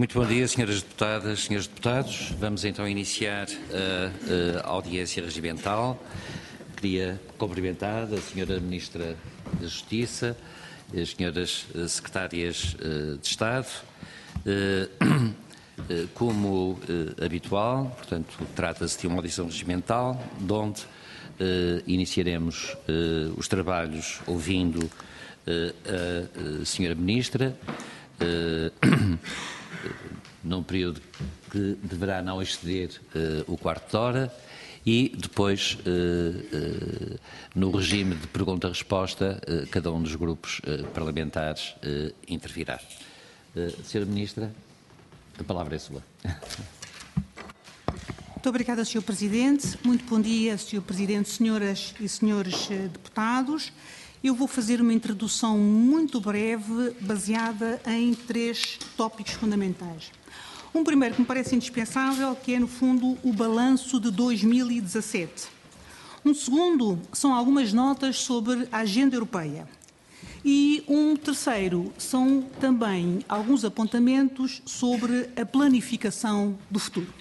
Muito bom dia, senhoras deputadas, senhores deputados. Vamos então iniciar a audiência regimental. Queria cumprimentar a senhora Ministra da Justiça, as senhoras Secretárias de Estado. Como habitual, portanto, trata-se de uma audição regimental, de onde iniciaremos os trabalhos ouvindo a senhora Ministra, num período que deverá não exceder o quarto de hora, e depois, no regime de pergunta-resposta, cada um dos grupos parlamentares intervirá. Senhora Ministra, a palavra é sua. Muito obrigada, Sr. Presidente. Muito bom dia, Sr. Presidente, senhoras e senhores deputados. Eu vou fazer uma introdução muito breve, baseada em 3 tópicos fundamentais. Um primeiro que me parece indispensável, que é, no fundo, o balanço de 2017. Um segundo são algumas notas sobre a agenda europeia. E um terceiro são também alguns apontamentos sobre a planificação do futuro.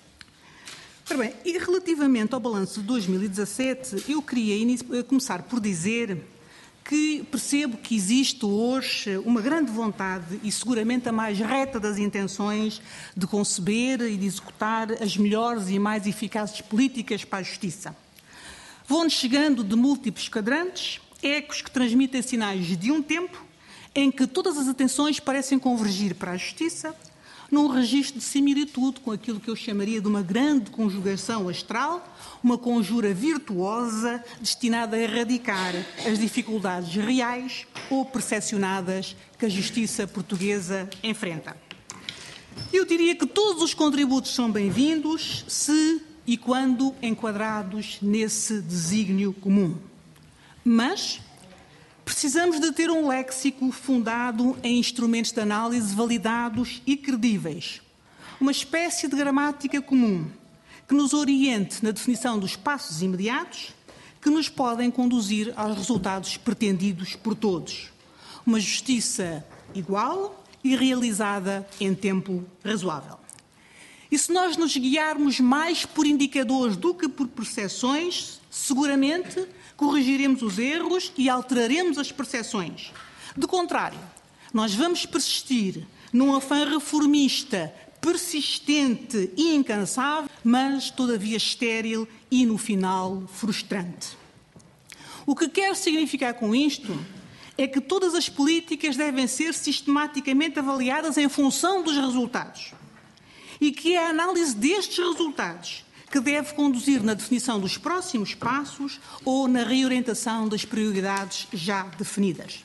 Ora bem, e relativamente ao balanço de 2017, eu queria começar por dizer que percebo que existe hoje uma grande vontade e seguramente a mais reta das intenções de conceber e de executar as melhores e mais eficazes políticas para a justiça. Vão-nos chegando de múltiplos quadrantes, ecos que transmitem sinais de um tempo em que todas as atenções parecem convergir para a justiça, num registro de similitude com aquilo que eu chamaria de uma grande conjugação astral, uma conjura virtuosa destinada a erradicar as dificuldades reais ou percepcionadas que a justiça portuguesa enfrenta. Eu diria que todos os contributos são bem-vindos se e quando enquadrados nesse desígnio comum. Mas precisamos de ter um léxico fundado em instrumentos de análise validados e credíveis. Uma espécie de gramática comum que nos oriente na definição dos passos imediatos que nos podem conduzir aos resultados pretendidos por todos. Uma justiça igual e realizada em tempo razoável. E se nós nos guiarmos mais por indicadores do que por percepções, seguramente corrigiremos os erros e alteraremos as percepções. De contrário, nós vamos persistir num afã reformista, persistente e incansável, mas todavia estéril e, no final, frustrante. O que quero significar com isto é que todas as políticas devem ser sistematicamente avaliadas em função dos resultados e que é a análise destes resultados que deve conduzir na definição dos próximos passos ou na reorientação das prioridades já definidas.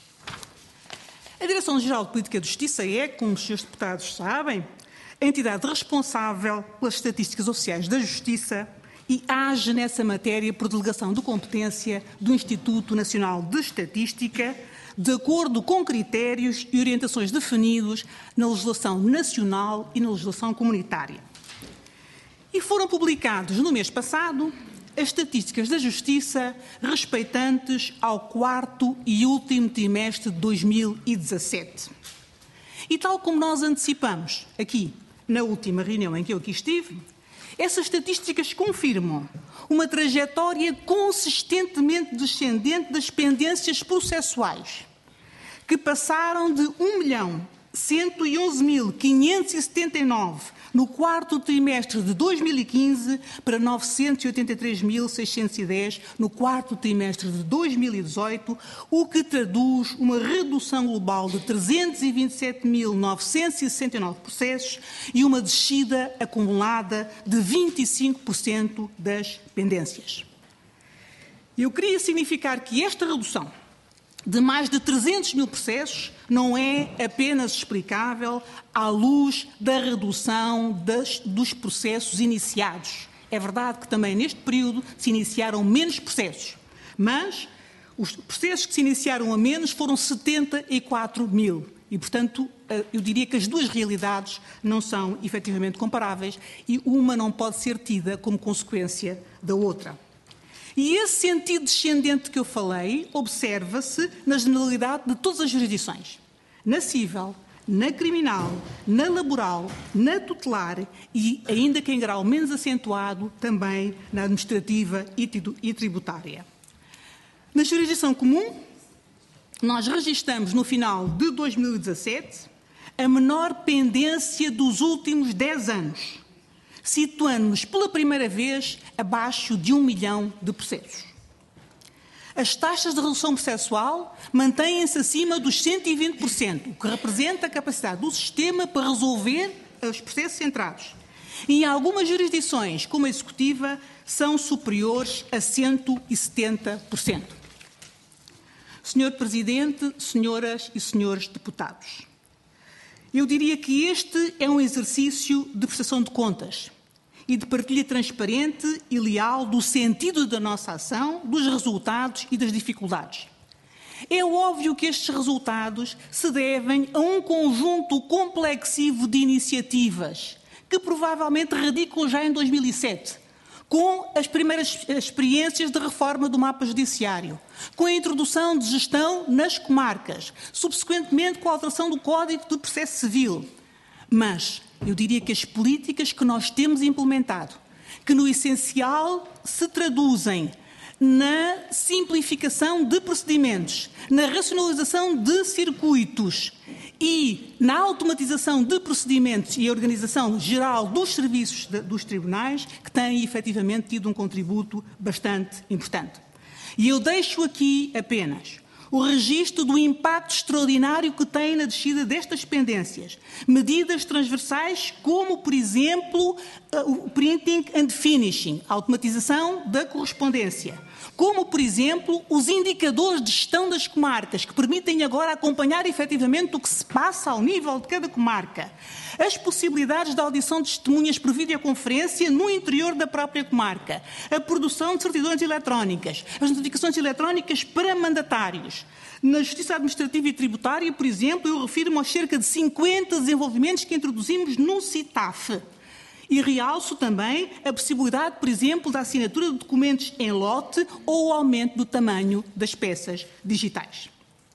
A Direção-Geral de Política de Justiça é, como os senhores deputados sabem, a entidade responsável pelas estatísticas oficiais da Justiça e age nessa matéria por delegação de competência do Instituto Nacional de Estatística, de acordo com critérios e orientações definidos na legislação nacional e na legislação comunitária. E foram publicados no mês passado as estatísticas da Justiça respeitantes ao 4º e último trimestre de 2017. E tal como nós antecipamos aqui, na última reunião em que eu aqui estive, essas estatísticas confirmam uma trajetória consistentemente descendente das pendências processuais, que passaram de 1.111.579 no 4º trimestre de 2015 para 983.610 no 4º trimestre de 2018, o que traduz uma redução global de 327.969 processos e uma descida acumulada de 25% das pendências. Eu queria significar que esta redução de mais de 300 mil processos não é apenas explicável à luz da redução dos processos iniciados. É verdade que também neste período se iniciaram menos processos, mas os processos que se iniciaram a menos foram 74 mil. E, portanto, eu diria que as duas realidades não são efetivamente comparáveis e uma não pode ser tida como consequência da outra. E esse sentido descendente que eu falei observa-se na generalidade de todas as jurisdições, na cível, na criminal, na laboral, na tutelar e, ainda que em grau menos acentuado, também na administrativa e tributária. Na jurisdição comum, nós registramos no final de 2017 a menor pendência dos últimos 10 anos, situando-nos pela primeira vez abaixo de 1 milhão de processos. As taxas de resolução processual mantêm-se acima dos 120%, o que representa a capacidade do sistema para resolver os processos centrados. E em algumas jurisdições, como a executiva, são superiores a 170%. Senhor Presidente, senhoras e senhores deputados, eu diria que este é um exercício de prestação de contas e de partilha transparente e leal do sentido da nossa ação, dos resultados e das dificuldades. É óbvio que estes resultados se devem a um conjunto complexivo de iniciativas que provavelmente radicam já em 2007, com as primeiras experiências de reforma do mapa judiciário, com a introdução de gestão nas comarcas, subsequentemente com a alteração do Código de Processo Civil. Mas eu diria que as políticas que nós temos implementado, que no essencial se traduzem na simplificação de procedimentos, na racionalização de circuitos e na automatização de procedimentos e a organização geral dos serviços dos tribunais, que têm efetivamente tido um contributo bastante importante. E eu deixo aqui apenas o registro do impacto extraordinário que tem na descida destas pendências. Medidas transversais como, por exemplo, o printing and finishing, a automatização da correspondência. Como, por exemplo, os indicadores de gestão das comarcas, que permitem agora acompanhar efetivamente o que se passa ao nível de cada comarca. As possibilidades de audição de testemunhas por videoconferência no interior da própria comarca. A produção de certidões eletrónicas. As notificações eletrónicas para mandatários. Na Justiça Administrativa e Tributária, por exemplo, eu refiro-me aos cerca de 50 desenvolvimentos que introduzimos no CITAF. E realço também a possibilidade, por exemplo, da assinatura de documentos em lote ou o aumento do tamanho das peças digitais.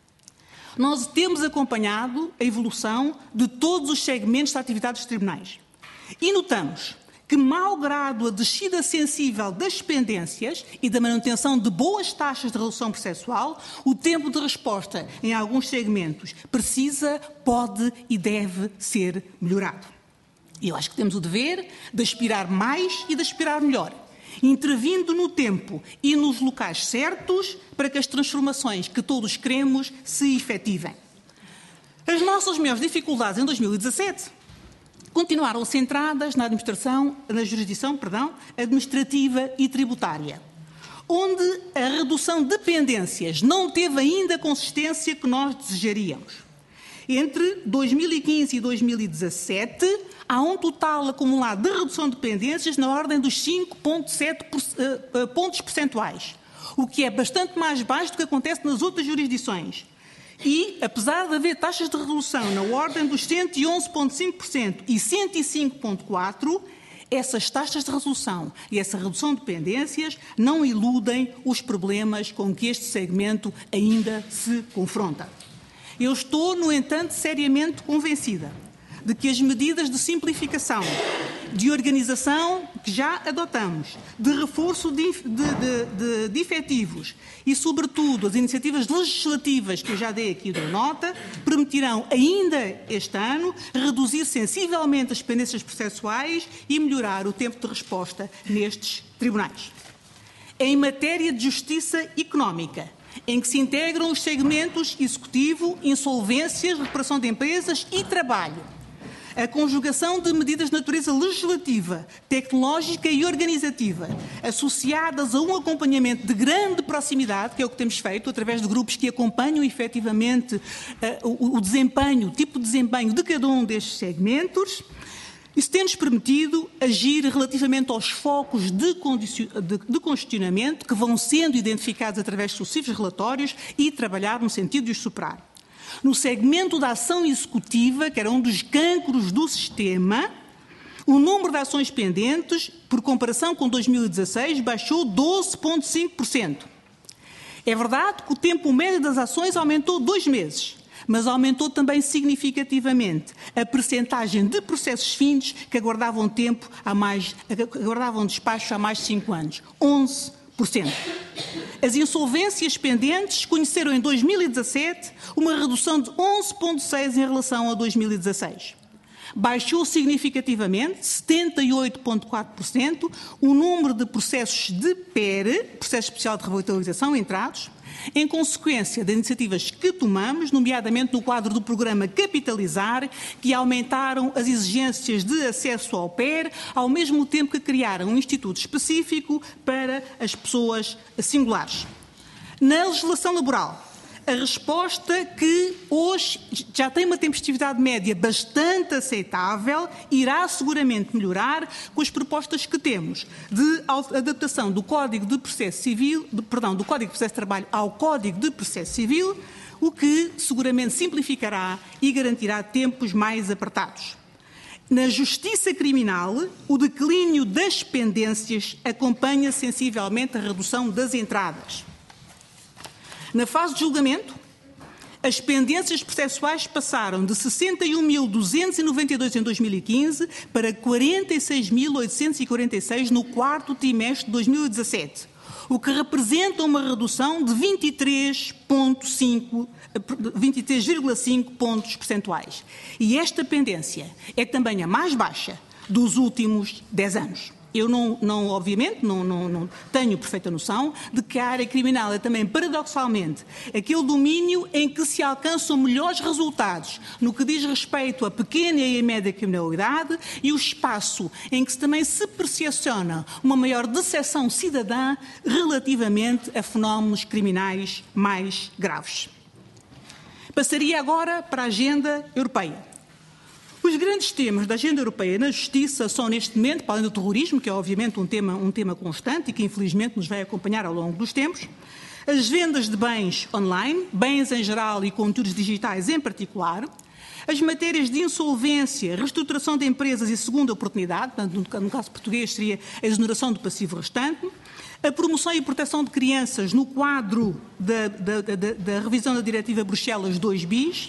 Nós temos acompanhado a evolução de todos os segmentos da atividade dos tribunais e notamos que, malgrado a descida sensível das pendências e da manutenção de boas taxas de resolução processual, o tempo de resposta em alguns segmentos precisa, pode e deve ser melhorado. Eu acho que temos o dever de aspirar mais e de aspirar melhor, intervindo no tempo e nos locais certos para que as transformações que todos queremos se efetivem. As nossas maiores dificuldades em 2017 continuaram centradas na jurisdição administrativa e tributária, onde a redução de pendências não teve ainda a consistência que nós desejaríamos. Entre 2015 e 2017, há um total acumulado de redução de pendências na ordem dos 5,7 pontos percentuais, o que é bastante mais baixo do que acontece nas outras jurisdições. E, apesar de haver taxas de resolução na ordem dos 111,5% e 105,4%, essas taxas de resolução e essa redução de pendências não iludem os problemas com que este segmento ainda se confronta. Eu estou, no entanto, seriamente convencida de que as medidas de simplificação, de organização que já adotamos, de reforço de efetivos e, sobretudo, as iniciativas legislativas que eu já dei aqui da nota, permitirão ainda este ano reduzir sensivelmente as pendências processuais e melhorar o tempo de resposta nestes tribunais. Em matéria de justiça económica, em que se integram os segmentos executivo, insolvências, recuperação de empresas e trabalho, a conjugação de medidas de natureza legislativa, tecnológica e organizativa, associadas a um acompanhamento de grande proximidade, que é o que temos feito, através de grupos que acompanham efetivamente o desempenho, o tipo de desempenho de cada um destes segmentos. Isso tem-nos permitido agir relativamente aos focos de congestionamento que vão sendo identificados através de sucessivos relatórios e trabalhar no sentido de os superar. No segmento da ação executiva, que era um dos cancros do sistema, o número de ações pendentes, por comparação com 2016, baixou 12,5%. É verdade que o tempo médio das ações aumentou 2 meses, mas aumentou também significativamente a percentagem de processos findos que aguardavam despacho há mais de 5 anos. 11%. As insolvências pendentes conheceram em 2017 uma redução de 11,6% em relação a 2016. Baixou significativamente, 78,4%, o número de processos de PER, Processo Especial de Revitalização, entrados, em consequência das iniciativas que tomamos, nomeadamente no quadro do programa Capitalizar, que aumentaram as exigências de acesso ao PER, ao mesmo tempo que criaram um instituto específico para as pessoas singulares. Na legislação laboral, a resposta que hoje já tem uma tempestividade média bastante aceitável, irá seguramente melhorar com as propostas que temos de adaptação do Código de Processo Civil, do Código de Processo de Trabalho ao Código de Processo Civil, o que seguramente simplificará e garantirá tempos mais apertados. Na justiça criminal, o declínio das pendências acompanha sensivelmente a redução das entradas. Na fase de julgamento, as pendências processuais passaram de 61.292 em 2015 para 46.846 no quarto trimestre de 2017, o que representa uma redução de 23,5 pontos percentuais. E esta pendência é também a mais baixa dos últimos 10 anos. Eu obviamente, não tenho perfeita noção de que a área criminal é também, paradoxalmente, aquele domínio em que se alcançam melhores resultados no que diz respeito à pequena e à média criminalidade e o espaço em que também se percepciona uma maior decepção cidadã relativamente a fenómenos criminais mais graves. Passaria agora para a agenda europeia. Os grandes temas da agenda europeia na justiça são, neste momento, para além do terrorismo, que é obviamente um tema constante e que infelizmente nos vai acompanhar ao longo dos tempos, as vendas de bens online, bens em geral e conteúdos digitais em particular, as matérias de insolvência, reestruturação de empresas e segunda oportunidade, no caso português seria a exoneração do passivo restante, a promoção e proteção de crianças no quadro da revisão da Diretiva Bruxelas 2 bis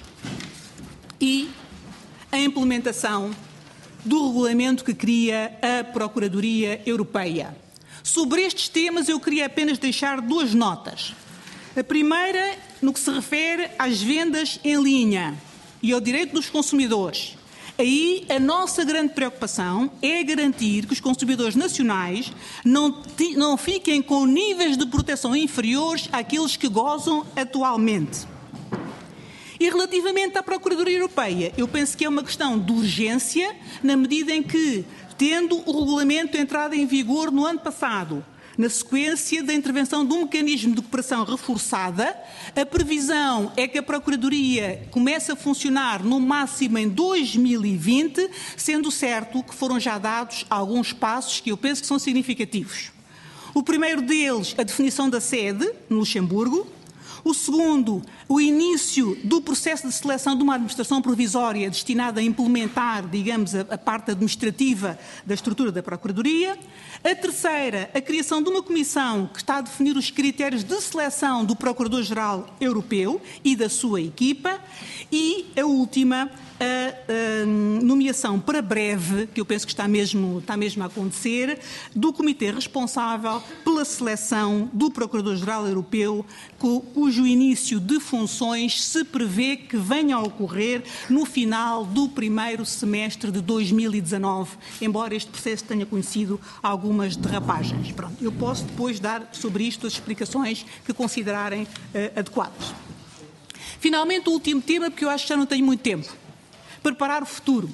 e a implementação do regulamento que cria a Procuradoria Europeia. Sobre estes temas eu queria apenas deixar 2 notas. A primeira, no que se refere às vendas em linha e ao direito dos consumidores. Aí a nossa grande preocupação é garantir que os consumidores nacionais não fiquem com níveis de proteção inferiores àqueles que gozam atualmente. E relativamente à Procuradoria Europeia, eu penso que é uma questão de urgência, na medida em que, tendo o regulamento entrado em vigor no ano passado, na sequência da intervenção de um mecanismo de cooperação reforçada, a previsão é que a Procuradoria comece a funcionar no máximo em 2020, sendo certo que foram já dados alguns passos que eu penso que são significativos. O primeiro deles, a definição da sede, no Luxemburgo. O segundo, o início do processo de seleção de uma administração provisória destinada a implementar, digamos, a parte administrativa da estrutura da Procuradoria. A terceira, a criação de uma comissão que está a definir os critérios de seleção do Procurador-Geral Europeu e da sua equipa. E a última, a nomeação para breve, que eu penso que está mesmo a acontecer, do comitê responsável pela seleção do Procurador-Geral Europeu, cujo início de funções se prevê que venha a ocorrer no final do primeiro semestre de 2019, embora este processo tenha conhecido algumas derrapagens. Pronto, eu posso depois dar sobre isto as explicações que considerarem adequadas. Finalmente, o último tema, porque eu acho que já não tenho muito tempo. Preparar o futuro.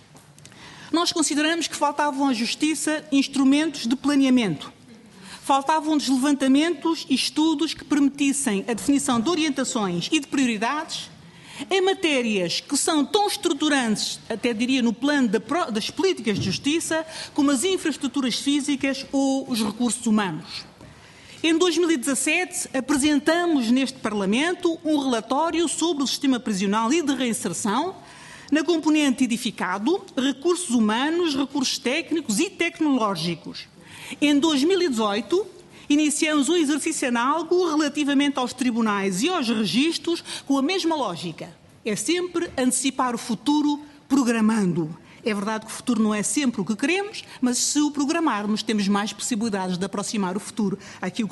Nós consideramos que faltavam à Justiça instrumentos de planeamento. Faltavam-nos levantamentos e estudos que permitissem a definição de orientações e de prioridades em matérias que são tão estruturantes, até diria no plano das políticas de justiça, como as infraestruturas físicas ou os recursos humanos. Em 2017, apresentamos neste Parlamento um relatório sobre o sistema prisional e de reinserção, na componente edificado, recursos humanos, recursos técnicos e tecnológicos. Em 2018, iniciamos um exercício análogo relativamente aos tribunais e aos registros com a mesma lógica. é sempre antecipar o futuro programando. É verdade que o futuro não é sempre o que queremos, mas se o programarmos, temos mais possibilidades de aproximar o futuro àquilo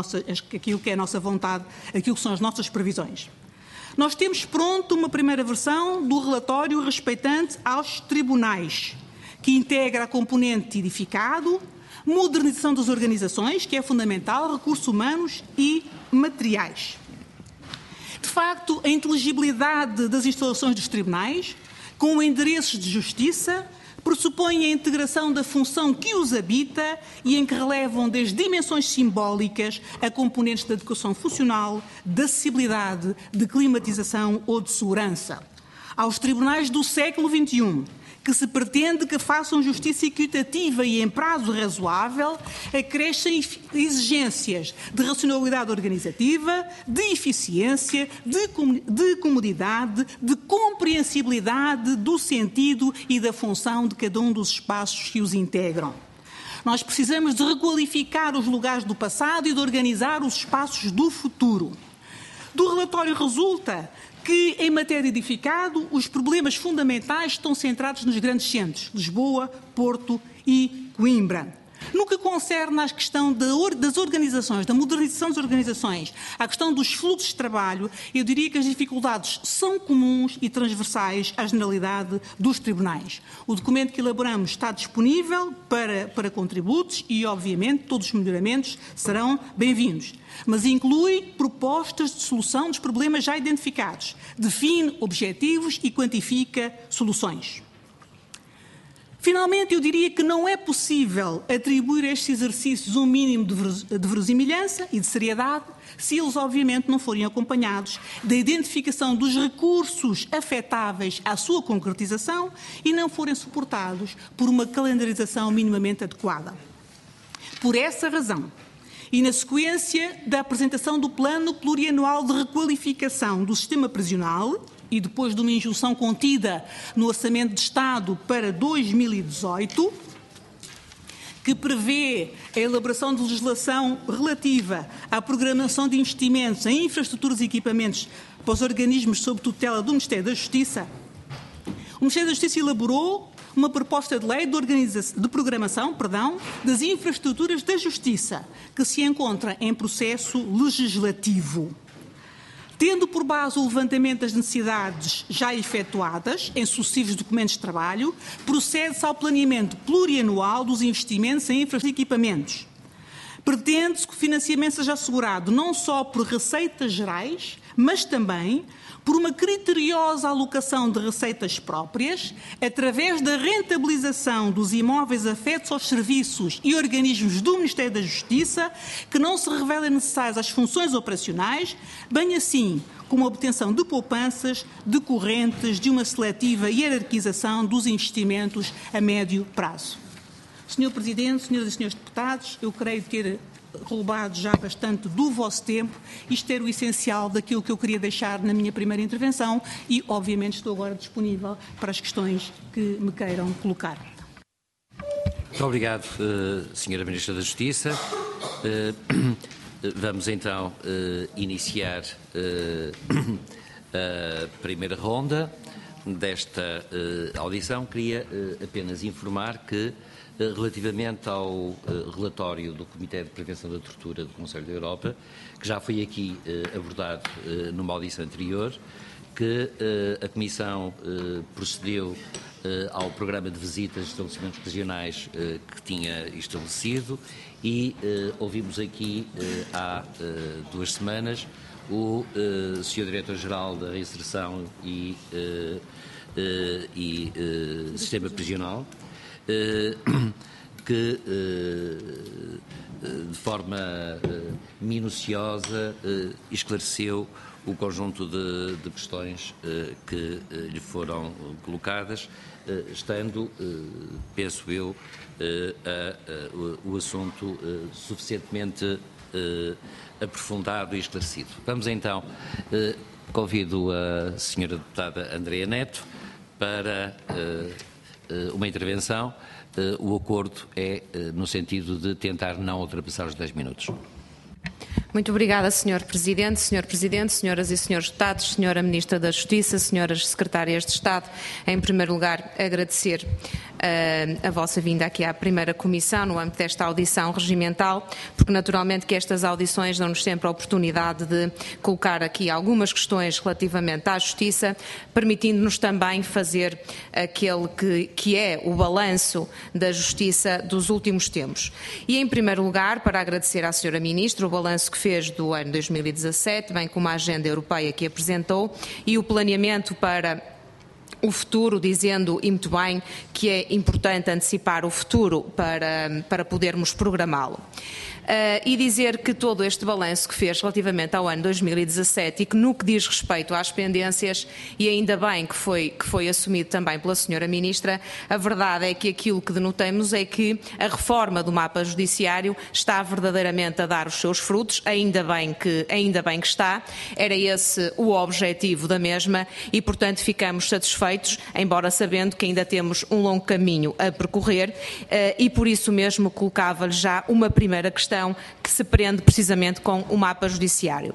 que é a nossa vontade, àquilo que são as nossas previsões. Nós temos pronto uma primeira versão do relatório respeitante aos tribunais, que integra a componente edificado, modernização das organizações, que é fundamental, recursos humanos e materiais. De facto, a inteligibilidade das instalações dos tribunais, com endereços de justiça, pressupõe a integração da função que os habita e em que relevam desde dimensões simbólicas a componentes de adequação funcional, de acessibilidade, de climatização ou de segurança. Aos tribunais do século XXI, que se pretende que façam justiça equitativa e em prazo razoável, acrescem exigências de racionalidade organizativa, de eficiência, de comodidade, de compreensibilidade do sentido e da função de cada um dos espaços que os integram. Nós precisamos de requalificar os lugares do passado e de organizar os espaços do futuro. Do relatório resulta que, em matéria de edificado, os problemas fundamentais estão centrados nos grandes centros, Lisboa, Porto e Coimbra. No que concerne à questão das organizações, da modernização das organizações, à questão dos fluxos de trabalho, eu diria que as dificuldades são comuns e transversais à generalidade dos tribunais. O documento que elaboramos está disponível para contributos e, obviamente, todos os melhoramentos serão bem-vindos. Mas inclui propostas de solução dos problemas já identificados, define objetivos e quantifica soluções. Finalmente, eu diria que não é possível atribuir a estes exercícios um mínimo de verosimilhança e de seriedade se eles, obviamente, não forem acompanhados da identificação dos recursos afetáveis à sua concretização e não forem suportados por uma calendarização minimamente adequada. Por essa razão, e na sequência da apresentação do Plano Plurianual de Requalificação do Sistema Prisional, e depois de uma injunção contida no Orçamento de Estado para 2018, que prevê a elaboração de legislação relativa à programação de investimentos em infraestruturas e equipamentos para os organismos sob tutela do Ministério da Justiça, o Ministério da Justiça elaborou uma proposta de lei de programação das infraestruturas da Justiça, que se encontra em processo legislativo. Tendo por base o levantamento das necessidades já efetuadas em sucessivos documentos de trabalho, procede-se ao planeamento plurianual dos investimentos em infraestruturas e equipamentos. Pretende-se que o financiamento seja assegurado não só por receitas gerais, mas também por uma criteriosa alocação de receitas próprias, através da rentabilização dos imóveis afetos aos serviços e organismos do Ministério da Justiça, que não se revelem necessários às funções operacionais, bem assim como a obtenção de poupanças decorrentes de uma seletiva hierarquização dos investimentos a médio prazo. Senhor Presidente, senhoras e senhores deputados, eu creio ter roubado já bastante do vosso tempo. Isto era o essencial daquilo que eu queria deixar na minha primeira intervenção e, obviamente, estou agora disponível para as questões que me queiram colocar. Muito obrigado, Sra. Ministra da Justiça. Vamos então iniciar a primeira ronda desta audição. Queria apenas informar que, relativamente ao relatório do Comitê de Prevenção da Tortura do Conselho da Europa, que já foi aqui abordado numa audição anterior, que a Comissão procedeu ao programa de visitas de estabelecimentos prisionais que tinha estabelecido e ouvimos aqui há 2 semanas o Sr. Diretor-Geral da Reinserção e Sistema Prisional, que de forma minuciosa esclareceu o conjunto de questões que lhe foram colocadas, estando, penso eu, o assunto suficientemente aprofundado e esclarecido. Vamos então, convido a Sra. Deputada Andreia Neto para uma intervenção. O acordo é no sentido de tentar não ultrapassar os 10 minutos. Muito obrigada, Sr. Presidente, senhoras e senhores deputados, Sra. Ministra da Justiça, senhoras Secretárias de Estado. Em primeiro lugar, agradecer a vossa vinda aqui à primeira comissão no âmbito desta audição regimental, porque naturalmente que estas audições dão-nos sempre a oportunidade de colocar aqui algumas questões relativamente à Justiça, permitindo-nos também fazer aquele que é o balanço da Justiça dos últimos tempos. E em primeiro lugar, para agradecer à Sra. Ministra o balanço que fez do ano 2017, bem como a agenda europeia que apresentou e o planeamento para o futuro, dizendo, e muito bem, que é importante antecipar o futuro para podermos programá-lo. E dizer que todo este balanço que fez relativamente ao ano 2017 e que no que diz respeito às pendências, e ainda bem que foi assumido também pela Sra. Ministra, a verdade é que aquilo que denotamos é que a reforma do mapa judiciário está verdadeiramente a dar os seus frutos, ainda bem que está, era esse o objetivo da mesma e, portanto, ficamos satisfeitos, embora sabendo que ainda temos um longo caminho a percorrer e por isso mesmo colocava-lhe já uma primeira questão que se prende precisamente com o mapa judiciário.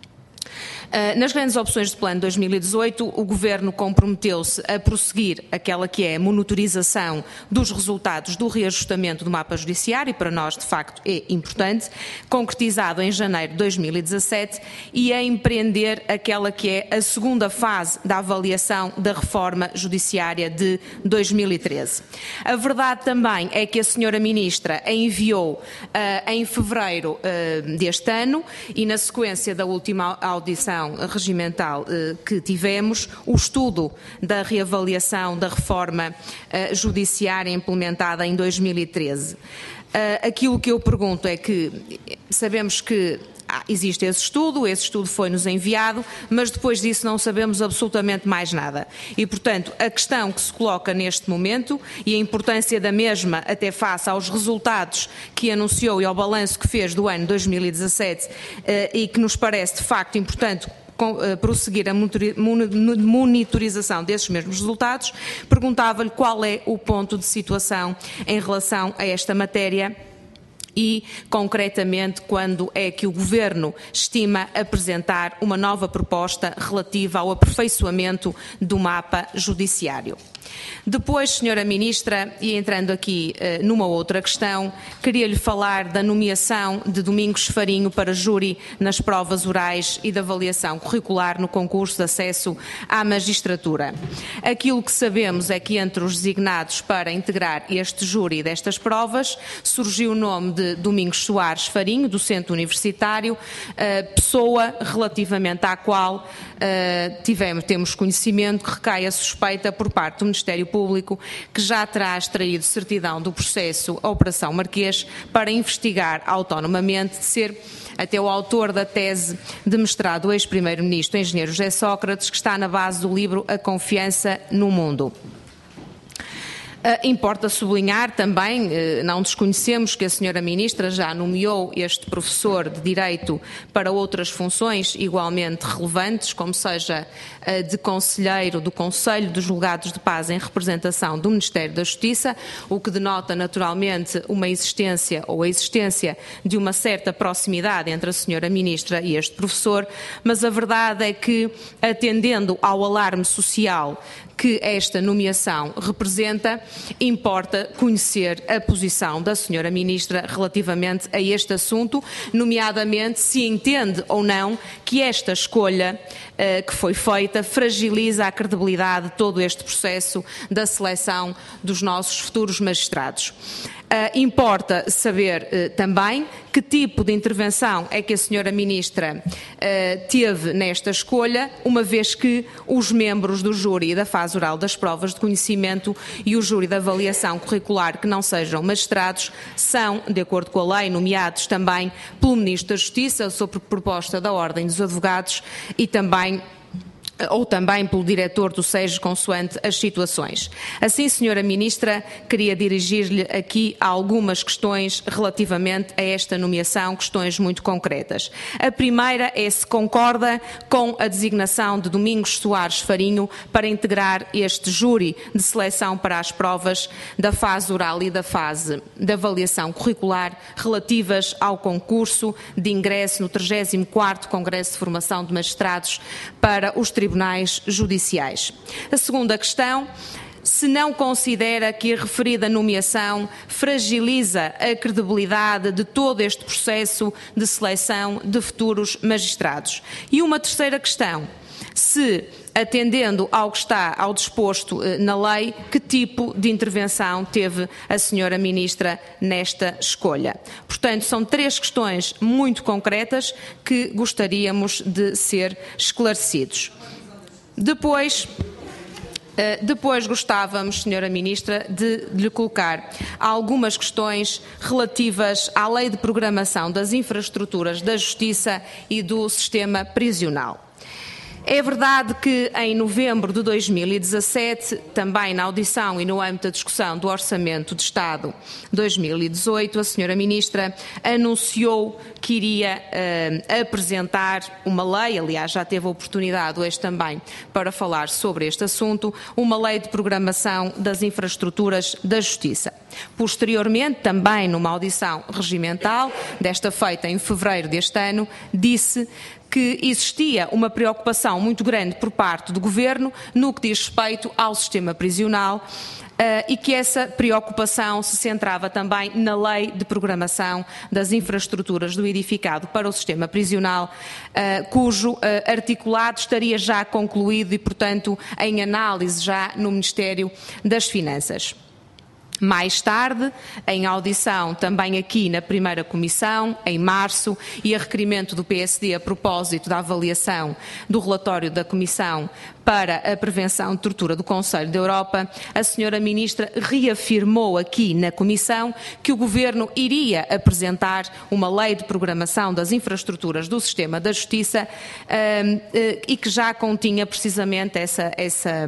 Nas grandes opções do plano 2018, o Governo comprometeu-se a prosseguir aquela que é a monitorização dos resultados do reajustamento do mapa judiciário, e para nós, de facto, é importante, concretizado em janeiro de 2017, e a empreender aquela que é a segunda fase da avaliação da reforma judiciária de 2013. A verdade também é que a Sra. Ministra a enviou em fevereiro deste ano e na sequência da última audição regimental que tivemos, o estudo da reavaliação da reforma judiciária implementada em 2013. Aquilo que eu pergunto é que sabemos que existe esse estudo foi-nos enviado, mas depois disso não sabemos absolutamente mais nada. E, portanto, a questão que se coloca neste momento e a importância da mesma até face aos resultados que anunciou e ao balanço que fez do ano 2017 e que nos parece de facto importante prosseguir a monitorização desses mesmos resultados, perguntava-lhe qual é o ponto de situação em relação a esta matéria e, concretamente, quando é que o Governo estima apresentar uma nova proposta relativa ao aperfeiçoamento do mapa judiciário. Depois, Sra. Ministra, e entrando aqui numa outra questão, queria-lhe falar da nomeação de Domingos Farinho para júri nas provas orais e da avaliação curricular no concurso de acesso à magistratura. Aquilo que sabemos é que entre os designados para integrar este júri destas provas surgiu o nome de Domingos Soares Farinho, docente universitário, pessoa relativamente à qual temos conhecimento que recai a suspeita por parte do Ministério Público, que já terá extraído certidão do processo Operação Marquês para investigar autonomamente, de ser até o autor da tese de mestrado, o ex-primeiro-ministro, engenheiro José Sócrates, que está na base do livro A Confiança no Mundo. Importa sublinhar também, não desconhecemos que a Sra. Ministra já nomeou este professor de Direito para outras funções igualmente relevantes, como seja de conselheiro do Conselho dos Julgados de Paz em representação do Ministério da Justiça, o que denota naturalmente uma existência ou a existência de uma certa proximidade entre a Sra. Ministra e este professor, mas a verdade é que, atendendo ao alarme social que esta nomeação representa, importa conhecer a posição da Sra. Ministra relativamente a este assunto, nomeadamente se entende ou não que esta escolha que foi feita fragiliza a credibilidade de todo este processo da seleção dos nossos futuros magistrados. Importa saber também que tipo de intervenção é que a Sra. Ministra teve nesta escolha, uma vez que os membros do júri da fase oral das provas de conhecimento e o júri da avaliação curricular que não sejam magistrados são, de acordo com a lei, nomeados também pelo Ministro da Justiça, sob proposta da Ordem dos Advogados e também ou também pelo diretor do SES, consoante as situações. Assim, Senhora Ministra, queria dirigir-lhe aqui algumas questões relativamente a esta nomeação, questões muito concretas. A primeira é se concorda com a designação de Domingos Soares Farinho para integrar este júri de seleção para as provas da fase oral e da fase de avaliação curricular relativas ao concurso de ingresso no 34º Congresso de Formação de Magistrados para os Tribunais Judiciais. A segunda questão, se não considera que a referida nomeação fragiliza a credibilidade de todo este processo de seleção de futuros magistrados. E uma terceira questão, se, atendendo ao que está ao disposto na lei, que tipo de intervenção teve a Senhora Ministra nesta escolha. Portanto, são 3 questões muito concretas que gostaríamos de ser esclarecidos. Depois gostávamos, Senhora Ministra, de lhe colocar algumas questões relativas à Lei de Programação das Infraestruturas da Justiça e do Sistema Prisional. É verdade que em novembro de 2017, também na audição e no âmbito da discussão do Orçamento de Estado 2018, a Senhora Ministra anunciou que iria apresentar uma lei, aliás já teve a oportunidade hoje também para falar sobre este assunto, uma lei de programação das infraestruturas da Justiça. Posteriormente, também numa audição regimental, desta feita em fevereiro deste ano, disse que existia uma preocupação muito grande por parte do Governo no que diz respeito ao sistema prisional e que essa preocupação se centrava também na Lei de Programação das Infraestruturas do Edificado para o Sistema Prisional, cujo articulado estaria já concluído e, portanto, em análise já no Ministério das Finanças. Mais tarde, em audição também aqui na primeira comissão, em março, e a requerimento do PSD a propósito da avaliação do relatório da Comissão para a Prevenção de Tortura do Conselho da Europa, a Senhora Ministra reafirmou aqui na Comissão que o Governo iria apresentar uma lei de programação das infraestruturas do sistema da Justiça e que já continha precisamente essa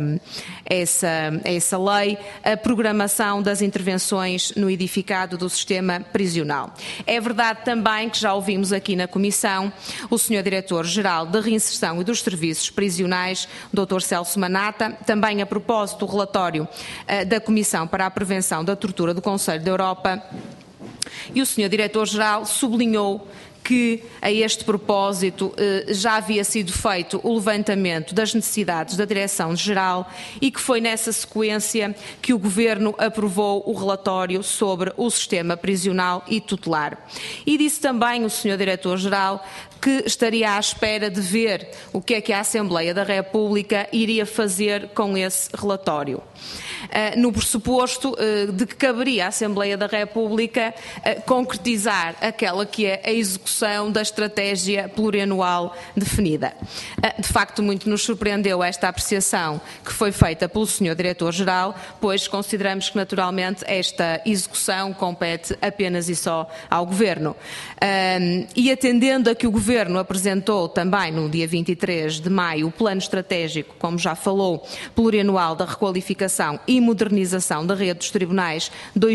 lei, a programação das intervenções no edificado do sistema prisional. É verdade também que já ouvimos aqui na Comissão o Sr. Diretor-Geral da Reinserção e dos Serviços Prisionais, Dr. Celso Manata, também a propósito do relatório da Comissão para a Prevenção da Tortura do Conselho da Europa, e o Sr. Diretor-Geral sublinhou que, a este propósito, já havia sido feito o levantamento das necessidades da Direção-Geral e que foi nessa sequência que o Governo aprovou o relatório sobre o sistema prisional e tutelar. E disse também o Sr. Diretor-Geral que estaria à espera de ver o que é que a Assembleia da República iria fazer com esse relatório. No pressuposto de que caberia à Assembleia da República concretizar aquela que é a execução da estratégia plurianual definida. De facto, muito nos surpreendeu esta apreciação que foi feita pelo Sr. Diretor-Geral, pois consideramos que naturalmente esta execução compete apenas e só ao Governo. E atendendo a que o Governo apresentou também no dia 23 de maio o Plano Estratégico, como já falou, plurianual da requalificação e modernização da rede dos tribunais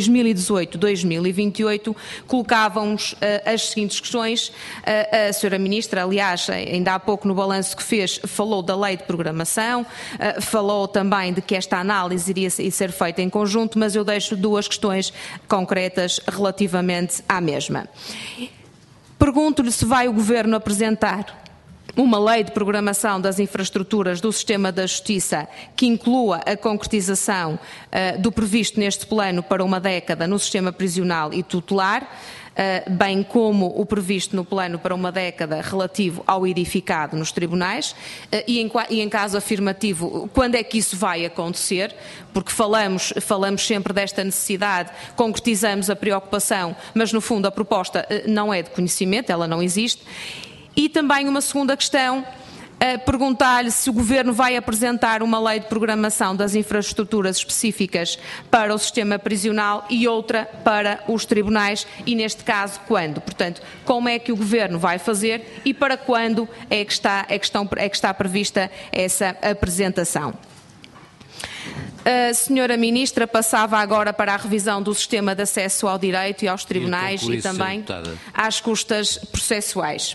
2018-2028, colocávamos as seguintes questões. A Sra. Ministra, aliás, ainda há pouco no balanço que fez, falou da lei de programação, falou também de que esta análise iria ser feita em conjunto, mas eu deixo 2 questões concretas relativamente à mesma. Pergunto-lhe se vai o Governo apresentar uma lei de programação das infraestruturas do sistema da Justiça que inclua a concretização do previsto neste plano para uma década no sistema prisional e tutelar, bem como o previsto no plano para uma década relativo ao edificado nos tribunais, e em caso afirmativo, quando é que isso vai acontecer? Porque falamos sempre desta necessidade, concretizamos a preocupação, mas no fundo a proposta não é de conhecimento, ela não existe. E também uma segunda questão, perguntar-lhe se o Governo vai apresentar uma lei de programação das infraestruturas específicas para o sistema prisional e outra para os tribunais e, neste caso, quando? Portanto, como é que o Governo vai fazer e para quando é que está prevista essa apresentação? A senhora Ministra passava agora para a revisão do sistema de acesso ao direito e aos tribunais e também às custas processuais.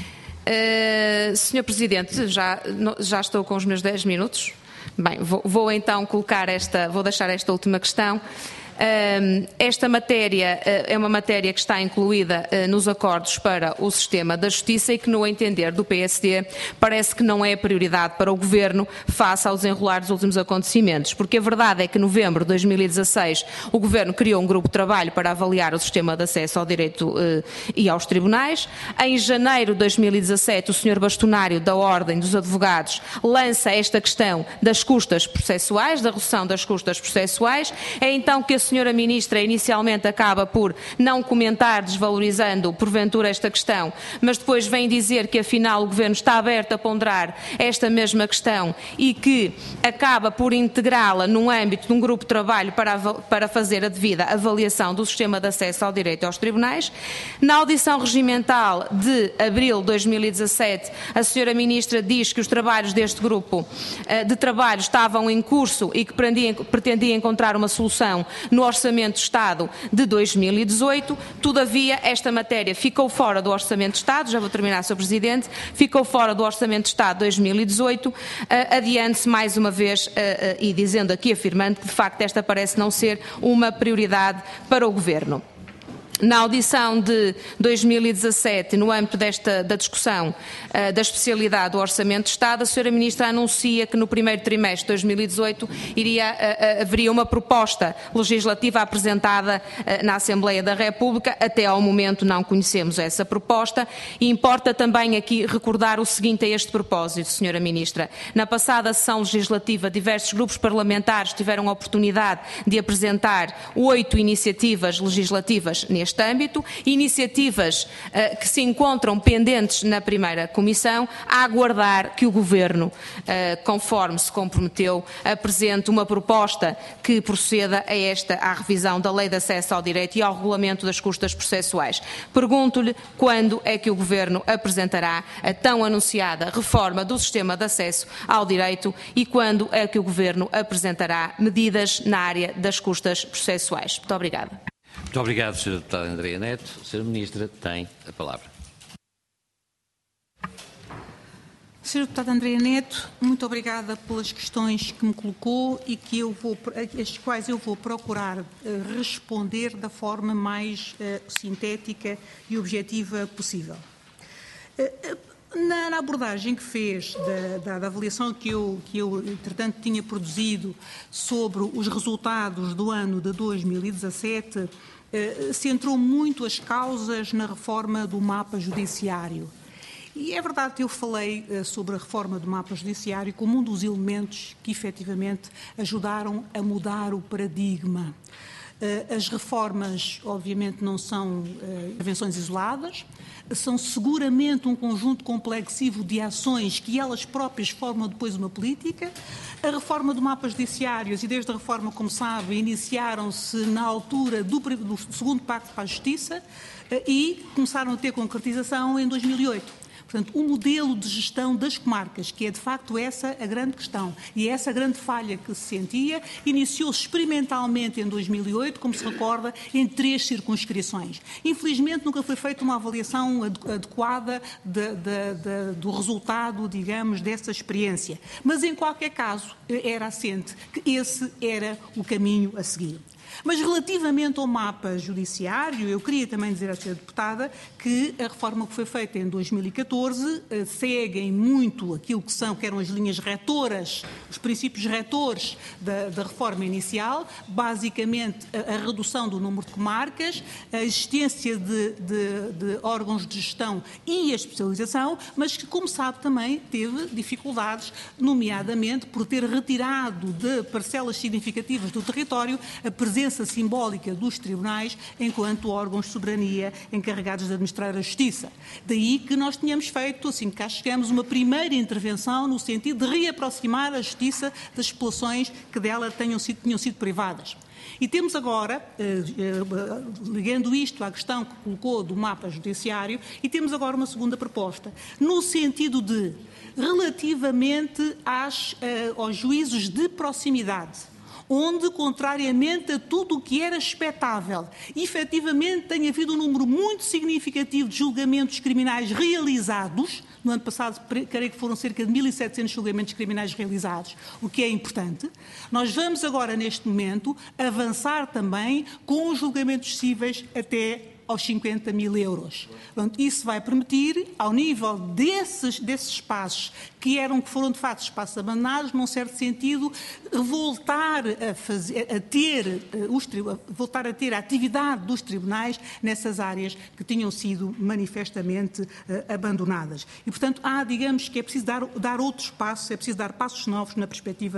Senhor Presidente, já estou com os meus 10 minutos. Bem, vou então vou deixar esta última questão. Esta matéria é uma matéria que está incluída nos acordos para o sistema da Justiça e que, no entender do PSD, parece que não é prioridade para o Governo face ao desenrolar dos últimos acontecimentos, porque a verdade é que, em novembro de 2016, o Governo criou um grupo de trabalho para avaliar o sistema de acesso ao direito e aos tribunais. Em janeiro de 2017, o Sr. Bastonário da Ordem dos Advogados lança esta questão das custas processuais, da redução das custas processuais. É então que a senhora Ministra inicialmente acaba por não comentar, desvalorizando porventura esta questão, mas depois vem dizer que afinal o Governo está aberto a ponderar esta mesma questão e que acaba por integrá-la num âmbito de um grupo de trabalho para fazer a devida avaliação do sistema de acesso ao direito aos tribunais. Na audição regimental de abril de 2017, a senhora Ministra diz que os trabalhos deste grupo de trabalho estavam em curso e que pretendia encontrar uma solução no Orçamento de Estado de 2018, todavia esta matéria ficou fora do Orçamento de Estado, já vou terminar, Sr. Presidente, ficou fora do Orçamento de Estado de 2018, adiante-se mais uma vez e dizendo aqui, afirmando que de facto esta parece não ser uma prioridade para o Governo. Na audição de 2017, no âmbito da discussão da especialidade do Orçamento de Estado, a senhora Ministra anuncia que no primeiro trimestre de 2018 haveria uma proposta legislativa apresentada na Assembleia da República. Até ao momento não conhecemos essa proposta e importa também aqui recordar o seguinte a este propósito, senhora Ministra. Na passada sessão legislativa, diversos grupos parlamentares tiveram a oportunidade de apresentar 8 iniciativas legislativas neste âmbito, iniciativas que se encontram pendentes na primeira comissão, a aguardar que o Governo, conforme se comprometeu, apresente uma proposta que proceda à revisão da Lei de Acesso ao Direito e ao regulamento das custas processuais. Pergunto-lhe quando é que o Governo apresentará a tão anunciada reforma do sistema de acesso ao direito e quando é que o Governo apresentará medidas na área das custas processuais. Muito obrigada. Muito obrigado, Sra. Deputada Andreia Neto. Sra. Ministra tem a palavra. Sra. Deputada Andreia Neto, muito obrigada pelas questões que me colocou e as quais eu vou procurar responder da forma mais sintética e objetiva possível. Na abordagem que fez da avaliação que eu, entretanto, tinha produzido sobre os resultados do ano de 2017, centrou muito as causas na reforma do mapa judiciário. E é verdade que eu falei sobre a reforma do mapa judiciário como um dos elementos que, efetivamente, ajudaram a mudar o paradigma. As reformas, obviamente, não são intervenções isoladas, são seguramente um conjunto complexivo de ações que elas próprias formam depois uma política. A reforma do mapa judiciário, e desde a reforma, como sabe, iniciaram-se na altura do segundo Pacto para a Justiça e começaram a ter concretização em 2008. Portanto, o modelo de gestão das comarcas, que é de facto essa a grande questão e essa a grande falha que se sentia, iniciou-se experimentalmente em 2008, como se recorda, em 3 circunscrições. Infelizmente nunca foi feita uma avaliação adequada do resultado, digamos, dessa experiência. Mas em qualquer caso era assente que esse era o caminho a seguir. Mas relativamente ao mapa judiciário, eu queria também dizer à Sra. Deputada que a reforma que foi feita em 2014 segue muito aquilo que eram as linhas retoras, os princípios retores da reforma inicial, basicamente a redução do número de comarcas, a existência de órgãos de gestão e a especialização, mas que, como sabe, também teve dificuldades, nomeadamente por ter retirado de parcelas significativas do território a presença presença simbólica dos tribunais enquanto órgãos de soberania encarregados de administrar a justiça. Daí que nós tínhamos feito, assim que cá chegamos, uma primeira intervenção no sentido de reaproximar a justiça das populações que dela tinham sido privadas. E temos agora, ligando isto à questão que colocou do mapa judiciário, e temos agora uma segunda proposta, no sentido de, relativamente aos juízos de proximidade, onde, contrariamente a tudo o que era expectável, efetivamente tem havido um número muito significativo de julgamentos criminais realizados. No ano passado, creio que foram cerca de 1.700 julgamentos criminais realizados, o que é importante. Nós vamos agora, neste momento, avançar também com os julgamentos cíveis até aos 50 mil euros. Portanto, isso vai permitir, ao nível desses espaços que foram de facto espaços abandonados, num certo sentido, voltar a ter a atividade dos tribunais nessas áreas que tinham sido manifestamente abandonadas. E, portanto, digamos que é preciso dar outros passos, é preciso dar passos novos na perspectiva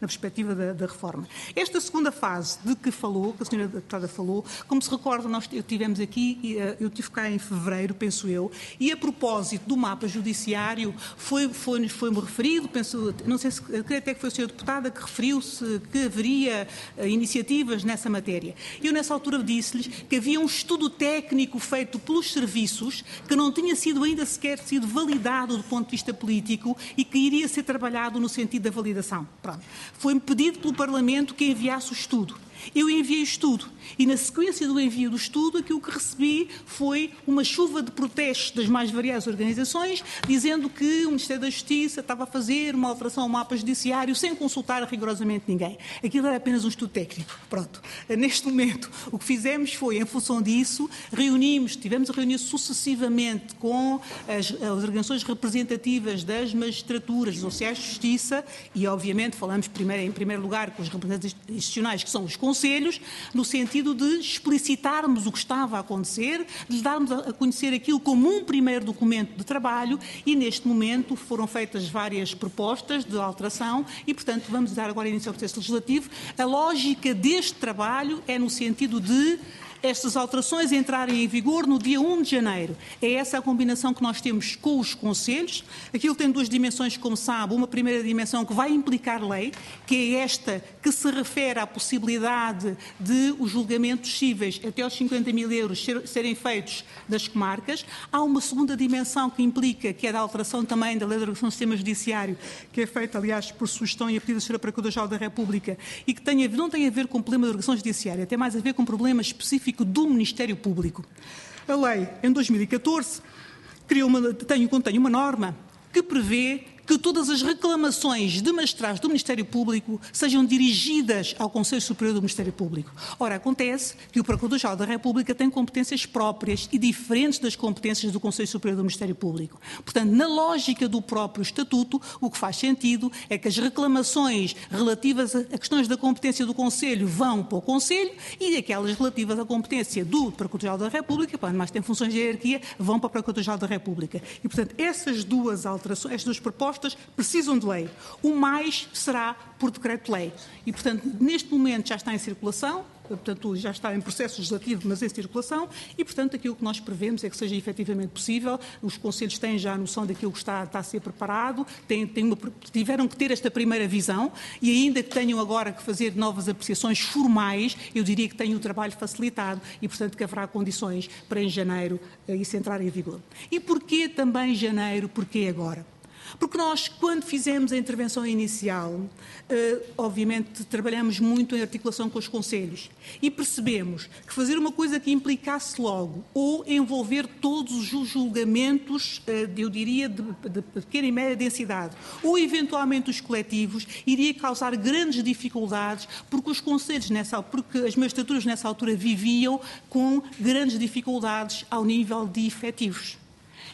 da reforma. Esta segunda fase de que falou, que a senhora deputada falou, como se recorda, nós tivemos aqui, eu estive cá em fevereiro, penso eu, e a propósito do mapa judiciário foi-me referido, penso, não sei se, creio até que foi a senhora deputada que referiu-se que haveria iniciativas nessa matéria. Eu nessa altura disse-lhes que havia um estudo técnico feito pelos serviços que não tinha ainda sequer sido validado do ponto de vista político e que iria ser trabalhado no sentido da validação. Pronto. Foi-me pedido pelo Parlamento que enviasse o estudo. Eu enviei o estudo e, na sequência do envio do estudo, aquilo que recebi foi uma chuva de protestos das mais variadas organizações, dizendo que o Ministério da Justiça estava a fazer uma alteração ao mapa judiciário sem consultar rigorosamente ninguém. Aquilo era apenas um estudo técnico. Pronto. Neste momento, o que fizemos foi, em função disso, tivemos a reunir sucessivamente com as organizações representativas das magistraturas, dos oficiais de justiça e, obviamente, falamos em primeiro lugar com os representantes institucionais, que são os conselhos, no sentido de explicitarmos o que estava a acontecer, de darmos a conhecer aquilo como um primeiro documento de trabalho e, neste momento, foram feitas várias propostas de alteração e, portanto, vamos dar agora início ao processo legislativo. A lógica deste trabalho é no sentido de estas alterações entrarem em vigor no dia 1 de janeiro. É essa a combinação que nós temos com os conselhos. Aquilo tem duas dimensões, como sabe. Uma primeira dimensão que vai implicar lei, que é esta que se refere à possibilidade de os julgamentos cíveis até aos 50 mil euros serem feitos das comarcas. Há uma segunda dimensão que implica, que é da alteração também da Lei de Organização do Sistema Judiciário, que é feita, aliás, por sugestão e a pedido da Sra. Procuradora-Geral da República, e que não tem a ver com o problema da organização judiciária, tem mais a ver com um problema específico do Ministério Público. A lei, em 2014, contém uma norma que prevê que todas as reclamações de magistrados do Ministério Público sejam dirigidas ao Conselho Superior do Ministério Público. Ora, acontece que o Procurador-Geral da República tem competências próprias e diferentes das competências do Conselho Superior do Ministério Público. Portanto, na lógica do próprio Estatuto, o que faz sentido é que as reclamações relativas a questões da competência do Conselho vão para o Conselho e aquelas relativas à competência do Procurador-Geral da República, quando mais tem funções de hierarquia, vão para o Procurador-Geral da República. E, portanto, essas duas alterações, estas duas propostas, precisam de lei. O mais será por decreto-lei. E, portanto, neste momento já está em circulação, portanto, já está em processo legislativo, mas em circulação, e, portanto, aquilo que nós prevemos é que seja efetivamente possível. Os conselhos têm já a noção daquilo que está a ser preparado, tiveram que ter esta primeira visão, e ainda que tenham agora que fazer novas apreciações formais, eu diria que têm o trabalho facilitado e, portanto, que haverá condições para em janeiro isso entrar em vigor. E porquê também janeiro? Porquê agora? Porque nós, quando fizemos a intervenção inicial, obviamente trabalhamos muito em articulação com os conselhos e percebemos que fazer uma coisa que implicasse logo ou envolver todos os julgamentos, eu diria, de pequena e média densidade, ou eventualmente os coletivos, iria causar grandes dificuldades, porque os conselhos, porque as magistraturas nessa altura viviam com grandes dificuldades ao nível de efetivos.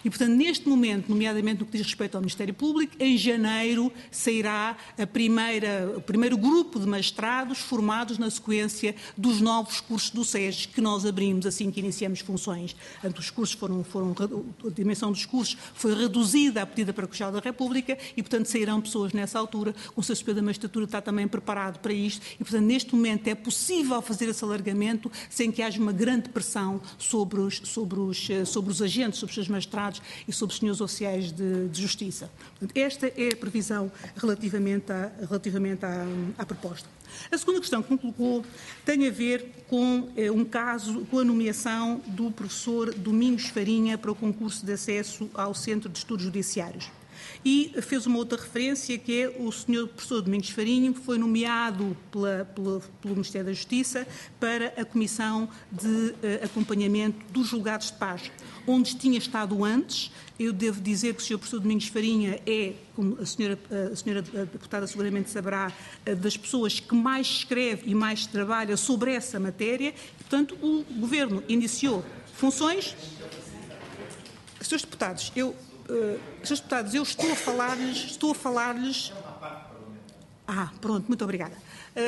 E, portanto, neste momento, nomeadamente no que diz respeito ao Ministério Público, em janeiro sairá o primeiro grupo de magistrados formados na sequência dos novos cursos do SES, que nós abrimos assim que iniciamos funções. Portanto, os cursos a dimensão dos cursos foi reduzida à pedida Procurador da República e, portanto, sairão pessoas nessa altura. O Conselho Superior da Magistratura está também preparado para isto e, portanto, neste momento é possível fazer esse alargamento sem que haja uma grande pressão sobre os agentes, sobre os seus magistrados e sobre os senhores oficiais de justiça. Portanto, esta é a previsão relativamente à proposta. A segunda questão que me colocou tem a ver com um caso, com a nomeação do professor Domingos Farinha para o concurso de acesso ao Centro de Estudos Judiciários. E fez uma outra referência, que é o Sr. Professor Domingos Farinha, que foi nomeado pelo Ministério da Justiça para a Comissão de Acompanhamento dos Julgados de Paz, onde tinha estado antes. Eu devo dizer que o Sr. Professor Domingos Farinha é, como a senhora deputada seguramente saberá, das pessoas que mais escreve e mais trabalha sobre essa matéria. Portanto, o Governo iniciou funções. Senhores deputados, eu estou a falar-lhes... pronto, muito obrigada.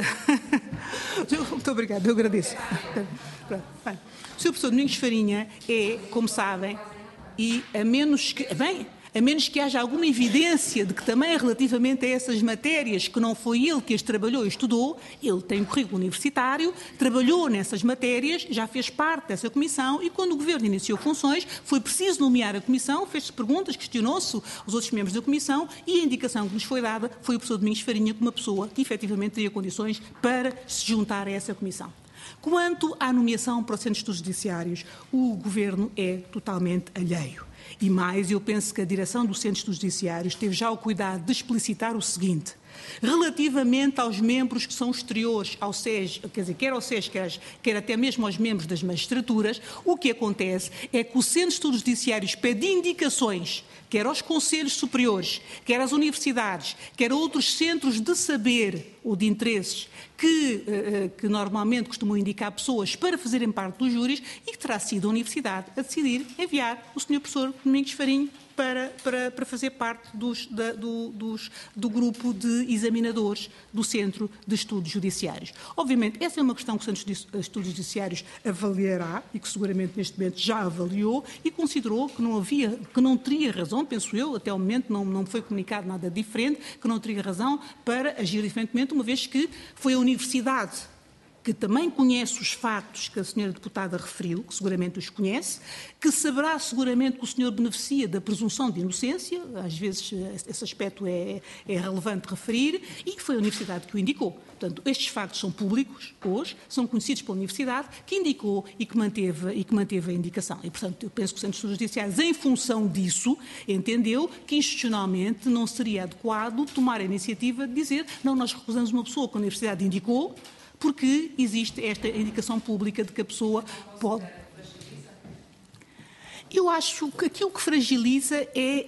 Muito obrigada, eu agradeço. Bem, o Sr. Professor Domingos Farinha é, como sabem, e a menos que haja alguma evidência de que também relativamente a essas matérias, que não foi ele que as trabalhou e estudou, ele tem um currículo universitário, trabalhou nessas matérias, já fez parte dessa comissão e quando o Governo iniciou funções foi preciso nomear a comissão, fez-se perguntas, questionou-se os outros membros da comissão e a indicação que nos foi dada foi o professor Domingos Farinha como uma pessoa que efetivamente teria condições para se juntar a essa comissão. Quanto à nomeação para o Centro de Estudos Judiciários, o Governo é totalmente alheio. E mais, eu penso que a direção do Centro de Estudos Judiciários teve já o cuidado de explicitar o seguinte: relativamente aos membros que são exteriores ao SES, quer dizer, quer ao SES, quer até mesmo aos membros das magistraturas, o que acontece é que o Centro de Estudos Judiciários pede indicações, quer aos conselhos superiores, quer às universidades, quer a outros centros de saber ou de interesses que normalmente costumam indicar pessoas para fazerem parte dos júris e que terá sido a universidade a decidir enviar o Sr. Professor Domingos Farinha para fazer parte do grupo de examinadores do Centro de Estudos Judiciários. Obviamente, essa é uma questão que o Centro de Estudos Judiciários avaliará e que seguramente neste momento já avaliou e considerou que não teria razão, penso eu, até o momento não foi comunicado nada diferente, que não teria razão para agir diferentemente, uma vez que foi a universidade que também conhece os factos que a senhora deputada referiu, que seguramente os conhece, que saberá seguramente que o senhor beneficia da presunção de inocência, às vezes esse aspecto é relevante referir, e que foi a universidade que o indicou. Portanto, estes factos são públicos hoje, são conhecidos pela universidade, que indicou e que manteve a indicação. E, portanto, eu penso que o Centro de Estudos Judiciários, em função disso, entendeu que institucionalmente não seria adequado tomar a iniciativa de dizer não, nós recusamos uma pessoa que a universidade indicou, porque existe esta indicação pública de que a pessoa pode... Eu acho que aquilo que fragiliza é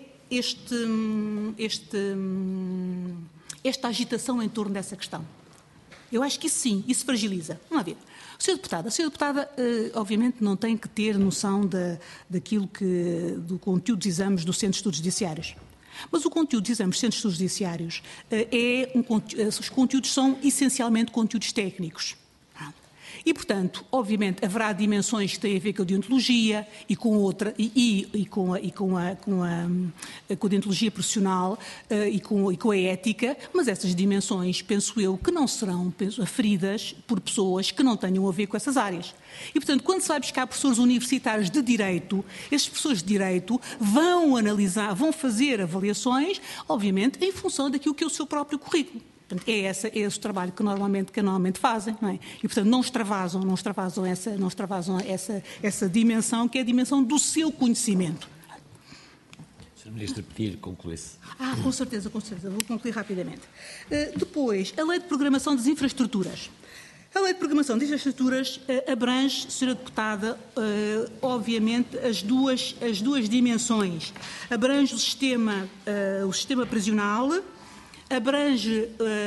esta agitação em torno dessa questão. Eu acho que isso sim, isso fragiliza. Vamos lá ver. A senhora deputada, obviamente, não tem que ter noção do conteúdo dos exames do Centro de Estudos Judiciários. Mas o conteúdo dos exames de Centros de Estudos Judiciários, os conteúdos são essencialmente conteúdos técnicos. E, portanto, obviamente, haverá dimensões que têm a ver com a deontologia e com outra, com a deontologia profissional e com a ética, mas essas dimensões, penso eu, que não serão aferidas por pessoas que não tenham a ver com essas áreas. E, portanto, quando se vai buscar professores universitários de Direito, esses professores de Direito vão analisar, vão fazer avaliações, obviamente, em função daquilo que é o seu próprio currículo. Portanto, é esse o trabalho que normalmente fazem, não é? E, portanto, não extravasam essa dimensão, que é a dimensão do seu conhecimento. Sr. Ministro, pedir concluísse. Com certeza, vou concluir rapidamente. Depois, a Lei de Programação das Infraestruturas. A Lei de Programação das Infraestruturas abrange, Sra. Deputada, obviamente, as duas dimensões. Abrange o sistema prisional, abrange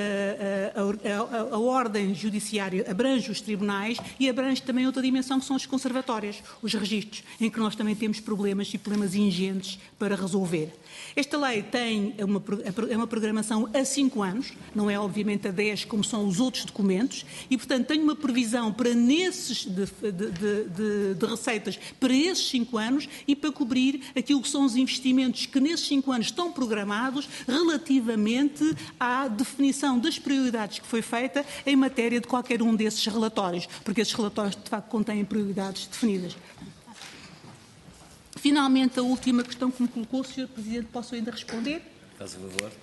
a ordem judiciária, abrange os tribunais e abrange também outra dimensão que são os conservatórios, os registros, em que nós também temos problemas e problemas ingentes para resolver. Esta lei tem uma programação a 5 anos, não é obviamente a 10 como são os outros documentos, e portanto tem uma previsão para nesses de receitas para esses 5 anos e para cobrir aquilo que são os investimentos que nesses 5 anos estão programados relativamente à definição das prioridades que foi feita em matéria de qualquer um desses relatórios, porque esses relatórios de facto contêm prioridades definidas. Finalmente, a última questão que me colocou, Sr. Presidente, posso ainda responder? Faz o favor.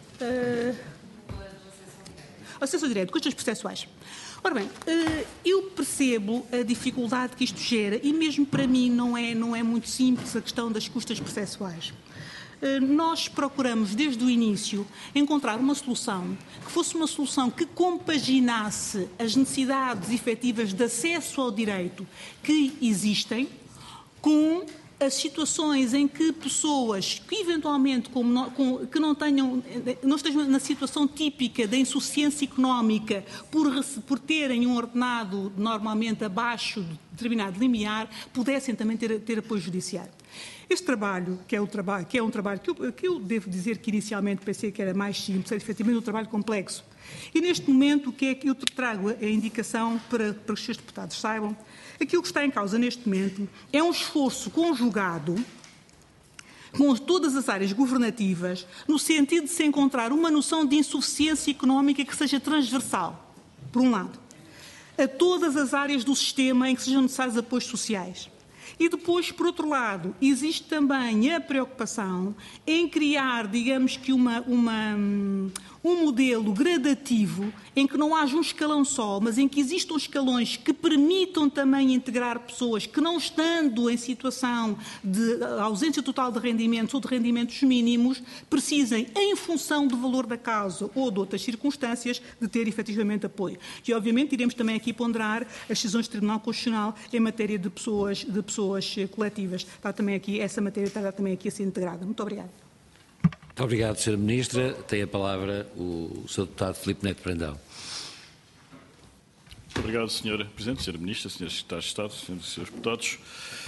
Acesso ao direito, custas processuais. Ora bem, eu percebo a dificuldade que isto gera e mesmo para mim não é muito simples a questão das custas processuais. Nós procuramos, desde o início, encontrar uma solução que fosse uma solução que compaginasse as necessidades efetivas de acesso ao direito que existem com as situações em que pessoas que eventualmente que não estejam na situação típica da insuficiência económica por terem um ordenado normalmente abaixo de determinado limiar, pudessem também ter apoio judiciário. Este trabalho, que é um trabalho que eu devo dizer que inicialmente pensei que era mais simples, é efetivamente um trabalho complexo. E neste momento o que é que eu trago a indicação para os seus deputados saibam? Aquilo que está em causa neste momento é um esforço conjugado com todas as áreas governativas no sentido de se encontrar uma noção de insuficiência económica que seja transversal, por um lado, a todas as áreas do sistema em que sejam necessários apoios sociais. E depois, por outro lado, existe também a preocupação em criar, digamos que um modelo gradativo em que não haja um escalão só, mas em que existam escalões que permitam também integrar pessoas que não estando em situação de ausência total de rendimentos ou de rendimentos mínimos, precisem, em função do valor da causa ou de outras circunstâncias, de ter efetivamente apoio. E, obviamente, iremos também aqui ponderar as decisões do Tribunal Constitucional em matéria de pessoas coletivas. Essa matéria estará também aqui a ser integrada. Muito obrigada. Muito obrigado, Sra. Ministra. Tem a palavra o Sr. Deputado Filipe Neto Brandão. Muito obrigado, Sra. Presidente, Sra. Ministra, Srs. Secretários de Estado, Srs. e Srs. Deputados.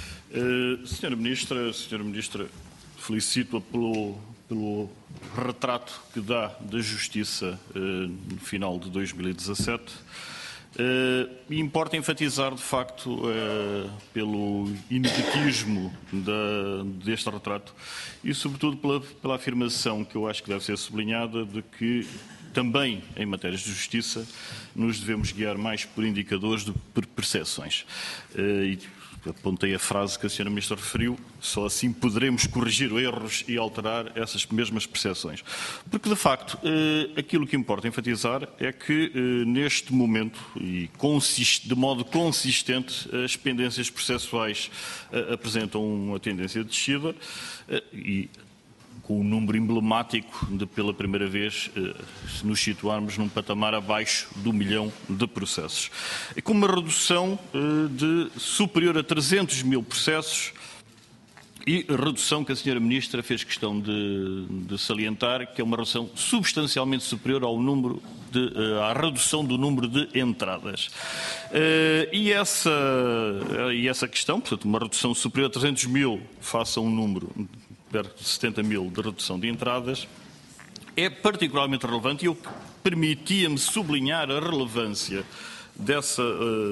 Sra. Ministra, felicito-a pelo retrato que dá da Justiça no final de 2017. E importa enfatizar, de facto, pelo imediatismo deste retrato e, sobretudo, pela afirmação que eu acho que deve ser sublinhada de que, também em matérias de justiça, nos devemos guiar mais por indicadores do que por percepções. E apontei a frase que a Sra. Ministra referiu, só assim poderemos corrigir erros e alterar essas mesmas percepções. Porque, de facto, aquilo que importa enfatizar é que, neste momento, e de modo consistente, as pendências processuais apresentam uma tendência de descida e com um número emblemático de, pela primeira vez, nos situarmos num patamar abaixo do 1 milhão de processos. E com uma redução superior a 300 mil processos e redução que a Sra. Ministra fez questão de salientar, que é uma redução substancialmente superior à redução do número de entradas. E essa questão, portanto, uma redução superior a 300 mil face a um número perto de 70 mil de redução de entradas, é particularmente relevante e eu permitia-me sublinhar a relevância desse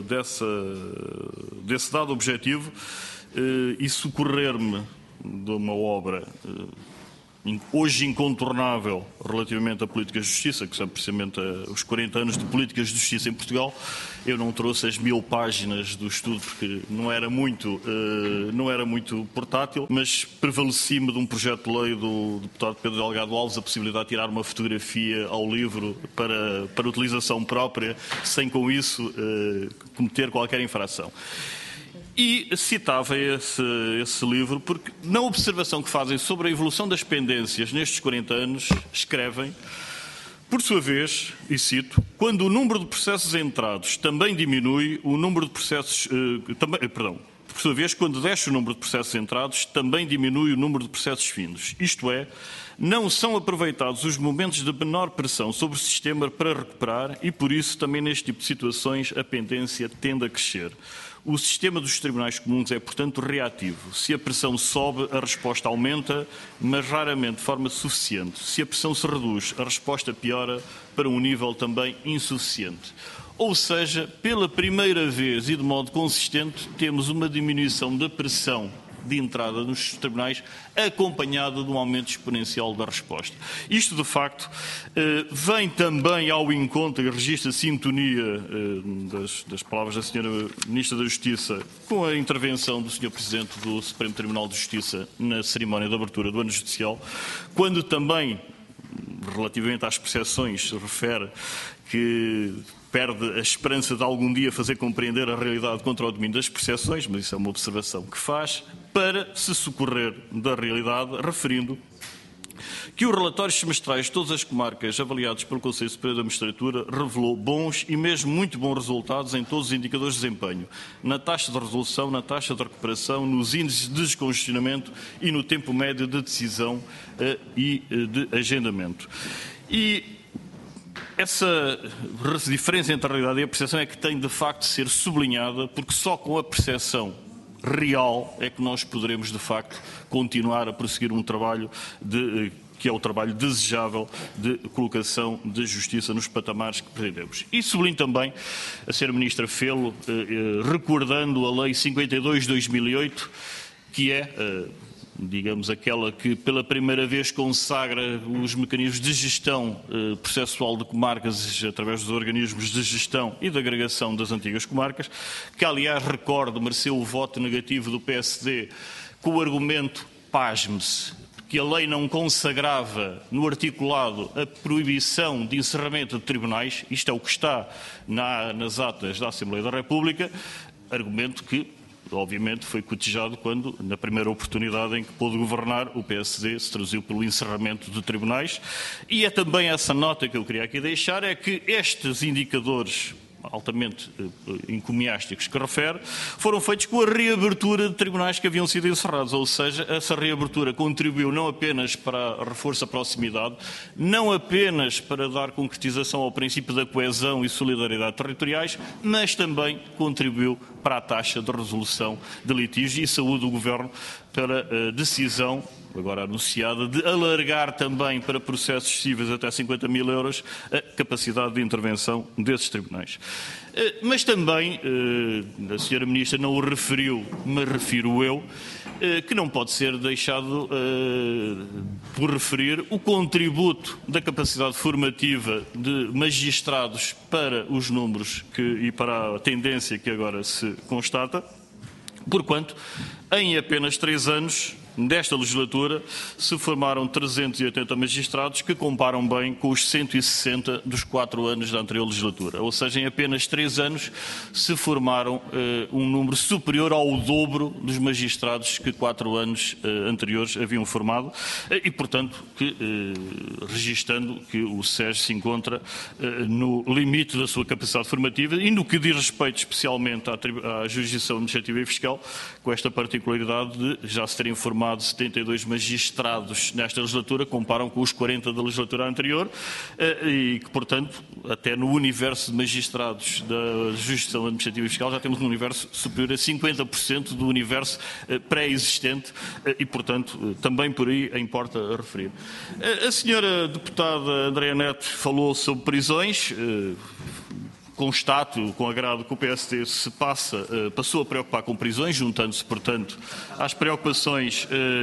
dado objetivo e socorrer-me de uma obra hoje incontornável relativamente à política de justiça, que são precisamente os 40 anos de políticas de justiça em Portugal. Eu não trouxe as 1000 páginas do estudo porque não era muito portátil, mas prevaleci-me de um projeto de lei do deputado Pedro Delgado Alves a possibilidade de tirar uma fotografia ao livro para utilização própria, sem com isso cometer qualquer infração. E citava esse livro porque, na observação que fazem sobre a evolução das pendências nestes 40 anos, escrevem, por sua vez, e cito, quando o número de processos entrados também diminui, o número de processos... por sua vez, quando desce o número de processos entrados, também diminui o número de processos findos. Isto é, não são aproveitados os momentos de menor pressão sobre o sistema para recuperar e, por isso, também neste tipo de situações, a pendência tende a crescer. O sistema dos tribunais comuns é, portanto, reativo. Se a pressão sobe, a resposta aumenta, mas raramente de forma suficiente. Se a pressão se reduz, a resposta piora para um nível também insuficiente. Ou seja, pela primeira vez e de modo consistente, temos uma diminuição da pressão de entrada nos tribunais, acompanhada de um aumento exponencial da resposta. Isto, de facto, vem também ao encontro e registra a sintonia das palavras da Sra. Ministra da Justiça com a intervenção do Sr. Presidente do Supremo Tribunal de Justiça na cerimónia de abertura do ano judicial, quando também, relativamente às percepções, se refere que perde a esperança de algum dia fazer compreender a realidade contra o domínio das percepções, mas isso é uma observação que faz, para se socorrer da realidade, referindo que os relatórios semestrais de todas as comarcas avaliados pelo Conselho Superior da Magistratura revelou bons e mesmo muito bons resultados em todos os indicadores de desempenho, na taxa de resolução, na taxa de recuperação, nos índices de descongestionamento e no tempo médio de decisão e de agendamento. E essa diferença entre a realidade e a percepção é que tem de facto de ser sublinhada, porque só com a percepção real é que nós poderemos de facto continuar a prosseguir um trabalho que é o trabalho desejável de colocação da justiça nos patamares que pretendemos. E sublinho também, a Sra. Ministra fê-lo, recordando a Lei 52 de 2008, que é, digamos, aquela que pela primeira vez consagra os mecanismos de gestão processual de comarcas através dos organismos de gestão e de agregação das antigas comarcas, que, aliás, recordo, mereceu o voto negativo do PSD com o argumento, pasme-se, que a lei não consagrava no articulado a proibição de encerramento de tribunais, isto é o que está nas atas da Assembleia da República, argumento que obviamente foi cotejado quando, na primeira oportunidade em que pôde governar, o PSD se traduziu pelo encerramento de tribunais. E é também essa nota que eu queria aqui deixar, é que estes indicadores altamente encomiásticos que refere, foram feitos com a reabertura de tribunais que haviam sido encerrados, ou seja, essa reabertura contribuiu não apenas para reforço da proximidade, não apenas para dar concretização ao princípio da coesão e solidariedade territoriais, mas também contribuiu para a taxa de resolução de litígios e saúde do Governo para a decisão agora anunciada, de alargar também para processos cíveis até 50 mil euros a capacidade de intervenção desses tribunais. Mas também, a Sra. Ministra não o referiu, mas refiro eu, que não pode ser deixado por referir o contributo da capacidade formativa de magistrados para os números e para a tendência que agora se constata, porquanto, em apenas 3 anos desta legislatura, se formaram 380 magistrados, que comparam bem com os 160 dos 4 anos da anterior legislatura. Ou seja, em apenas 3 anos se formaram um número superior ao dobro dos magistrados que 4 anos anteriores haviam formado e, portanto, registando que o SES se encontra no limite da sua capacidade formativa e no que diz respeito especialmente à jurisdição administrativa e fiscal, com esta particularidade de já se terem formado 72 magistrados nesta legislatura, comparam com os 40 da legislatura anterior e que, portanto, até no universo de magistrados da jurisdição administrativa e fiscal já temos um universo superior a 50% do universo pré-existente e, portanto, também por aí importa referir. A senhora deputada Andréa Neto falou sobre prisões. Constato com agrado que o PSD passou a preocupar com prisões, juntando-se, portanto, às preocupações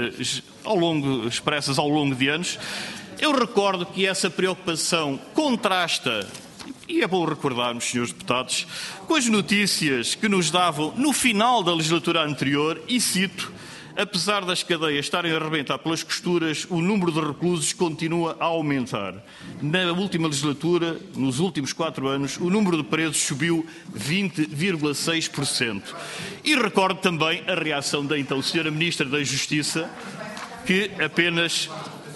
expressas ao longo de anos. Eu recordo que essa preocupação contrasta, e é bom recordarmos, senhores deputados, com as notícias que nos davam no final da legislatura anterior, e cito: apesar das cadeias estarem a arrebentar pelas costuras, o número de reclusos continua a aumentar. Na última legislatura, nos últimos 4 anos, o número de presos subiu 20,6%. E recordo também a reação da então Sra. Ministra da Justiça, que apenas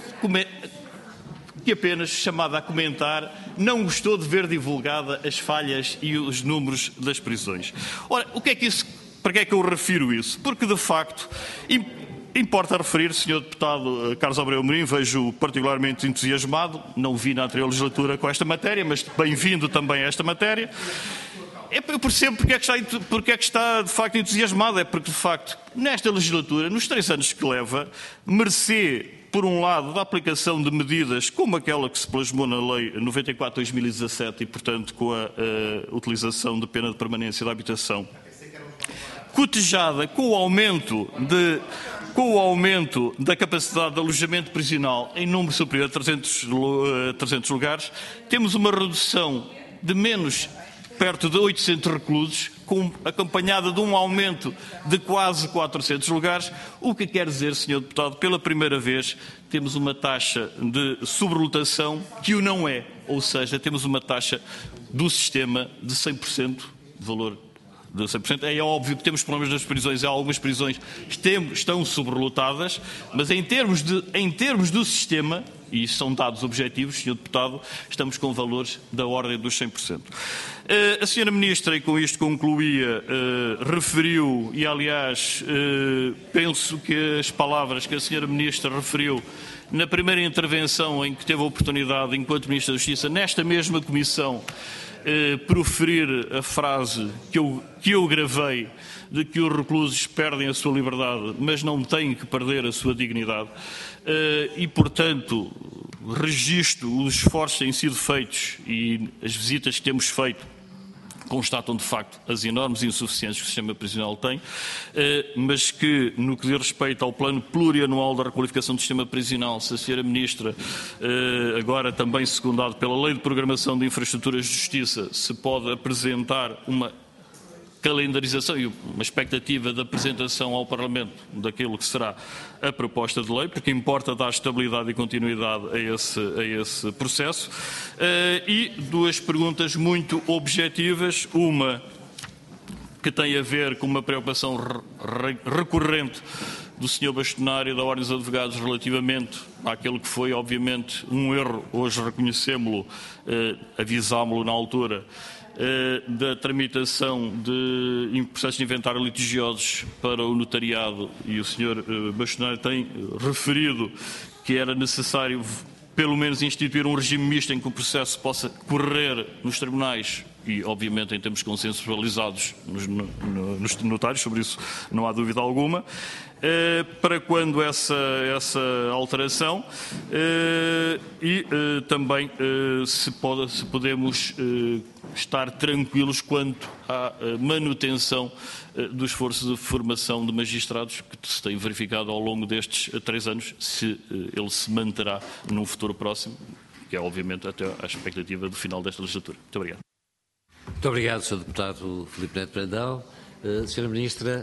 chamada a comentar, não gostou de ver divulgada as falhas e os números das prisões. Ora, o que é que isso Para que é que eu refiro isso? Porque, de facto, importa referir, Sr. Deputado Carlos Abreu Amorim, vejo particularmente entusiasmado, não vi na anterior legislatura com esta matéria, mas bem-vindo também a esta matéria. Eu percebo porque é que está, de facto, entusiasmado. É porque, de facto, nesta legislatura, nos 3 anos que leva, mercê, por um lado, da aplicação de medidas como aquela que se plasmou na Lei 94/2017 e, portanto, com a utilização de pena de permanência da habitação, cotejada com o aumento da capacidade de alojamento prisional em número superior a 300 lugares, temos uma redução de perto de 800 reclusos, acompanhada de um aumento de quase 400 lugares, o que quer dizer, Sr. Deputado, pela primeira vez temos uma taxa de sobrelotação que o não é, ou seja, temos uma taxa do sistema de 100%, de valor de 100%. É óbvio que temos problemas nas prisões, há algumas prisões que estão sobrelotadas, mas em termos do sistema, e são dados objetivos, Sr. Deputado, estamos com valores da ordem dos 100%. A Sra. Ministra, e com isto concluía, referiu, e aliás, penso que as palavras que a Sra. Ministra referiu na primeira intervenção em que teve a oportunidade, enquanto Ministra da Justiça, nesta mesma comissão, proferir a frase que eu gravei, de que os reclusos perdem a sua liberdade, mas não têm que perder a sua dignidade. E, portanto, registro os esforços que têm sido feitos e as visitas que temos feito constatam, de facto, as enormes insuficiências que o sistema prisional tem, mas que, no que diz respeito ao plano plurianual da requalificação do sistema prisional, se a Sra. Ministra, agora também secundado pela Lei de Programação de Infraestruturas de Justiça, se pode apresentar uma calendarização e uma expectativa de apresentação ao Parlamento daquilo que será a proposta de lei, porque importa dar estabilidade e continuidade a esse processo. E 2 perguntas muito objetivas, uma que tem a ver com uma preocupação recorrente do Sr. Bastonário da Ordem dos Advogados relativamente àquele que foi, obviamente, um erro, hoje reconhecemos-lo, avisámo-lo na altura, da tramitação de processos de inventário litigiosos para o notariado, e o Sr. Bastonário tem referido que era necessário pelo menos instituir um regime misto em que o processo possa correr nos tribunais e, obviamente, em termos consensualizados nos notários, sobre isso não há dúvida alguma. Para quando essa alteração e também se podemos estar tranquilos quanto à manutenção do esforço de formação de magistrados que se tem verificado ao longo destes 3 anos, se ele se manterá num futuro próximo, que é obviamente até a expectativa do final desta legislatura. Muito obrigado. Muito obrigado, Sr. Deputado Filipe Neto Brandão. Sra. Ministra,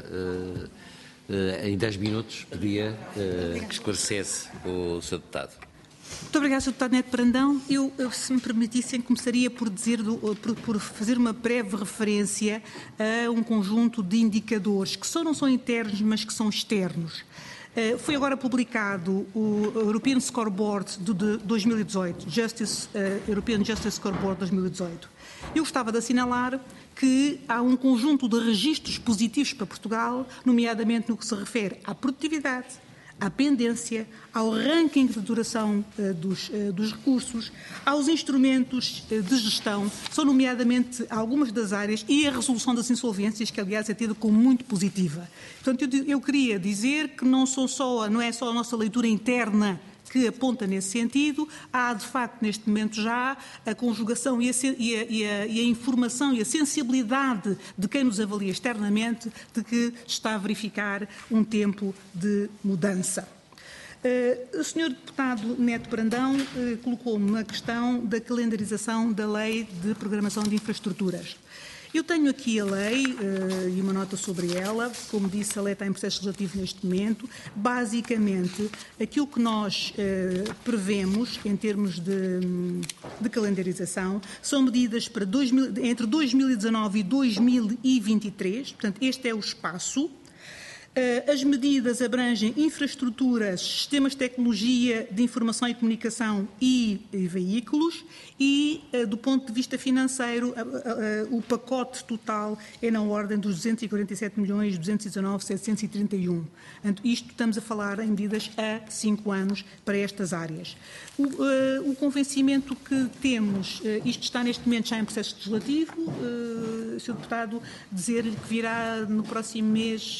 em 10 minutos pedia que esclarecesse o Sr. Deputado. Muito obrigada, Sr. Deputado Neto Brandão. Eu, se me permitissem, começaria por fazer uma breve referência a um conjunto de indicadores que não são internos, mas que são externos. Foi agora publicado o European Scoreboard de 2018, European Justice Scoreboard 2018. Eu gostava de assinalar que há um conjunto de registros positivos para Portugal, nomeadamente no que se refere à produtividade, à pendência, ao ranking de duração dos recursos, aos instrumentos de gestão, são nomeadamente algumas das áreas, e a resolução das insolvências, que aliás é tida como muito positiva. Portanto, eu queria dizer que não é só a nossa leitura interna que aponta nesse sentido, há de facto neste momento já a conjugação e a informação e a sensibilidade de quem nos avalia externamente de que está a verificar um tempo de mudança. O Sr. Deputado Neto Brandão colocou-me na questão da calendarização da Lei de Programação de Infraestruturas. Eu tenho aqui a lei e uma nota sobre ela. Como disse, a lei está em processo legislativo neste momento. Basicamente, aquilo que nós prevemos em termos de calendarização são medidas para entre 2019 e 2023. Portanto, este é o espaço. As medidas abrangem infraestruturas, sistemas de tecnologia de informação e comunicação e veículos e, do ponto de vista financeiro, o pacote total é na ordem dos 247.219.731. Isto estamos a falar em medidas a 5 anos para estas áreas. O convencimento que temos, isto está neste momento já em processo legislativo, Sr. Deputado, dizer-lhe que virá no próximo mês,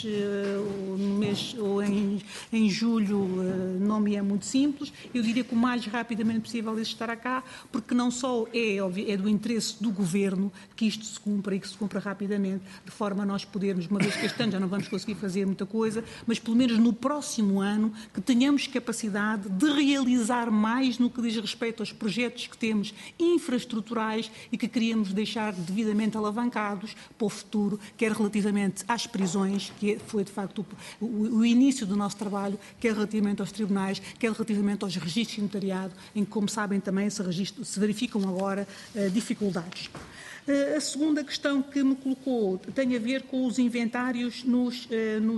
ou em julho, não me é muito simples. Eu diria que o mais rapidamente possível isso estará cá, porque não só é do interesse do Governo que isto se cumpra e que se cumpra rapidamente, de forma a nós podermos, uma vez que este ano já não vamos conseguir fazer muita coisa, mas pelo menos no próximo ano que tenhamos capacidade de realizar mais no que diz respeito aos projetos que temos infraestruturais e que queríamos deixar devidamente alavancados para o futuro, quer relativamente às prisões, que foi de facto o início do nosso trabalho, quer relativamente aos tribunais, quer relativamente aos registros de notariado, em que, como sabem, também se verificam agora dificuldades. A segunda questão que me colocou tem a ver com os inventários nos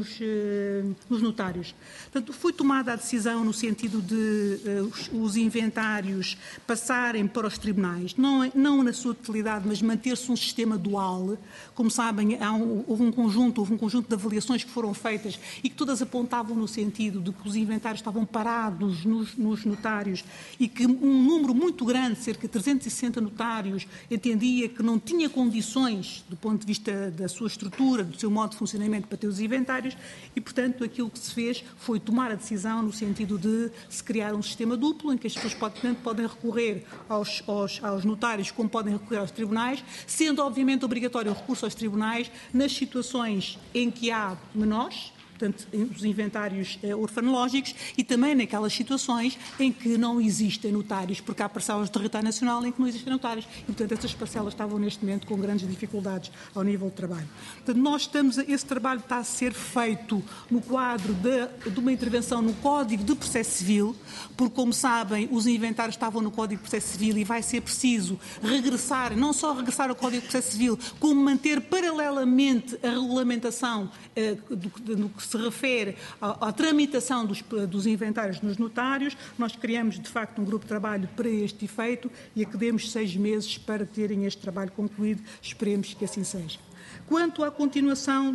notários. Portanto, foi tomada a decisão no sentido de os inventários passarem para os tribunais, não na sua totalidade, mas manter-se um sistema dual. Como sabem, houve um conjunto de avaliações que foram feitas e que todas apontavam no sentido de que os inventários estavam parados nos notários e que um número muito grande, cerca de 360 notários, entendia que não tinha condições, do ponto de vista da sua estrutura, do seu modo de funcionamento, para ter os inventários e, portanto, aquilo que se fez foi tomar a decisão no sentido de se criar um sistema duplo, em que as pessoas podem recorrer aos notários como podem recorrer aos tribunais, sendo, obviamente, obrigatório o recurso aos tribunais nas situações em que há menores, portanto, os inventários orfanológicos e também naquelas situações em que não existem notários, porque há parcelas do território nacional em que não existem notários e, portanto, essas parcelas estavam neste momento com grandes dificuldades ao nível de trabalho. Portanto, esse trabalho está a ser feito no quadro de uma intervenção no Código de Processo Civil, porque, como sabem, os inventários estavam no Código de Processo Civil e vai ser preciso regressar, não só regressar ao Código de Processo Civil, como manter paralelamente a regulamentação no que se refere à tramitação dos inventários nos notários. Nós criamos, de facto, um grupo de trabalho para este efeito e acedemos 6 meses para terem este trabalho concluído. Esperemos que assim seja. Quanto à continuação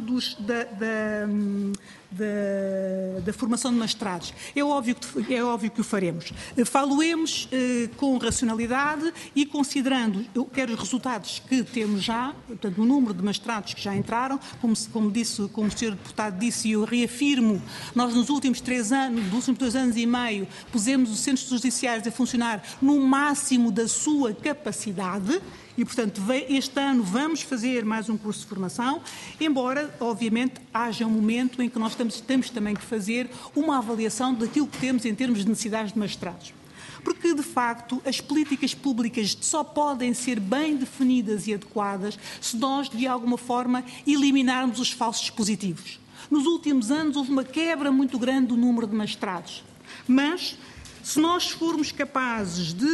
da formação de magistrados, é óbvio que o faremos. Falo-emos com racionalidade e considerando, quer os resultados que temos já, portanto, o número de magistrados que já entraram, como o Sr. Deputado disse, e eu reafirmo, nós nos últimos 2 anos e meio, pusemos os centros judiciários a funcionar no máximo da sua capacidade. E, portanto, este ano vamos fazer mais um curso de formação, embora, obviamente, haja um momento em que nós temos também que fazer uma avaliação daquilo que temos em termos de necessidades de magistrados. Porque, de facto, as políticas públicas só podem ser bem definidas e adequadas se nós, de alguma forma, eliminarmos os falsos positivos. Nos últimos anos houve uma quebra muito grande do número de magistrados, mas se nós formos capazes de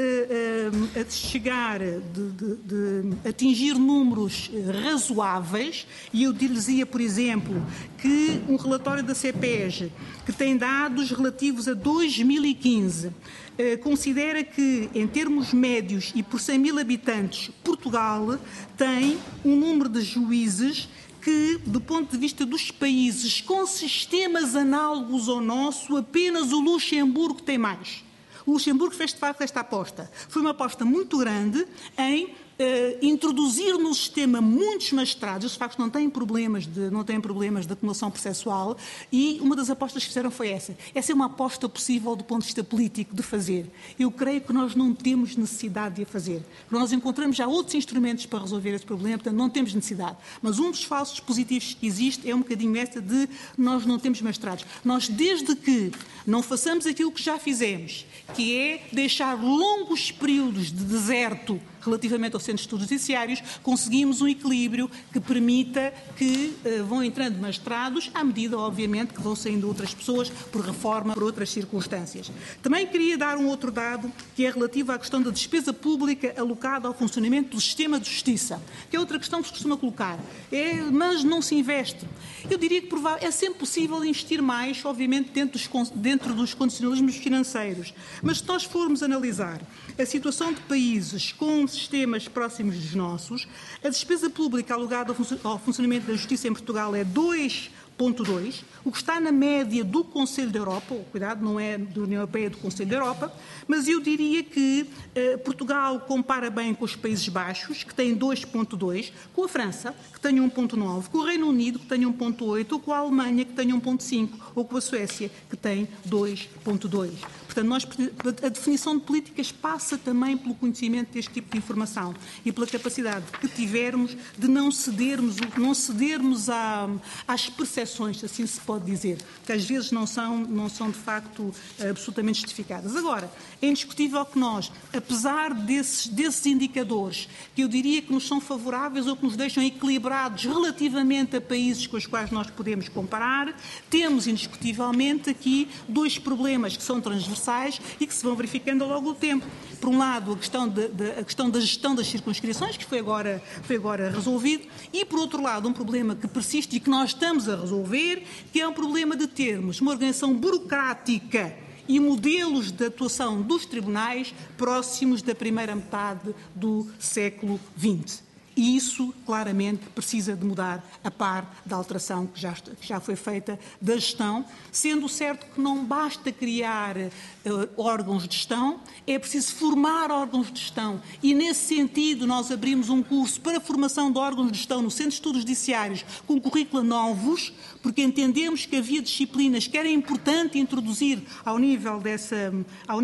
atingir números razoáveis, e eu dizia, por exemplo, que um relatório da CEPEG, que tem dados relativos a 2015, considera que, em termos médios e por 100 mil habitantes, Portugal tem um número de juízes que, do ponto de vista dos países com sistemas análogos ao nosso, apenas o Luxemburgo tem mais. O Luxemburgo fez, de facto, esta aposta. Foi uma aposta muito grande em introduzir no sistema muitos magistrados. Os factos não têm problemas de acumulação processual e uma das apostas que fizeram foi essa. Essa é uma aposta possível do ponto de vista político de fazer. Eu creio que nós não temos necessidade de a fazer. Nós encontramos já outros instrumentos para resolver esse problema, portanto não temos necessidade. Mas um dos falsos positivos que existe é um bocadinho essa de nós não temos magistrados. Nós, desde que não façamos aquilo que já fizemos, que é deixar longos períodos de deserto relativamente aos centros de estudos judiciários, conseguimos um equilíbrio que permita que vão entrando magistrados, à medida, obviamente, que vão saindo outras pessoas por reforma, por outras circunstâncias. Também queria dar um outro dado, que é relativo à questão da despesa pública alocada ao funcionamento do sistema de justiça, que é outra questão que se costuma colocar. Mas não se investe. Eu diria que é sempre possível investir mais, obviamente, dentro dos condicionalismos financeiros. Mas se nós formos analisar a situação de países com sistemas próximos dos nossos, a despesa pública alocada ao funcionamento da justiça em Portugal é 2,2, o que está na média do Conselho da Europa, cuidado, não é da União Europeia, é do Conselho da Europa, mas eu diria que Portugal compara bem com os Países Baixos, que têm 2,2, com a França, que tem 1,9, com o Reino Unido, que tem 1,8, ou com a Alemanha, que tem 1,5, ou com a Suécia, que tem 2,2. Portanto, a definição de políticas passa também pelo conhecimento deste tipo de informação e pela capacidade que tivermos de não cedermos às percepções, se assim se pode dizer, que às vezes não são de facto absolutamente justificadas. Agora, é indiscutível que nós, apesar desses indicadores, que eu diria que nos são favoráveis ou que nos deixam equilibrados relativamente a países com os quais nós podemos comparar, temos indiscutivelmente aqui dois problemas que são transversais e que se vão verificando ao longo do tempo. Por um lado, a questão da gestão das circunscrições, que foi agora resolvido, e por outro lado, um problema que persiste e que nós estamos a resolver, que é um problema de termos uma organização burocrática e modelos de atuação dos tribunais próximos da primeira metade do século XX. E isso, claramente, precisa de mudar a par da alteração que já foi feita da gestão, sendo certo que não basta criar órgãos de gestão, é preciso formar órgãos de gestão. E, nesse sentido, nós abrimos um curso para a formação de órgãos de gestão no Centro de Estudos Judiciários com currículos novos, porque entendemos que havia disciplinas que era importante introduzir ao nível dessa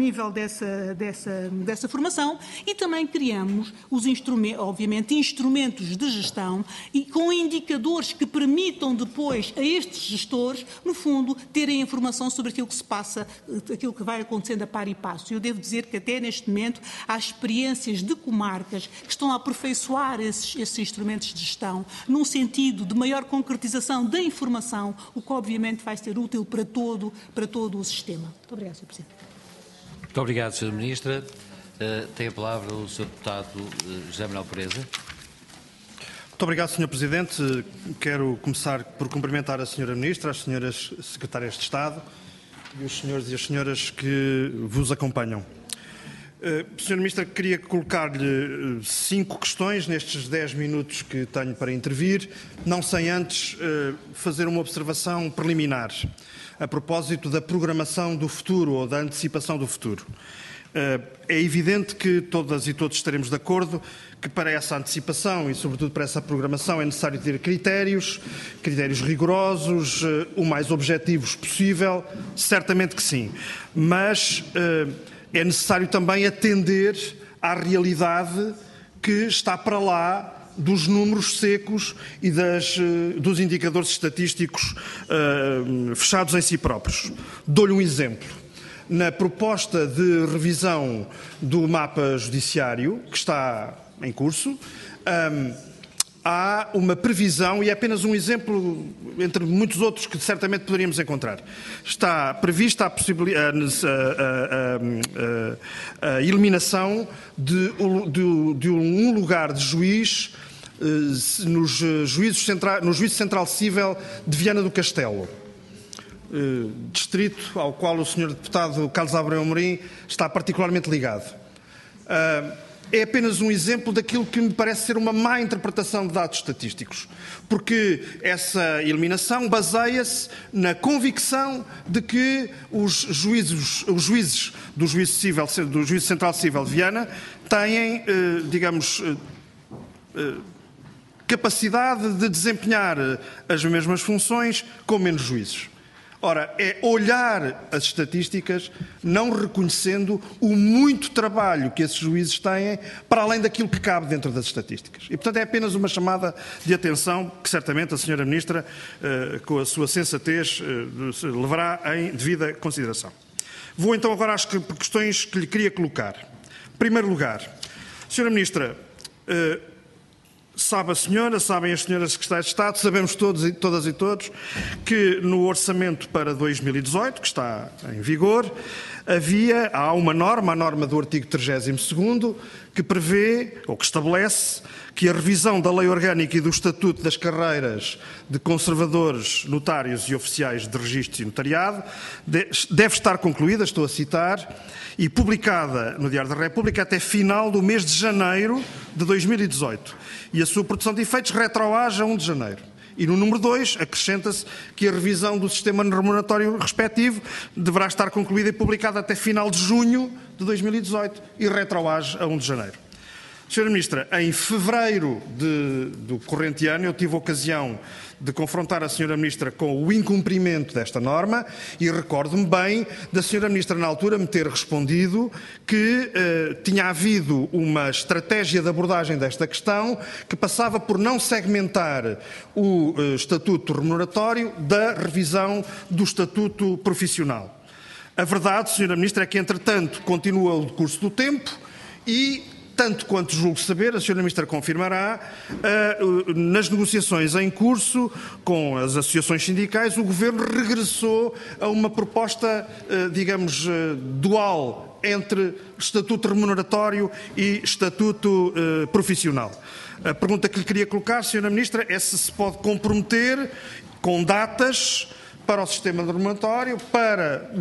formação, e também criamos obviamente, instrumentos de gestão e com indicadores que permitam depois a estes gestores, no fundo, terem informação sobre aquilo que se passa, aquilo que vai acontecendo a par e passo. Eu devo dizer que até neste momento há experiências de comarcas que estão a aperfeiçoar esses instrumentos de gestão num sentido de maior concretização da informação, o que obviamente vai ser útil para todo o sistema. Muito obrigado, Sr. Presidente. Muito obrigado, Sra. Ministra. Tem a palavra o Sr. Deputado José Manuel Pereza. Muito obrigado, Sr. Presidente. Quero começar por cumprimentar a Sra. Ministra, as Sras. Secretárias de Estado e os senhores e as senhoras que vos acompanham. Sra. Ministra, queria colocar-lhe 5 questões nestes 10 minutos que tenho para intervir, não sem antes fazer uma observação preliminar a propósito da programação do futuro ou da antecipação do futuro. É evidente que todas e todos estaremos de acordo que para essa antecipação e, sobretudo, para essa programação é necessário ter critérios rigorosos, o mais objetivos possível, certamente que sim. Mas é necessário também atender à realidade que está para lá dos números secos e dos indicadores estatísticos fechados em si próprios. Dou-lhe um exemplo. Na proposta de revisão do mapa judiciário, que está em curso, há uma previsão, e é apenas um exemplo entre muitos outros que certamente poderíamos encontrar. Está prevista a eliminação de um lugar de juiz no Juízo Central Cível de Viana do Castelo, distrito ao qual o Sr. Deputado Carlos Abreu Amorim está particularmente ligado. É apenas um exemplo daquilo que me parece ser uma má interpretação de dados estatísticos, porque essa eliminação baseia-se na convicção de que os juízes do Juízo Central Cível de Viana têm, capacidade de desempenhar as mesmas funções com menos juízes. Ora, é olhar as estatísticas não reconhecendo o muito trabalho que esses juízes têm para além daquilo que cabe dentro das estatísticas. E, portanto, é apenas uma chamada de atenção que certamente a Sra. Ministra, com a sua sensatez, levará em devida consideração. Vou então agora às questões que lhe queria colocar. Em primeiro lugar, Sra. Ministra, sabe a senhora, sabem as senhoras secretárias de Estado, sabemos todas e todos que no orçamento para 2018, que está em vigor, há uma norma, a norma do artigo 32º, que prevê, ou que estabelece, que a revisão da Lei Orgânica e do Estatuto das Carreiras de Conservadores, Notários e Oficiais de Registro e Notariado deve estar concluída, estou a citar, e publicada no Diário da República até final do mês de janeiro de 2018. E a sua produção de efeitos retroage a 1 de janeiro. E no número 2, acrescenta-se que a revisão do sistema remuneratório respectivo deverá estar concluída e publicada até final de junho de 2018 e retroage a 1 de janeiro. Sra. Ministra, em fevereiro do corrente ano eu tive a ocasião de confrontar a Sra. Ministra com o incumprimento desta norma e recordo-me bem da Sra. Ministra na altura me ter respondido que tinha havido uma estratégia de abordagem desta questão que passava por não segmentar o estatuto remuneratório da revisão do estatuto profissional. A verdade, Sra. Ministra, é que entretanto continua o decurso do tempo e tanto quanto julgo saber, a Sra. Ministra confirmará, nas negociações em curso com as associações sindicais, o Governo regressou a uma proposta, digamos, dual entre estatuto remuneratório e estatuto profissional. A pergunta que lhe queria colocar, Sra. Ministra, é se pode comprometer com datas para o sistema remuneratório, para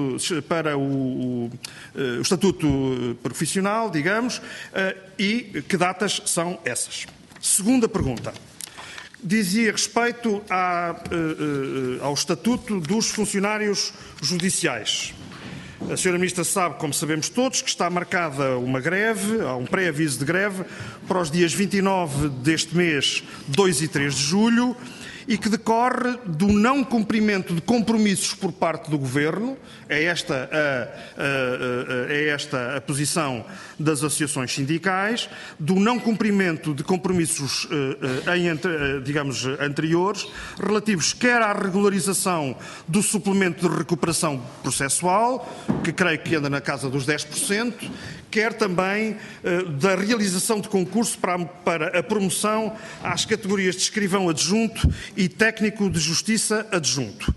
o estatuto profissional, digamos, e que datas são essas. Segunda pergunta. Dizia respeito ao estatuto dos funcionários judiciais. A Sra. Ministra sabe, como sabemos todos, que está marcada uma greve, há um pré-aviso de greve, para os dias 29 deste mês, 2 e 3 de julho, e que decorre do não cumprimento de compromissos por parte do Governo, é esta a posição das associações sindicais, do não cumprimento de compromissos, digamos, anteriores, relativos quer à regularização do suplemento de recuperação processual, que creio que anda na casa dos 10%, quer também da realização de concurso para a promoção às categorias de escrivão adjunto e técnico de justiça adjunto.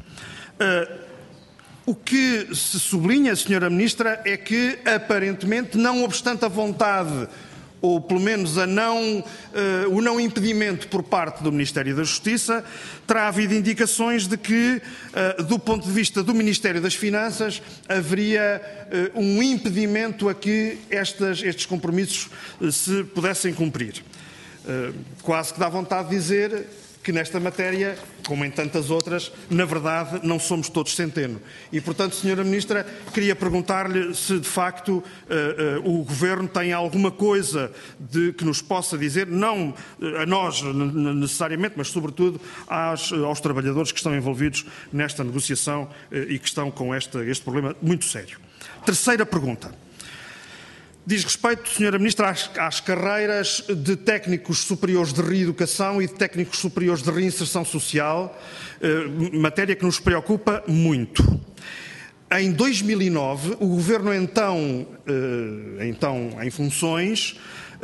O que se sublinha, Sra. Ministra, é que, aparentemente, não obstante a vontade, ou pelo menos o não impedimento por parte do Ministério da Justiça, terá havido indicações de que, do ponto de vista do Ministério das Finanças, haveria um impedimento a que estes compromissos se pudessem cumprir. Quase que dá vontade de dizer que nesta matéria, como em tantas outras, na verdade não somos todos centeno. E, portanto, Sra. Ministra, queria perguntar-lhe se, de facto, o Governo tem alguma coisa que nos possa dizer, não a nós necessariamente, mas, sobretudo, aos trabalhadores que estão envolvidos nesta negociação e que estão com este problema muito sério. Terceira pergunta. Diz respeito, Sra. Ministra, às carreiras de técnicos superiores de reeducação e de técnicos superiores de reinserção social, matéria que nos preocupa muito. Em 2009, o Governo então em funções,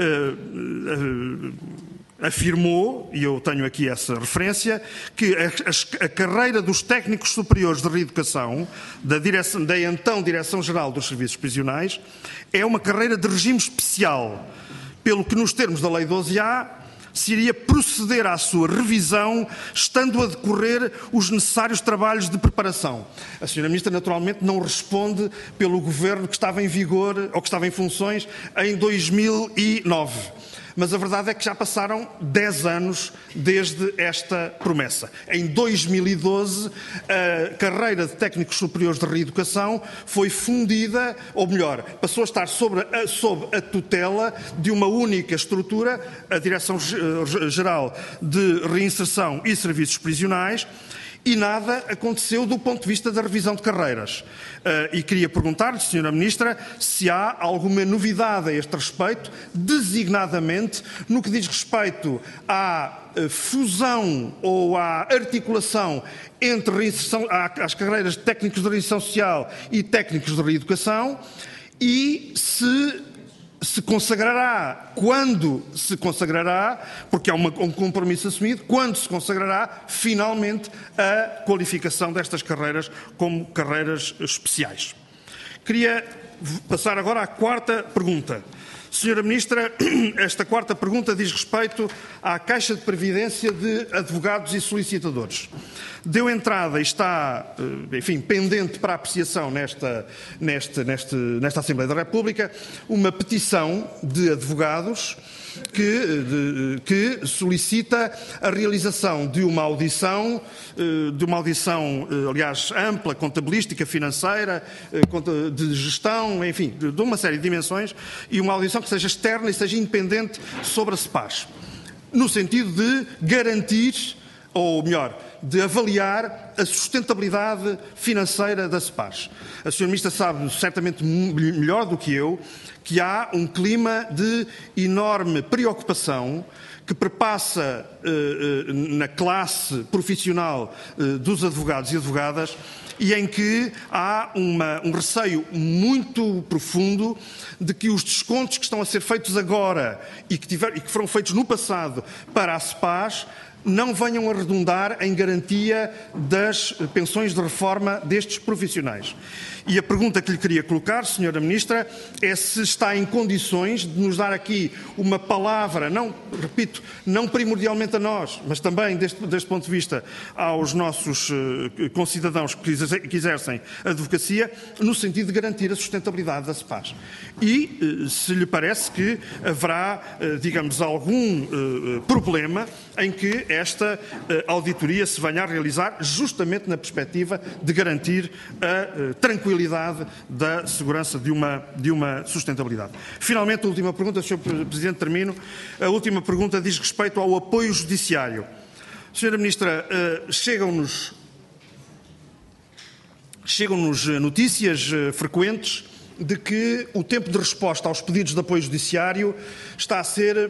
afirmou, e eu tenho aqui essa referência, que a carreira dos técnicos superiores de reeducação da então Direção-Geral dos Serviços Prisionais é uma carreira de regime especial, pelo que nos termos da Lei 12A se iria proceder à sua revisão, estando a decorrer os necessários trabalhos de preparação. A Sra. Ministra, naturalmente, não responde pelo Governo que estava em vigor, ou que estava em funções, em 2009. Mas a verdade é que já passaram 10 anos desde esta promessa. Em 2012, a carreira de técnicos superiores de reeducação foi fundida, ou melhor, passou a estar sob a tutela de uma única estrutura, a Direção-Geral de Reinserção e Serviços Prisionais, e nada aconteceu do ponto de vista da revisão de carreiras. E queria perguntar-lhe, Sra. Ministra, se há alguma novidade a este respeito, designadamente no que diz respeito à fusão ou à articulação entre as carreiras de técnicos de reinserção social e técnicos de reeducação, e se consagrará, quando se consagrará, porque há um compromisso assumido, quando se consagrará finalmente a qualificação destas carreiras como carreiras especiais. Queria passar agora à quarta pergunta. Senhora Ministra, esta quarta pergunta diz respeito à Caixa de Previdência de Advogados e Solicitadores. Deu entrada e está, enfim, pendente para apreciação nesta Assembleia da República uma petição de advogados que solicita a realização de uma audição, aliás, ampla, contabilística, financeira, de gestão, enfim, de uma série de dimensões, e uma audição que seja externa e seja independente sobre a CEPAS, no sentido de garantir, ou melhor, de avaliar a sustentabilidade financeira da CEPAS. A Sra. Ministra sabe certamente melhor do que eu que há um clima de enorme preocupação que perpassa na classe profissional dos advogados e advogadas e em que há um receio muito profundo de que os descontos que estão a ser feitos agora e que foram feitos no passado para a CEPAS não venham a redundar em garantia das pensões de reforma destes profissionais. E a pergunta que lhe queria colocar, Sra. Ministra, é se está em condições de nos dar aqui uma palavra, não, repito, não primordialmente a nós, mas também deste ponto de vista aos nossos concidadãos que exercem a advocacia, no sentido de garantir a sustentabilidade da CEPAS. E se lhe parece que haverá, digamos, algum problema em que esta auditoria se venha a realizar justamente na perspectiva de garantir a tranquilidade da segurança de uma sustentabilidade. Finalmente, a última pergunta, Sr. Presidente, termino. A última pergunta diz respeito ao apoio judiciário. Sra. Ministra, chegam-nos notícias frequentes de que o tempo de resposta aos pedidos de apoio judiciário está a ser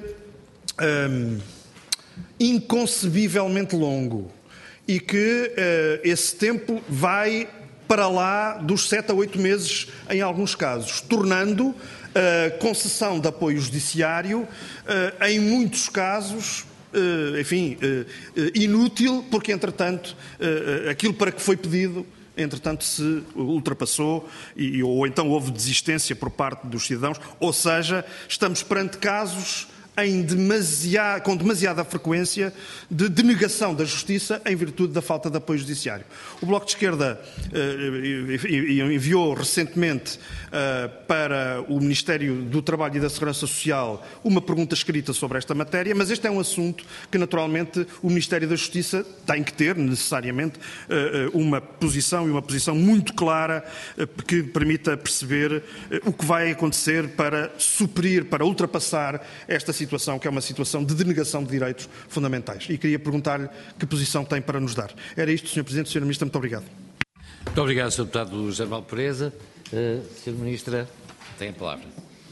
inconcebivelmente longo e que esse tempo vai para lá dos 7 a 8 meses em alguns casos, tornando a concessão de apoio judiciário em muitos casos, enfim, inútil, porque entretanto aquilo para que foi pedido entretanto se ultrapassou ou então houve desistência por parte dos cidadãos, ou seja, estamos perante casos com demasiada frequência de denegação da justiça em virtude da falta de apoio judiciário. O Bloco de Esquerda enviou recentemente para o Ministério do Trabalho e da Segurança Social uma pergunta escrita sobre esta matéria, mas este é um assunto que naturalmente o Ministério da Justiça tem que ter necessariamente uma posição muito clara que permita perceber o que vai acontecer para suprir, para ultrapassar esta situação, que é uma situação de denegação de direitos fundamentais. E queria perguntar-lhe que posição tem para nos dar. Era isto, Sr. Presidente. Sra. Ministra, muito obrigado. Muito obrigado, Sr. Deputado José Manuel Pereza. Sra. Ministra, tem a palavra.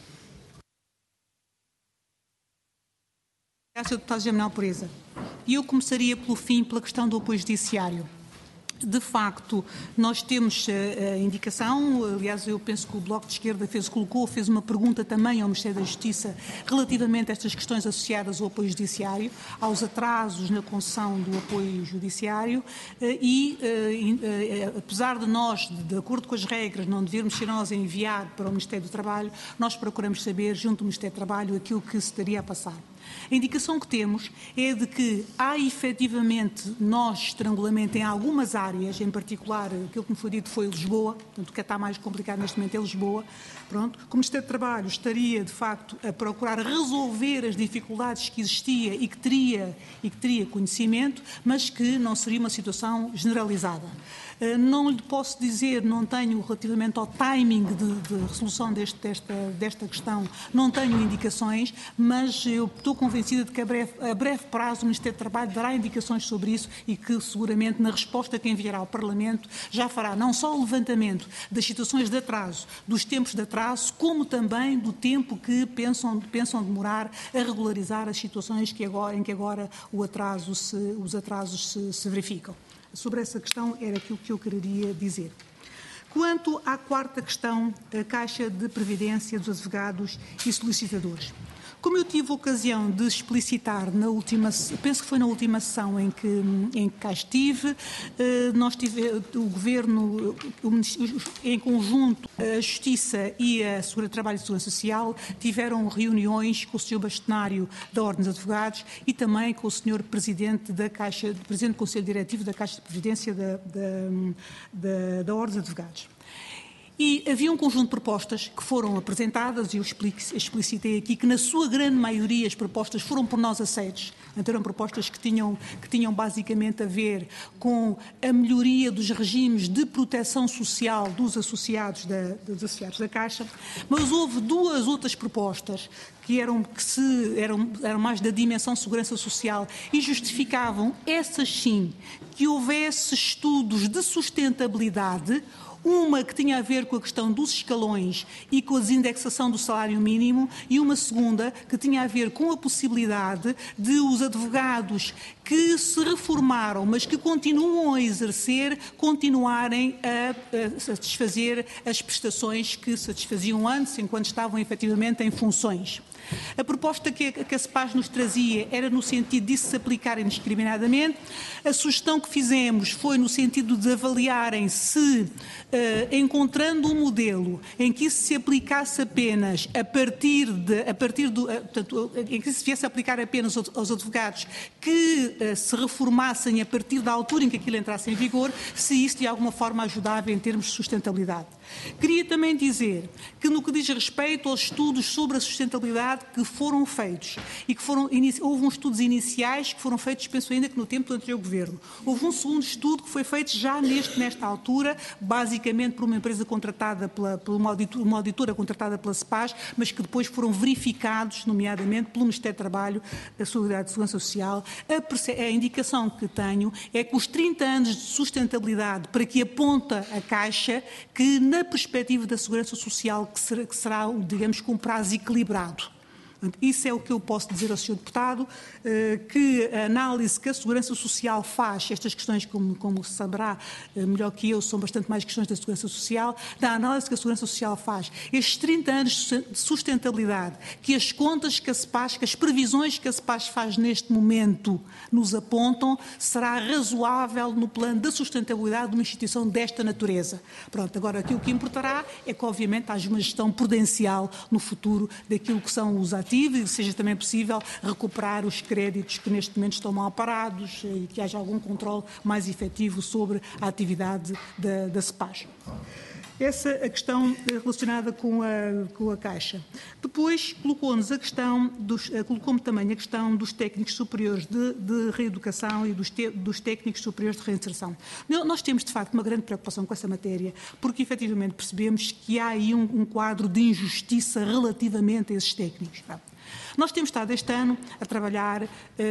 Obrigado, Sr. Deputado José Manuel Pereza. E eu começaria pelo fim, pela questão do apoio judiciário. De facto, nós temos a indicação, aliás, eu penso que o Bloco de Esquerda fez uma pergunta também ao Ministério da Justiça relativamente a estas questões associadas ao apoio judiciário, aos atrasos na concessão do apoio judiciário e, apesar de nós, de acordo com as regras, não devermos ser nós a enviar para o Ministério do Trabalho, nós procuramos saber, junto do Ministério do Trabalho, aquilo que se estaria a passar. A indicação que temos é de que há efetivamente estrangulamento em algumas áreas, em particular aquilo que me foi dito foi Lisboa, portanto o que está mais complicado neste momento é Lisboa. Pronto, que o Ministério do Trabalho estaria de facto a procurar resolver as dificuldades que existia e que teria conhecimento, mas que não seria uma situação generalizada. Não lhe posso dizer, não tenho relativamente ao timing de resolução desta questão, não tenho indicações, mas eu estou convencida de que a breve prazo o Ministério do Trabalho dará indicações sobre isso e que seguramente na resposta que enviará ao Parlamento já fará não só o levantamento das situações de atraso, dos tempos de atraso, como também do tempo que pensam demorar a regularizar as situações em que agora os atrasos se verificam. Sobre essa questão era aquilo que eu quereria dizer. Quanto à quarta questão, a Caixa de Previdência dos Advogados e Solicitadores. Como eu tive a ocasião de explicitar na última, penso que foi na última sessão em que cá estive, o Governo, em conjunto, a Justiça e a Segurança do Trabalho e Segurança Social tiveram reuniões com o Sr. Bastonário da Ordem dos Advogados e também com o Sr. Presidente Presidente do Conselho Diretivo da Caixa de Previdência da Ordem dos Advogados. E havia um conjunto de propostas que foram apresentadas, e eu explicitei aqui que, na sua grande maioria, as propostas foram por nós aceites. Então, eram propostas que tinham basicamente a ver com a melhoria dos regimes de proteção social dos associados da Caixa, mas houve duas outras propostas que eram mais da dimensão segurança social e justificavam, essas sim, que houvesse estudos de sustentabilidade. Uma que tinha a ver com a questão dos escalões e com a desindexação do salário mínimo, e uma segunda que tinha a ver com a possibilidade de os advogados que se reformaram, mas que continuam a exercer, continuarem a satisfazer as prestações que satisfaziam antes, enquanto estavam efetivamente em funções. A proposta que a CEPAS nos trazia era no sentido disso se aplicar indiscriminadamente. A sugestão que fizemos foi no sentido de avaliarem se, encontrando um modelo em que isso se aplicasse apenas em que se viesse a aplicar apenas aos advogados que se reformassem a partir da altura em que aquilo entrasse em vigor, se isso de alguma forma ajudava em termos de sustentabilidade. Queria também dizer que, no que diz respeito aos estudos sobre a sustentabilidade que foram feitos, e que houve uns estudos iniciais que foram feitos, penso ainda que no tempo do anterior Governo. Houve um segundo estudo que foi feito já nesta altura, basicamente por uma empresa contratada por uma auditora contratada pela CEPAS, mas que depois foram verificados, nomeadamente pelo Ministério do Trabalho, da Solidariedade e Segurança Social. A indicação que tenho é que os 30 anos de sustentabilidade para que aponta a Caixa, que na perspectiva da Segurança Social que será, digamos, com um prazo equilibrado. Isso é o que eu posso dizer ao Sr. Deputado, que a análise que a Segurança Social faz, estas questões, como saberá melhor que eu, são bastante mais questões da Segurança Social, da análise que a Segurança Social faz, estes 30 anos de sustentabilidade, que as contas que a CEPAS, que as previsões que a CEPAS faz neste momento nos apontam, será razoável no plano da sustentabilidade de uma instituição desta natureza. Pronto, agora aqui o que importará é que, obviamente, haja uma gestão prudencial no futuro daquilo que são os ativos, e seja também possível recuperar os créditos que neste momento estão mal parados e que haja algum controle mais efetivo sobre a atividade da CEPAS. Essa a questão relacionada com a Caixa. Depois colocou-me também a questão dos técnicos superiores de reeducação e dos técnicos superiores de reinserção. Nós temos, de facto, uma grande preocupação com essa matéria, porque efetivamente percebemos que há aí um quadro de injustiça relativamente a esses técnicos. Nós temos estado este ano a trabalhar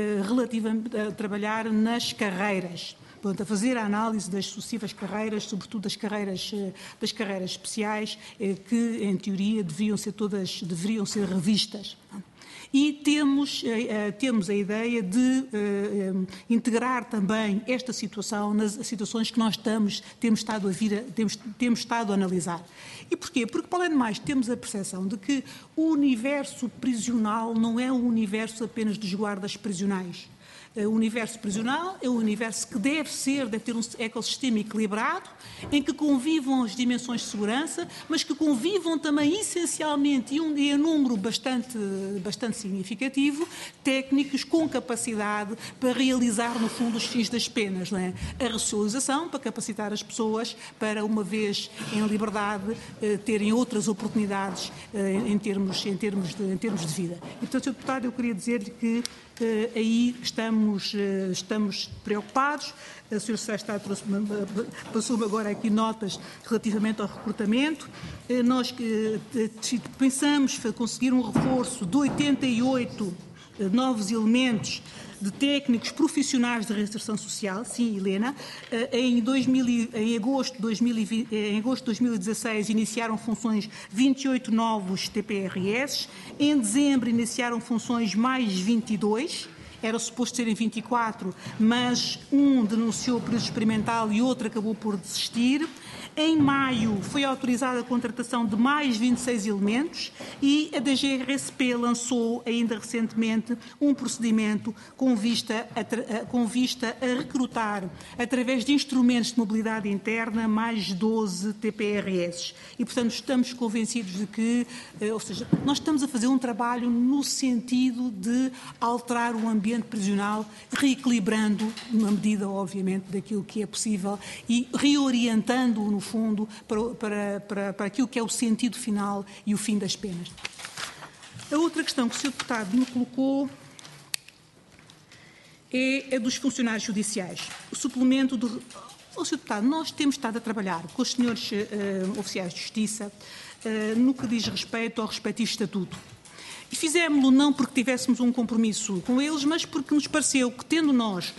nas carreiras, portanto, a fazer a análise das sucessivas carreiras, sobretudo das carreiras especiais, que, em teoria, deveriam ser revistas. E temos a ideia de integrar também esta situação nas situações que nós temos estado a analisar. E porquê? Porque, para além de mais, temos a percepção de que o universo prisional não é um universo apenas dos guardas prisionais. O universo prisional é um universo que deve ter um ecossistema equilibrado, em que convivam as dimensões de segurança, mas que convivam também essencialmente, e em número bastante significativo, técnicos com capacidade para realizar, no fundo, os fins das penas, não é? A ressocialização, para capacitar as pessoas para, uma vez em liberdade, terem outras oportunidades em termos de vida. E, portanto, Sr. Deputado, eu queria dizer-lhe que aí estamos preocupados. A Sra. Secretária de Estado passou-me agora aqui notas relativamente ao recrutamento. Nós pensamos conseguir um reforço de 88 novos elementos de técnicos profissionais de reinserção social, sim, Helena. Em agosto de 2016 iniciaram funções 28 novos TPRS, em dezembro iniciaram funções mais 22, era suposto serem 24, mas um denunciou o período experimental e outro acabou por desistir. Em maio foi autorizada a contratação de mais 26 elementos e a DGRSP lançou ainda recentemente um procedimento com vista a recrutar, através de instrumentos de mobilidade interna, mais 12 TPRS. E, portanto, estamos convencidos de que, ou seja, nós estamos a fazer um trabalho no sentido de alterar o ambiente prisional, reequilibrando, na medida, obviamente, daquilo que é possível e reorientando-o, no fundo, para aquilo que é o sentido final e o fim das penas. A outra questão que o Sr. Deputado me colocou é a dos funcionários judiciais. O suplemento do... Sr. Deputado, nós temos estado a trabalhar com os senhores oficiais de Justiça no que diz respeito ao respectivo estatuto. E fizemos-lo não porque tivéssemos um compromisso com eles, mas porque nos pareceu que, tendo nós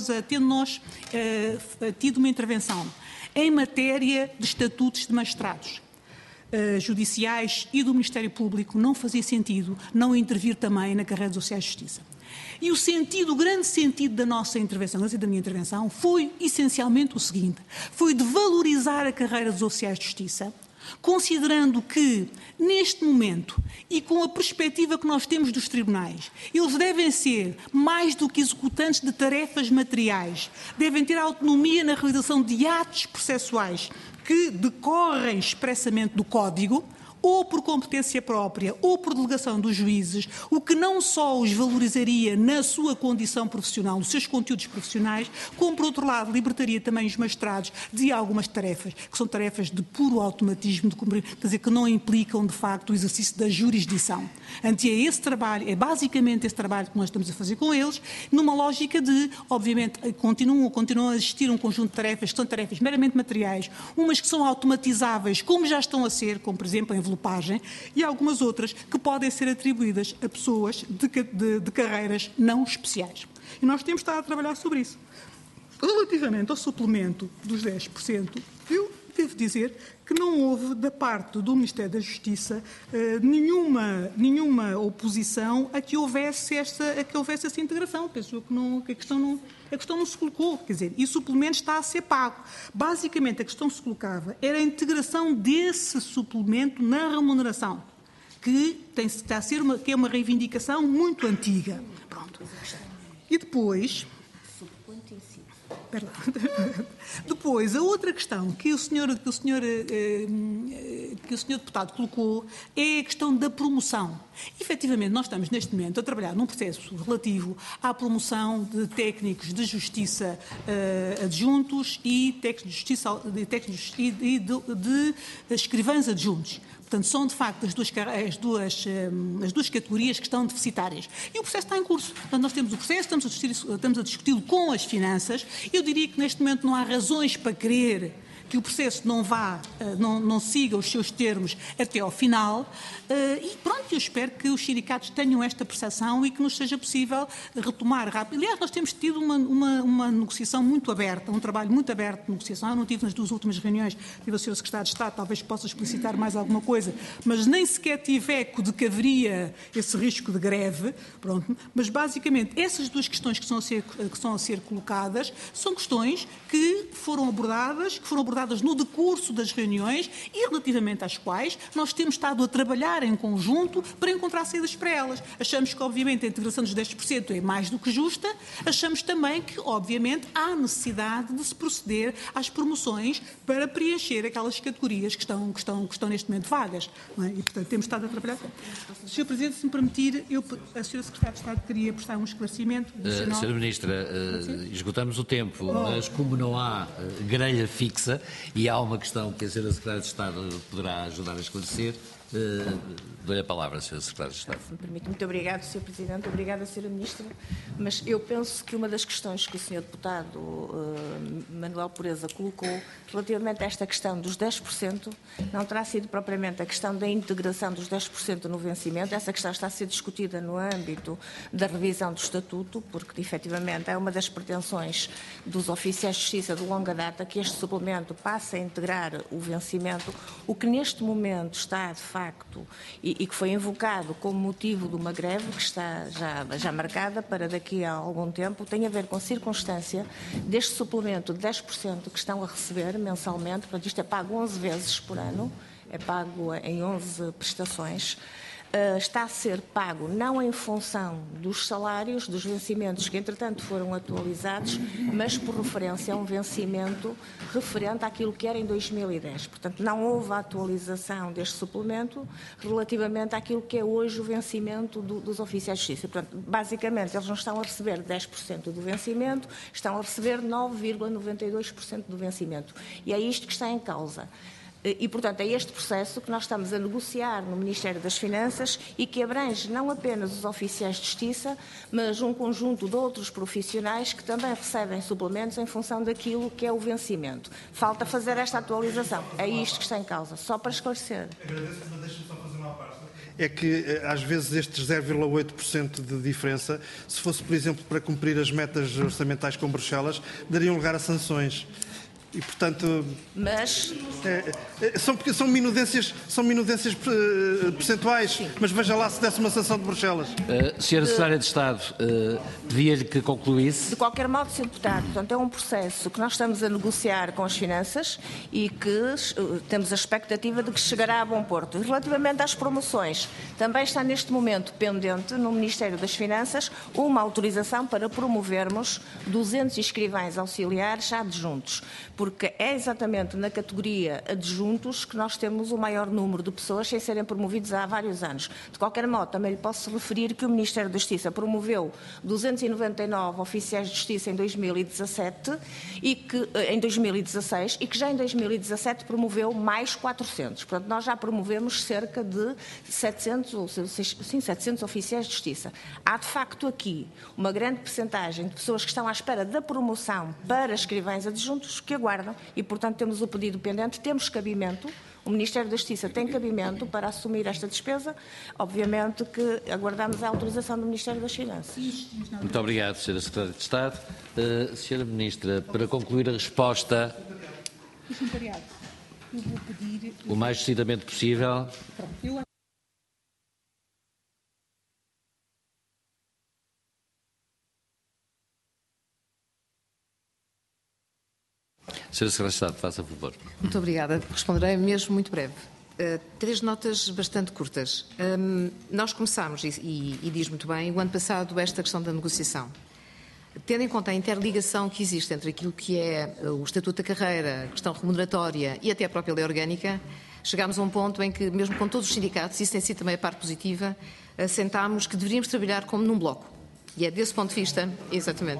tido uma intervenção em matéria de estatutos de magistrados judiciais e do Ministério Público, não fazia sentido não intervir também na carreira dos oficiais de Justiça. E o grande sentido da nossa intervenção, da minha intervenção, foi essencialmente o seguinte: foi de valorizar a carreira dos oficiais de Justiça, considerando que, neste momento, e com a perspectiva que nós temos dos tribunais, eles devem ser, mais do que executantes de tarefas materiais, devem ter autonomia na realização de atos processuais que decorrem expressamente do Código, ou por competência própria, ou por delegação dos juízes, o que não só os valorizaria na sua condição profissional, nos seus conteúdos profissionais, como, por outro lado, libertaria também os magistrados de algumas tarefas, que são tarefas de puro automatismo, quer dizer, que não implicam, de facto, o exercício da jurisdição. É basicamente esse trabalho que nós estamos a fazer com eles, numa lógica de, obviamente, continuam a existir um conjunto de tarefas que são tarefas meramente materiais, umas que são automatizáveis, como já estão a ser, como, por exemplo, a envelopagem, e algumas outras que podem ser atribuídas a pessoas de carreiras não especiais. E nós temos estado a trabalhar sobre isso. Relativamente ao suplemento dos 10%, eu devo dizer que não houve, da parte do Ministério da Justiça, nenhuma oposição a que houvesse essa integração. Penso que a questão não se colocou, quer dizer, e o suplemento está a ser pago. Basicamente, a questão que se colocava era a integração desse suplemento na remuneração, que é uma reivindicação muito antiga. Pronto. E depois... Depois, a outra questão que o senhor deputado colocou é a questão da promoção. Efetivamente, nós estamos neste momento a trabalhar num processo relativo à promoção de técnicos de justiça adjuntos e técnicos de justiça e de escrivães adjuntos. Portanto, são, de facto, as duas categorias que estão deficitárias. E o processo está em curso. Portanto, nós temos o processo, estamos a discuti-lo com as finanças. Eu diria que, neste momento, não há razões para crer que o processo não siga os seus termos até ao final. E pronto, eu espero que os sindicatos tenham esta percepção e que nos seja possível retomar rápido. Aliás, nós temos tido uma negociação muito aberta, um trabalho muito aberto de negociação. Eu não tive nas duas últimas reuniões, tive o Sr. Secretário de Estado, talvez possa explicitar mais alguma coisa, mas nem sequer tive eco de que haveria esse risco de greve. Pronto. Mas, basicamente, essas duas questões que estão a ser colocadas são questões que foram abordadas no decurso das reuniões e relativamente às quais nós temos estado a trabalhar em conjunto para encontrar saídas para elas. Achamos que, obviamente, a integração dos 10% é mais do que justa. Achamos também que, obviamente, há necessidade de se proceder às promoções para preencher aquelas categorias que estão neste momento vagas. Não é? E, portanto, temos estado a trabalhar. Sr. Presidente, se me permitir, a Sra. Secretária de Estado queria prestar um esclarecimento. Sra. Ministra, esgotamos o tempo, mas como não há grelha fixa, e há uma questão que a Sra. Secretária de Estado poderá ajudar a esclarecer, dou-lhe a palavra, Sra. Secretária de Estado. Se me permite. Muito obrigado, Sr. Presidente. Obrigada, Sra. Ministra. Mas eu penso que uma das questões que o Sr. Deputado Manuel Pureza colocou relativamente a esta questão dos 10% não terá sido propriamente a questão da integração dos 10% no vencimento. Essa questão está a ser discutida no âmbito da revisão do Estatuto, porque, efetivamente, é uma das pretensões dos oficiais de justiça de longa data que este suplemento passe a integrar o vencimento, o que neste momento está, de facto, facto, e que foi invocado como motivo de uma greve que está já marcada para daqui a algum tempo, tem a ver com a circunstância deste suplemento de 10% que estão a receber mensalmente. Portanto, isto é pago 11 vezes por ano, é pago em 11 prestações. Está a ser pago não em função dos salários, dos vencimentos que entretanto foram atualizados, mas por referência a um vencimento referente àquilo que era em 2010. Portanto, não houve a atualização deste suplemento relativamente àquilo que é hoje o vencimento dos oficiais de justiça. Portanto, basicamente, eles não estão a receber 10% do vencimento, estão a receber 9,92% do vencimento. E é isto que está em causa. E, portanto, é este processo que nós estamos a negociar no Ministério das Finanças e que abrange não apenas os oficiais de justiça, mas um conjunto de outros profissionais que também recebem suplementos em função daquilo que é o vencimento. Falta fazer esta atualização. É isto que está em causa. Só para esclarecer. Agradeço, mas deixe-me só fazer uma parte. É que, às vezes, estes 0,8% de diferença, se fosse, por exemplo, para cumprir as metas orçamentais com Bruxelas, dariam lugar a sanções. E, portanto, mas são minudências percentuais, sim. Mas veja lá se desse uma sanção de Bruxelas. Senhora Secretária de Estado, pedia-lhe que concluísse. De qualquer modo, Sr. Deputado, portanto, é um processo que nós estamos a negociar com as finanças e que temos a expectativa de que chegará a bom porto. Relativamente às promoções, também está neste momento pendente no Ministério das Finanças uma autorização para promovermos 200 escrivães auxiliares adjuntos, porque é exatamente na categoria adjuntos que nós temos o maior número de pessoas sem serem promovidos há vários anos. De qualquer modo, também lhe posso referir que o Ministério da Justiça promoveu 299 oficiais de justiça em 2017 em 2016 e que já em 2017 promoveu mais 400. Portanto, nós já promovemos cerca de 700 oficiais de justiça. Há, de facto, aqui uma grande percentagem de pessoas que estão à espera da promoção para escrivães adjuntos que aguardam e, portanto, temos o pedido pendente, temos cabimento, o Ministério da Justiça tem cabimento para assumir esta despesa. Obviamente que aguardamos a autorização do Ministério das Finanças. Muito obrigado, Sra. Secretária de Estado. Sra. Ministra, para concluir a resposta, eu vou pedir o mais decididamente possível. Sra. Secretária de Estado, faça favor. Muito obrigada. Responderei mesmo muito breve. 3 notas bastante curtas. Nós começámos, e diz muito bem, o ano passado esta questão da negociação. Tendo em conta a interligação que existe entre aquilo que é o Estatuto da Carreira, a questão remuneratória e até a própria lei orgânica, chegámos a um ponto em que, mesmo com todos os sindicatos, isso tem sido também a parte positiva, assentámos que deveríamos trabalhar como num bloco. E é desse ponto de vista, exatamente.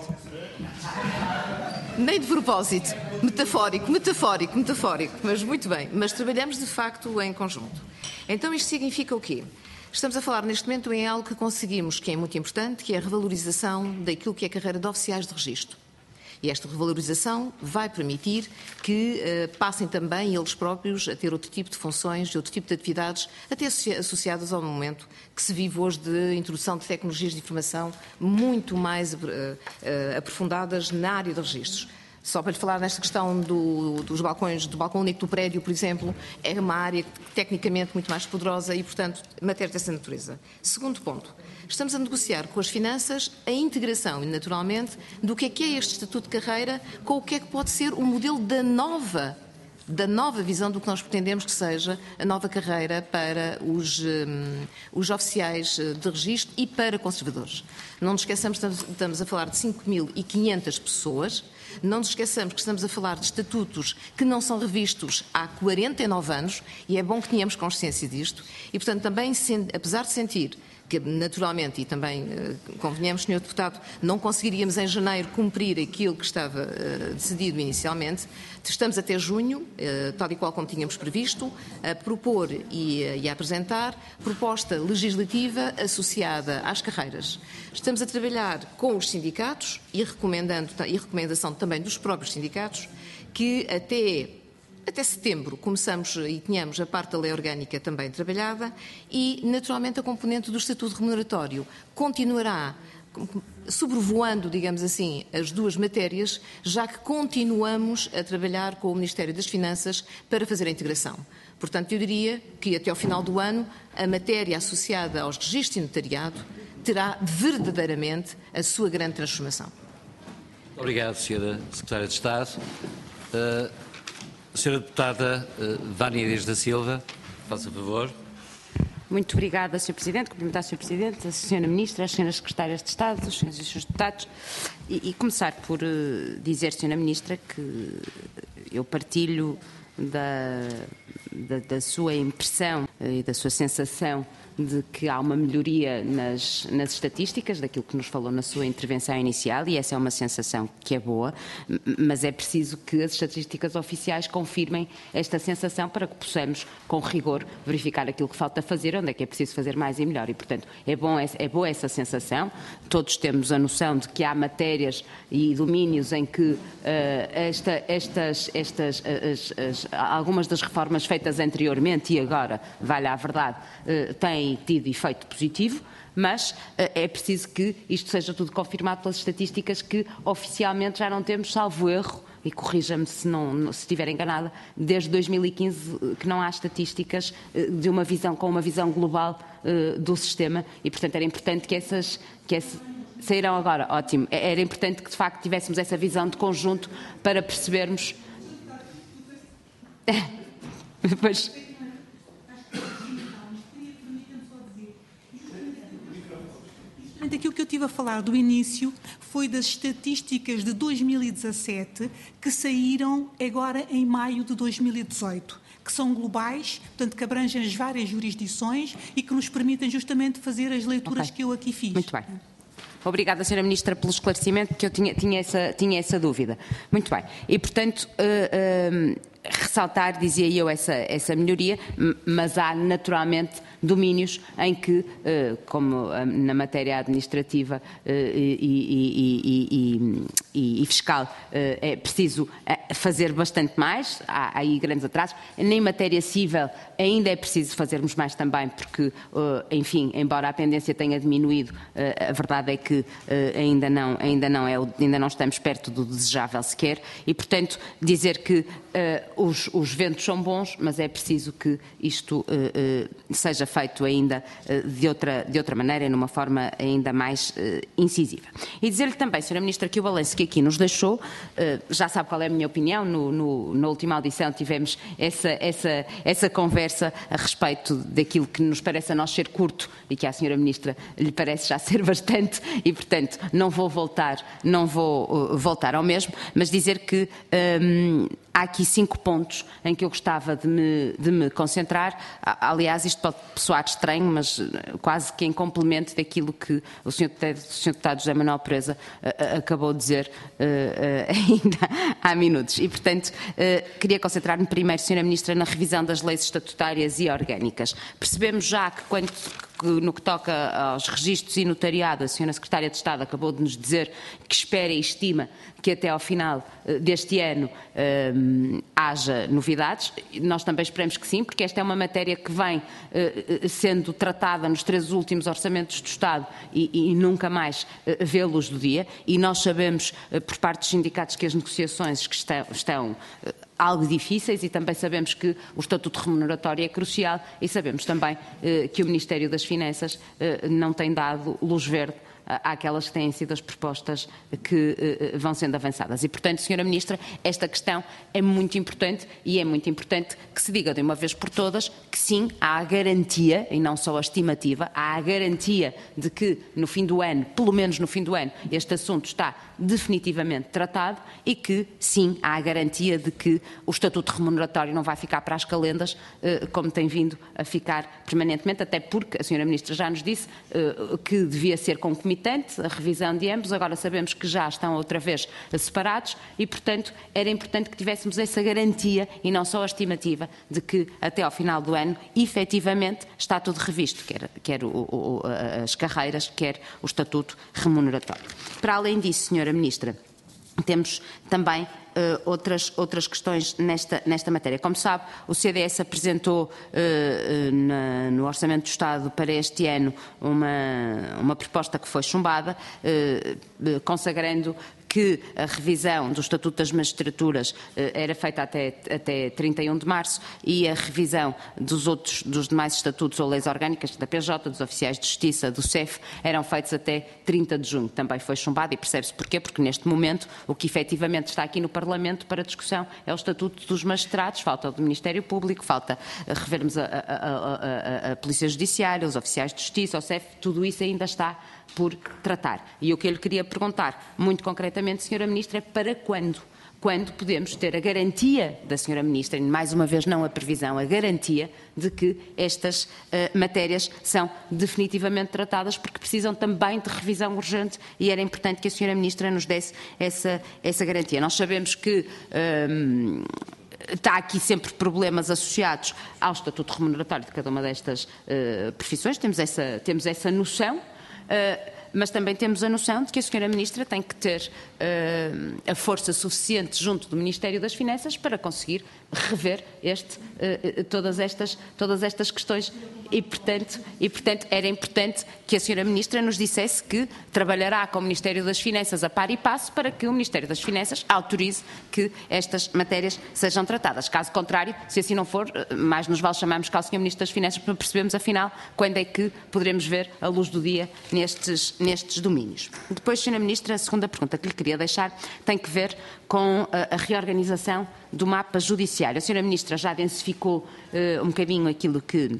Nem de propósito, metafórico, mas muito bem. Mas trabalhamos de facto em conjunto. Então isto significa o quê? Estamos a falar neste momento em algo que conseguimos, que é muito importante, que é a revalorização daquilo que é a carreira de oficiais de registro. E esta revalorização vai permitir que passem também eles próprios a ter outro tipo de funções e outro tipo de atividades, até associadas ao momento que se vive hoje de introdução de tecnologias de informação muito mais aprofundadas na área de registros. Só para lhe falar nesta questão dos balcões, do balcão único do prédio, por exemplo, é uma área tecnicamente muito mais poderosa e, portanto, matéria dessa natureza. Segundo ponto, estamos a negociar com as finanças a integração, naturalmente, do que é este Estatuto de Carreira com o que é que pode ser o modelo da nova visão do que nós pretendemos que seja a nova carreira para os oficiais de registro e para conservadores. Não nos esqueçamos que estamos a falar de 5.500 pessoas. Não nos esqueçamos que estamos a falar de estatutos que não são revistos há 49 anos e é bom que tenhamos consciência disto. E, portanto, também, apesar de sentir que, naturalmente, e também convenhamos, Sr. Deputado, não conseguiríamos em janeiro cumprir aquilo que estava decidido inicialmente, estamos até junho, tal e qual como tínhamos previsto, a propor e a apresentar proposta legislativa associada às carreiras. Estamos a trabalhar com os sindicatos e recomendação também dos próprios sindicatos que até setembro começamos e tínhamos a parte da lei orgânica também trabalhada e, naturalmente, a componente do estatuto remuneratório continuará sobrevoando, digamos assim, as duas matérias, já que continuamos a trabalhar com o Ministério das Finanças para fazer a integração. Portanto, eu diria que até ao final do ano a matéria associada aos registros de notariado terá verdadeiramente a sua grande transformação. Obrigado, Sra. Secretária de Estado. Sra. Deputada Vânia Dias da Silva, faça favor. Muito obrigada, Sr. Presidente. Cumprimentar o Sr. Presidente, a Sra. Ministra, as Sras. Secretárias de Estado, os Srs. e Srs. Deputados. E começar por dizer, Sra. Ministra, que eu partilho da sua impressão e da sua sensação de que há uma melhoria nas estatísticas, daquilo que nos falou na sua intervenção inicial, e essa é uma sensação que é boa, mas é preciso que as estatísticas oficiais confirmem esta sensação para que possamos, com rigor, verificar aquilo que falta fazer, onde é que é preciso fazer mais e melhor. E, portanto, é boa essa sensação. Todos temos a noção de que há matérias e domínios em que algumas das reformas feitas anteriormente e agora, vale a verdade, têm tido efeito positivo, mas é preciso que isto seja tudo confirmado pelas estatísticas que oficialmente já não temos, salvo erro, e corrija-me se estiver enganada, desde 2015 que não há estatísticas com uma visão global do sistema, e portanto era importante que saíram agora, ótimo, era importante que de facto tivéssemos essa visão de conjunto para percebermos. Pois. Aquilo que eu estive a falar do início foi das estatísticas de 2017 que saíram agora em maio de 2018, que são globais, portanto que abrangem as várias jurisdições e que nos permitem justamente fazer as leituras que eu aqui fiz. Muito bem. Obrigada, Sra. Ministra, pelo esclarecimento, porque eu tinha essa dúvida. Muito bem. E, portanto, ressaltar, dizia eu, essa melhoria, mas há naturalmente domínios em que, como na matéria administrativa e fiscal, é preciso fazer bastante mais, há aí grandes atrasos. Nem matéria civil ainda é preciso fazermos mais também, porque, enfim, embora a pendência tenha diminuído, a verdade é que ainda não estamos perto do desejável sequer, e, portanto, dizer que os ventos são bons, mas é preciso que isto seja feito ainda de outra maneira e numa forma ainda mais incisiva. E dizer-lhe também, Sra. Ministra, que o balanço que aqui nos deixou, já sabe qual é a minha opinião, na última audição tivemos essa conversa a respeito daquilo que nos parece a nós ser curto e que à Sra. Ministra lhe parece já ser bastante e, portanto, não vou voltar ao mesmo, mas dizer que há aqui 5 pontos em que eu gostava de me concentrar. Aliás, isto pode soar estranho, mas quase que em complemento daquilo que o Sr. Deputado José Manuel Pereza acabou de dizer ainda há minutos. E, portanto, queria concentrar-me primeiro, Sra. Ministra, na revisão das leis estatutárias e orgânicas. Percebemos já que no que toca aos registros e notariado, a Sra. Secretária de Estado acabou de nos dizer que espera e estima que até ao final deste ano haja novidades. Nós também esperamos que sim, porque esta é uma matéria que vem sendo tratada nos 3 últimos orçamentos do Estado e nunca mais vê a luz do dia. E nós sabemos, por parte dos sindicatos, que as negociações que estão algo difíceis, e também sabemos que o estatuto remuneratório é crucial, e sabemos também que o Ministério das Finanças não tem dado luz verde àquelas que têm sido as propostas que vão sendo avançadas. E, portanto, Sra. Ministra, esta questão é muito importante, e é muito importante que se diga de uma vez por todas que sim, há a garantia, e não só a estimativa, há a garantia de que no fim do ano, pelo menos no fim do ano, este assunto está definitivamente tratado, e que sim, há a garantia de que o estatuto remuneratório não vai ficar para as calendas, como tem vindo a ficar permanentemente, até porque a Sra. Ministra já nos disse que devia ser concomitante a revisão de ambos. Agora sabemos que já estão outra vez separados e, portanto, era importante que tivéssemos essa garantia e não só a estimativa de que até ao final do ano, efetivamente, está tudo revisto, quer as carreiras, quer o estatuto remuneratório. Para além disso, Sra. Ministra, temos também outras questões nesta matéria. Como sabe, o CDS apresentou no Orçamento do Estado para este ano uma proposta que foi chumbada, consagrando que a revisão do Estatuto das Magistraturas era feita até 31 de março e a revisão dos demais estatutos ou leis orgânicas da PJ, dos oficiais de justiça, do CEF, eram feitos até 30 de junho. Também foi chumbado e percebe-se porquê, porque neste momento o que efetivamente está aqui no Parlamento para discussão é o Estatuto dos Magistrados, falta o do Ministério Público, falta revermos a Polícia Judiciária, os oficiais de justiça, o CEF, tudo isso ainda está por tratar. E o que eu lhe queria perguntar, muito concretamente, Sra. Ministra, é para quando? Quando podemos ter a garantia da Sra. Ministra, e mais uma vez não a previsão, a garantia de que estas matérias são definitivamente tratadas, porque precisam também de revisão urgente e era importante que a Sra. Ministra nos desse essa garantia. Nós sabemos que está aqui sempre problemas associados ao estatuto remuneratório de cada uma destas profissões, temos essa noção. Mas também temos a noção de que a Sra. Ministra tem que ter a força suficiente junto do Ministério das Finanças para conseguir rever todas estas questões e, portanto, era importante que a Sra. Ministra nos dissesse que trabalhará com o Ministério das Finanças a par e passo para que o Ministério das Finanças autorize que estas matérias sejam tratadas. Caso contrário, se assim não for, mais nos vale chamarmos cá o Sr. Ministro das Finanças para percebermos, afinal, quando é que poderemos ver a luz do dia nestes domínios. Depois, Sra. Ministra, a segunda pergunta que lhe queria deixar tem que ver com a reorganização do mapa judiciário. A Sra. Ministra já densificou um bocadinho aquilo que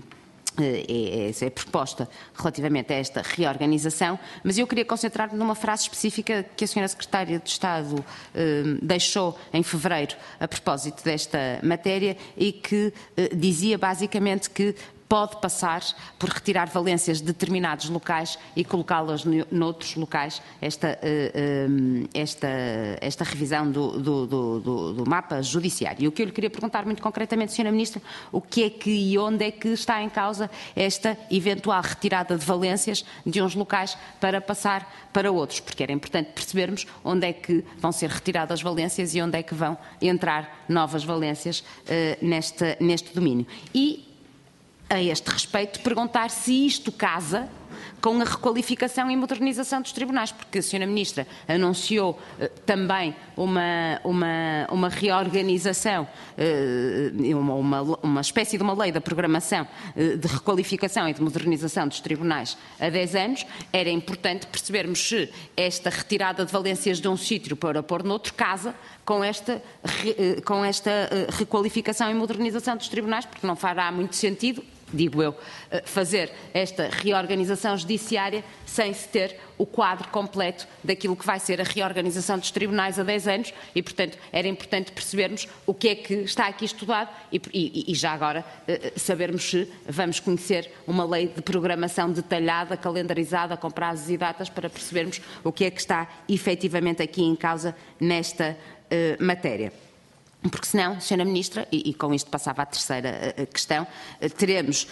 é proposta relativamente a esta reorganização, mas eu queria concentrar-me numa frase específica que a Sra. Secretária de Estado deixou em fevereiro a propósito desta matéria e que dizia basicamente que pode passar por retirar valências de determinados locais e colocá-las noutros locais, esta revisão do mapa judiciário. E o que eu lhe queria perguntar muito concretamente, Sra. Ministra, o que é que e onde é que está em causa esta eventual retirada de valências de uns locais para passar para outros, porque era importante percebermos onde é que vão ser retiradas valências e onde é que vão entrar novas valências neste domínio. E, a este respeito, perguntar se isto casa com a requalificação e modernização dos tribunais, porque a Sra. Ministra anunciou também uma reorganização, uma espécie de uma lei da programação de requalificação e de modernização dos tribunais há 10 anos. Era importante percebermos se esta retirada de valências de um sítio para pôr noutro casa com esta requalificação e modernização dos tribunais, porque não fará muito sentido, digo eu, fazer esta reorganização judiciária sem se ter o quadro completo daquilo que vai ser a reorganização dos tribunais há 10 anos e, portanto, era importante percebermos o que é que está aqui estudado e já agora sabermos se vamos conhecer uma lei de programação detalhada, calendarizada, com prazos e datas, para percebermos o que é que está efetivamente aqui em causa nesta matéria. Porque senão, Sra. Ministra, e com isto passava à terceira questão, teremos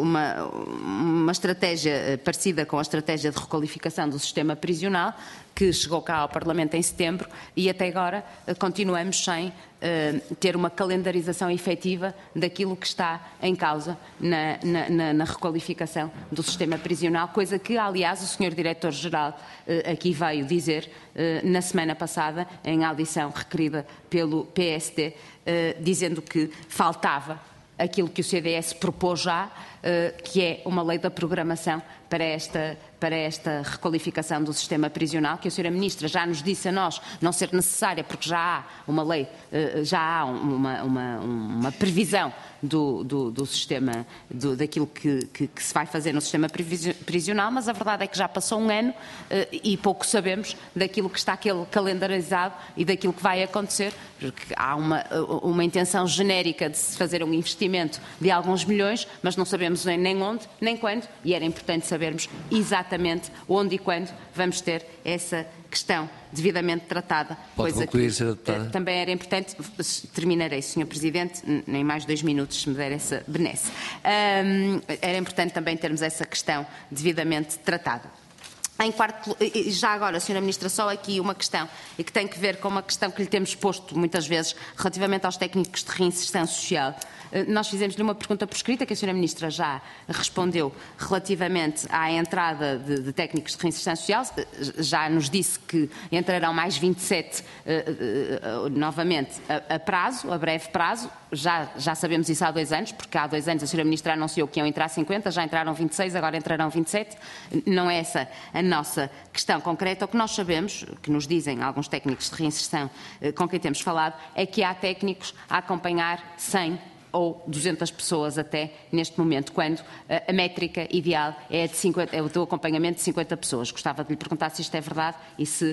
uma estratégia parecida com a estratégia de requalificação do sistema prisional, que chegou cá ao Parlamento em setembro e até agora continuamos sem ter uma calendarização efetiva daquilo que está em causa na requalificação do sistema prisional, coisa que, aliás, o Sr. Diretor-Geral aqui veio dizer na semana passada, em audição requerida pelo PSD, dizendo que faltava aquilo que o CDS propôs já, que é uma lei da programação para esta requalificação do sistema prisional, que a Sra. Ministra já nos disse a nós não ser necessária, porque já há uma lei, já há uma previsão do sistema, daquilo que se vai fazer no sistema prisional, mas a verdade é que já passou um ano e pouco sabemos daquilo que está calendarizado e daquilo que vai acontecer, porque há uma intenção genérica de se fazer um investimento de alguns milhões, mas não sabemos nem onde, nem quando, e era importante sabermos exatamente onde e quando vamos ter essa questão devidamente tratada. Pode concluir, Sra. Deputada. Também era importante, terminarei, Sr. Presidente, nem mais 2 minutos, se me der essa benesse. Era importante também termos essa questão devidamente tratada. Em quarto, já agora, Sra. Ministra, só aqui uma questão, e que tem que ver com uma questão que lhe temos posto muitas vezes, relativamente aos técnicos de reinserção social. Nós fizemos-lhe uma pergunta por escrita, que a Sra. Ministra já respondeu relativamente à entrada de técnicos de reinserção social. Já nos disse que entrarão mais 27 novamente a prazo, a breve prazo. Já sabemos isso há 2 anos, porque há 2 anos a Sra. Ministra anunciou que iam entrar 50, já entraram 26, agora entrarão 27. Não é essa a nossa questão concreta. O que nós sabemos, que nos dizem alguns técnicos de reinserção com quem temos falado, é que há técnicos a acompanhar 100 ou 200 pessoas até neste momento, quando a métrica ideal é o do acompanhamento de 50 pessoas. Gostava de lhe perguntar se isto é verdade e se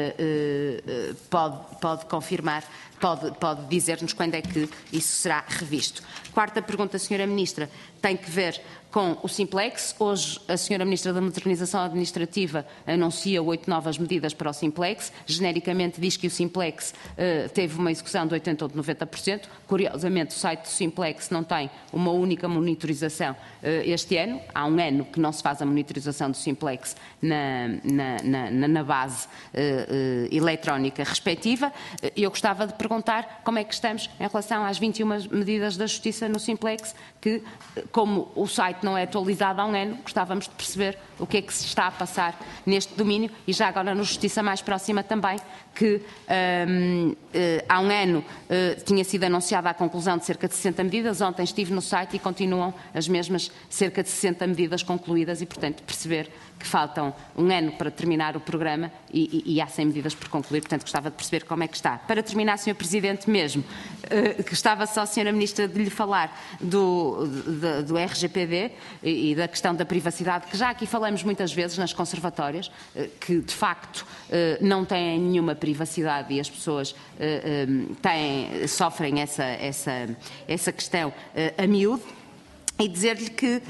pode confirmar, pode dizer-nos quando é que isso será revisto. Quarta pergunta, Sra. Ministra, tem que ver com o Simplex. Hoje a Sra. Ministra da Modernização Administrativa anuncia 8 novas medidas para o Simplex. Genericamente diz que o Simplex teve uma execução de 80% ou de 90%. Curiosamente, o site do Simplex não tem uma única monitorização este ano. Há 1 ano que não se faz a monitorização do Simplex na base eletrónica respectiva. Eu gostava de perguntar como é que estamos em relação às 21 medidas da Justiça no Simplex, que, como o site não é atualizado há 1 ano, gostávamos de perceber o que é que se está a passar neste domínio, e já agora no Justiça mais próxima também, que há 1 ano tinha sido anunciada a conclusão de cerca de 60 medidas, ontem estive no site e continuam as mesmas cerca de 60 medidas concluídas e, portanto, perceber que faltam 1 ano para terminar o programa e há 100 medidas por concluir, portanto gostava de perceber como é que está. Para terminar, Sr. Presidente, mesmo, gostava só, Sra. Ministra, de lhe falar do RGPD e da questão da privacidade, que já aqui falamos muitas vezes nas conservatórias, que de facto não têm nenhuma privacidade e as pessoas sofrem essa questão a miúdo. E dizer-lhe que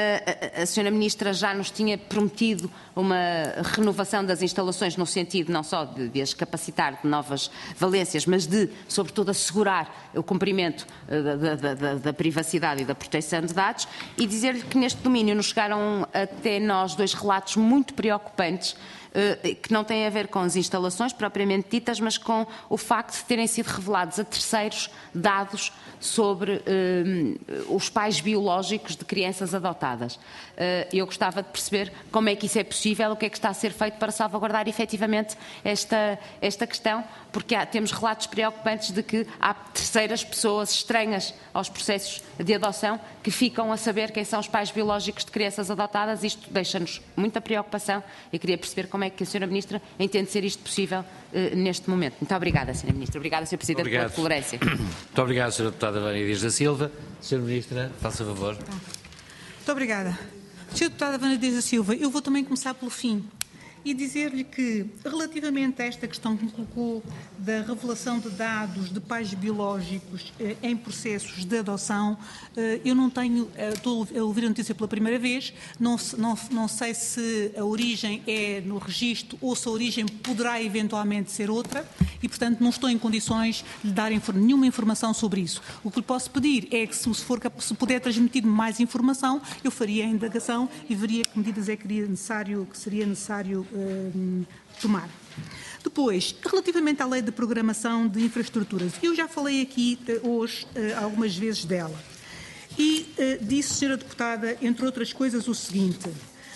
a Sra. Ministra já nos tinha prometido uma renovação das instalações no sentido não só de as capacitar de novas valências, mas de, sobretudo, assegurar o cumprimento da privacidade e da proteção de dados, e dizer-lhe que neste domínio nos chegaram até nós 2 relatos muito preocupantes, que não têm a ver com as instalações propriamente ditas, mas com o facto de terem sido revelados a terceiros dados sobre os pais biológicos de crianças adotadas. Eu gostava de perceber como é que isso é possível, o que é que está a ser feito para salvaguardar efetivamente esta questão, porque temos relatos preocupantes de que há terceiras pessoas estranhas aos processos de adoção que ficam a saber quem são os pais biológicos de crianças adotadas. Isto deixa-nos muita preocupação e queria perceber como é que a Sra. Ministra entende ser isto possível neste momento. Muito obrigada, Sra. Ministra. Obrigada, Sr. Presidente, pela tolerância. Muito obrigado, Sra. Deputada Vânia Dias da Silva. Sra. Ministra, faça favor. Muito obrigada. Sra. Deputada Vânia Dias da Silva, eu vou também começar pelo fim e dizer-lhe que, relativamente a esta questão que me colocou da revelação de dados de pais biológicos em processos de adoção, eu não tenho, estou a ouvir a notícia pela primeira vez, não sei se a origem é no registro ou se a origem poderá eventualmente ser outra e, portanto, não estou em condições de dar nenhuma informação sobre isso. O que lhe posso pedir é que, se puder transmitir-me mais informação, eu faria a indagação e veria que medidas é que seria necessário tomar. Depois, relativamente à lei de programação de infraestruturas, eu já falei aqui hoje algumas vezes dela e disse, Sra. Deputada, entre outras coisas, o seguinte: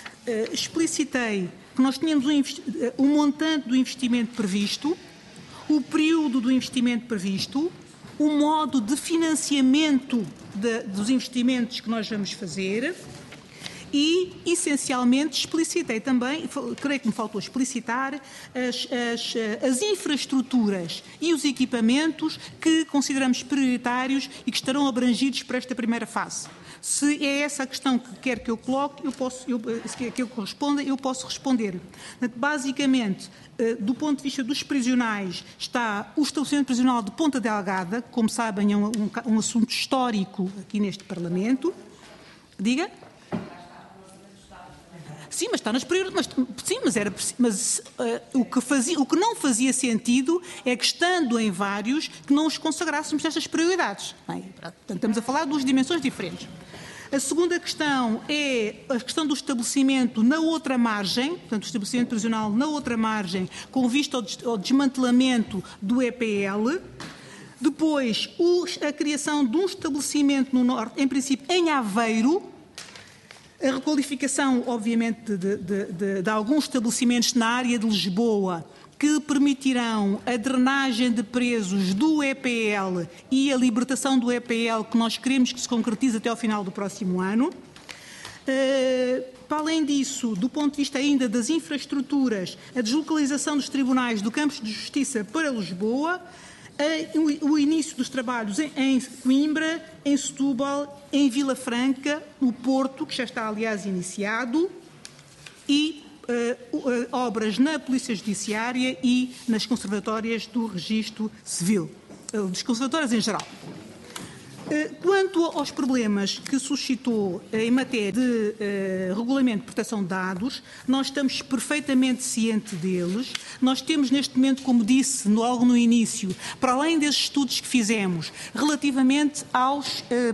explicitei que nós tínhamos um montante do investimento previsto, o período do investimento previsto, o modo de financiamento dos investimentos que nós vamos fazer. E, essencialmente, explicitei também, creio que me faltou explicitar, as infraestruturas e os equipamentos que consideramos prioritários e que estarão abrangidos para esta primeira fase. Se é essa a questão que quer que eu coloque, que eu responda, eu posso responder. Basicamente, do ponto de vista dos prisionais, está o estabelecimento prisional de Ponta Delgada, como sabem, é um assunto histórico aqui neste Parlamento. Diga? Sim, mas está nas prioridades. O que não fazia sentido é que, estando em vários, que não os consagrássemos nestas prioridades. Portanto, estamos a falar de 2 dimensões diferentes. A segunda questão é a questão do estabelecimento na outra margem, portanto, o estabelecimento prisional na outra margem, com vista ao desmantelamento do EPL. Depois, a criação de um estabelecimento no Norte, em princípio em Aveiro, a requalificação, obviamente, de alguns estabelecimentos na área de Lisboa, que permitirão a drenagem de presos do EPL e a libertação do EPL, que nós queremos que se concretize até ao final do próximo ano. Para além disso, do ponto de vista ainda das infraestruturas, a deslocalização dos tribunais do Campos de Justiça para Lisboa, o início dos trabalhos em Coimbra, em Setúbal, em Vila Franca, no Porto, que já está, aliás, iniciado, e obras na Polícia Judiciária e nas conservatórias do Registro Civil, das conservatórias em geral. Quanto aos problemas que suscitou em matéria de regulamento de proteção de dados, nós estamos perfeitamente cientes deles. Nós temos neste momento, como disse logo no início, para além desses estudos que fizemos, relativamente ao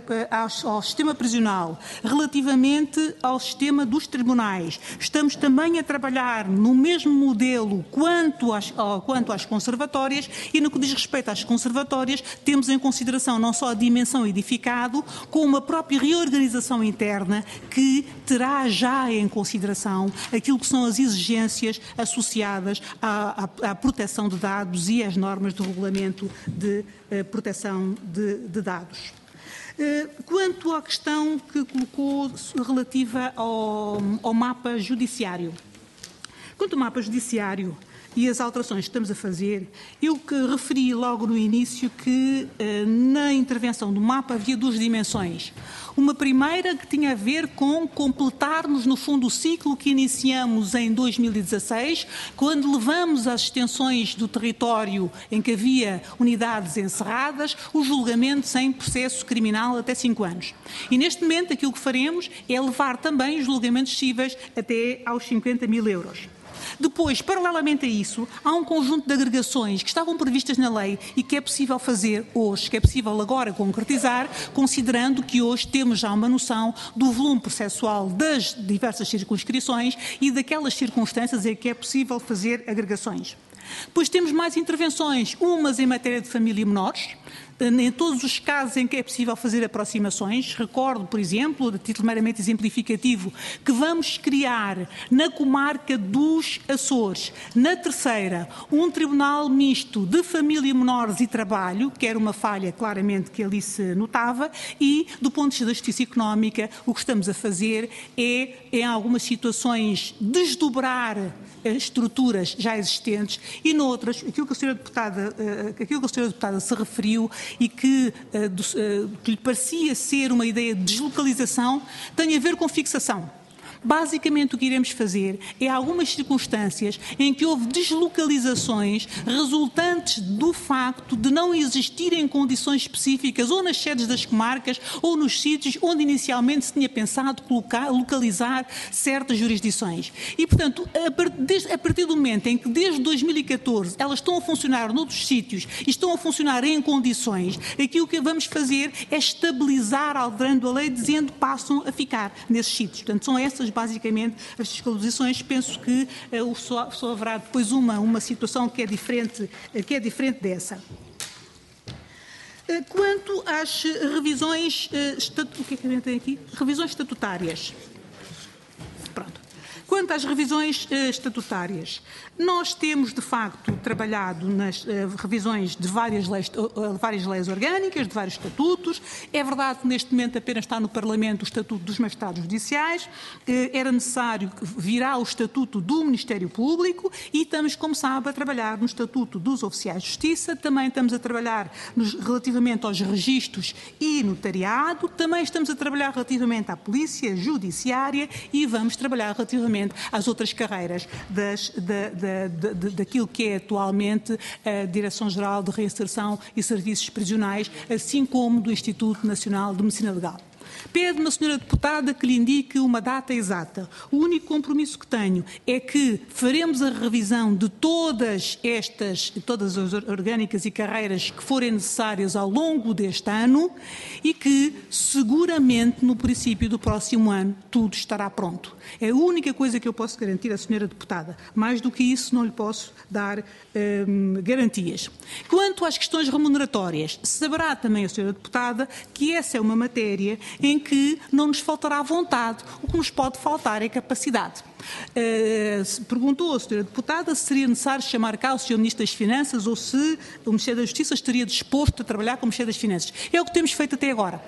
sistema prisional, relativamente ao sistema dos tribunais, estamos também a trabalhar no mesmo modelo quanto às conservatórias, e no que diz respeito às conservatórias, temos em consideração não só a dimensão edificado, com uma própria reorganização interna que terá já em consideração aquilo que são as exigências associadas à proteção de dados e às normas do regulamento de proteção de dados. Quanto à questão que colocou relativa ao mapa judiciário. Quanto ao mapa judiciário e as alterações que estamos a fazer, eu que referi logo no início que na intervenção do mapa havia duas dimensões. Uma primeira que tinha a ver com completarmos, no fundo, o ciclo que iniciamos em 2016, quando levamos às extensões do território em que havia unidades encerradas, o julgamento sem processo criminal até 5 anos. E neste momento aquilo que faremos é levar também os julgamentos cíveis até aos 50 mil euros. Depois, paralelamente a isso, há um conjunto de agregações que estavam previstas na lei e que é possível fazer hoje, que é possível agora concretizar, considerando que hoje temos já uma noção do volume processual das diversas circunscrições e daquelas circunstâncias em que é possível fazer agregações. Depois temos mais intervenções, umas em matéria de família e menores, em todos os casos em que é possível fazer aproximações. Recordo, por exemplo, de título meramente exemplificativo, que vamos criar na comarca dos Açores, na terceira, um tribunal misto de família, menores e trabalho, que era uma falha claramente que ali se notava, e do ponto de vista da justiça económica, o que estamos a fazer é, em algumas situações, desdobrar estruturas já existentes e noutras, aquilo que a senhora deputada se referiu e que lhe parecia ser uma ideia de deslocalização, tem a ver com fixação. Basicamente o que iremos fazer é algumas circunstâncias em que houve deslocalizações resultantes do facto de não existirem condições específicas ou nas sedes das comarcas ou nos sítios onde inicialmente se tinha pensado localizar certas jurisdições. E, portanto, a partir do momento em que desde 2014 elas estão a funcionar noutros sítios e estão a funcionar em condições, aquilo que vamos fazer é estabilizar, alterando a lei, dizendo que passam a ficar nesses sítios. Portanto, são essas basicamente as fiscalizações. Penso que só haverá depois uma situação que é diferente dessa. Quanto às revisões, o que é que eu tenho aqui? Revisões estatutárias. Pronto. Quanto às revisões estatutárias, nós temos, de facto, trabalhado nas revisões de várias leis orgânicas, de vários estatutos. É verdade que neste momento apenas está no Parlamento o Estatuto dos Magistrados Judiciais. Era necessário virar o Estatuto do Ministério Público e estamos, como sabe, a trabalhar no Estatuto dos Oficiais de Justiça. Também estamos a trabalhar relativamente aos registros e notariado. Também estamos a trabalhar relativamente à Polícia Judiciária e vamos trabalhar relativamente às outras carreiras daquilo que é atualmente a Direção-Geral de Reinserção e Serviços Prisionais, assim como do Instituto Nacional de Medicina Legal. Pede-me a senhora deputada que lhe indique uma data exata. O único compromisso que tenho é que faremos a revisão de todas as orgânicas e carreiras que forem necessárias ao longo deste ano e que, seguramente, no princípio do próximo ano, tudo estará pronto. É a única coisa que eu posso garantir à senhora deputada. Mais do que isso, não lhe posso dar garantias. Quanto às questões remuneratórias, saberá também a senhora deputada que essa é uma matéria em que não nos faltará vontade. O que nos pode faltar é capacidade. Perguntou a senhora deputada se seria necessário chamar cá o senhor Ministro das Finanças ou se o Ministério da Justiça estaria disposto a trabalhar com o Ministério das Finanças. É o que temos feito até agora.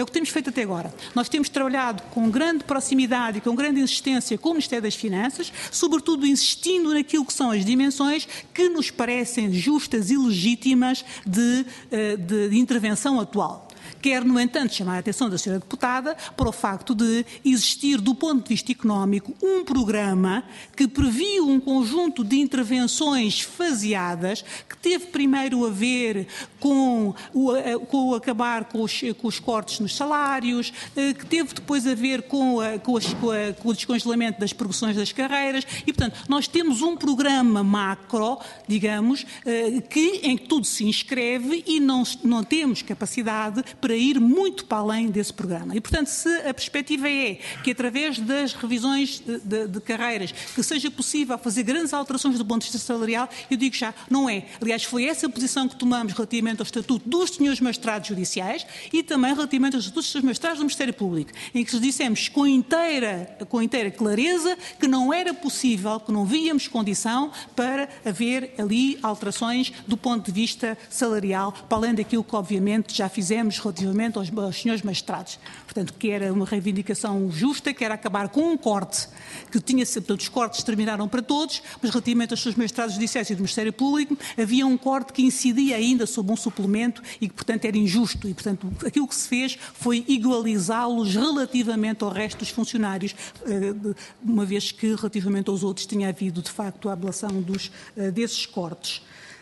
Nós temos trabalhado com grande proximidade e com grande insistência com o Ministério das Finanças, sobretudo insistindo naquilo que são as dimensões que nos parecem justas e legítimas de intervenção atual. Quero, no entanto, chamar a atenção da senhora deputada para o facto de existir, do ponto de vista económico, um programa que previu um conjunto de intervenções faseadas, que teve primeiro a ver com o acabar com os cortes nos salários, que teve depois a ver com o descongelamento das progressões das carreiras e, portanto, nós temos um programa macro, digamos, em que tudo se inscreve e não temos capacidade para ir muito para além desse programa. E, portanto, se a perspectiva é que, através das revisões de carreiras, que seja possível fazer grandes alterações do ponto de vista salarial, eu digo já, não é. Aliás, foi essa a posição que tomamos relativamente ao Estatuto dos senhores magistrados judiciais e também relativamente ao Estatuto dos senhores magistrados do Ministério Público, em que dissemos com inteira clareza que não era possível, que não víamos condição para haver ali alterações do ponto de vista salarial, para além daquilo que, obviamente, já fizemos relativamente aos senhores magistrados. Portanto, que era uma reivindicação justa, que era acabar com um corte, que portanto, os cortes terminaram para todos, mas relativamente aos senhores magistrados judiciais e do Ministério Público, havia um corte que incidia ainda sobre um suplemento e que, portanto, era injusto. E, portanto, aquilo que se fez foi igualizá-los relativamente ao resto dos funcionários, uma vez que, relativamente aos outros, tinha havido, de facto, a ablação desses cortes.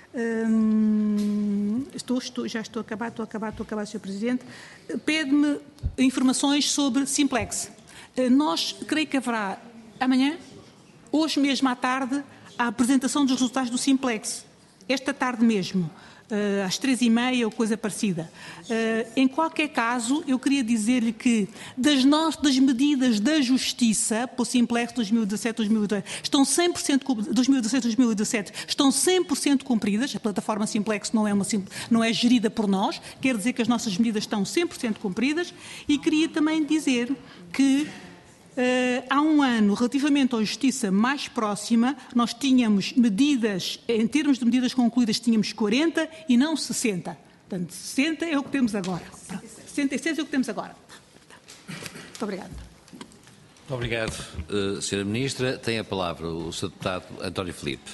Já estou a acabar, Sr. Presidente. Pede-me informações sobre Simplex. Creio que haverá amanhã, hoje mesmo à tarde, a apresentação dos resultados do Simplex. Esta tarde mesmo, às 15h30 ou coisa parecida. Em qualquer caso, eu queria dizer-lhe que das medidas da Justiça para o Simplex 2017-2018 estão 100% cumpridas. A plataforma Simplex não é gerida por nós, quer dizer que as nossas medidas estão 100% cumpridas e queria também dizer que há um ano, relativamente à justiça mais próxima, nós tínhamos medidas, em termos de medidas concluídas, tínhamos 40 e não 60. Portanto, 60 é o que temos agora. 66 é o que temos agora. Muito obrigada. Muito obrigado, Sra. Ministra. Tem a palavra o Sr. Deputado António Filipe.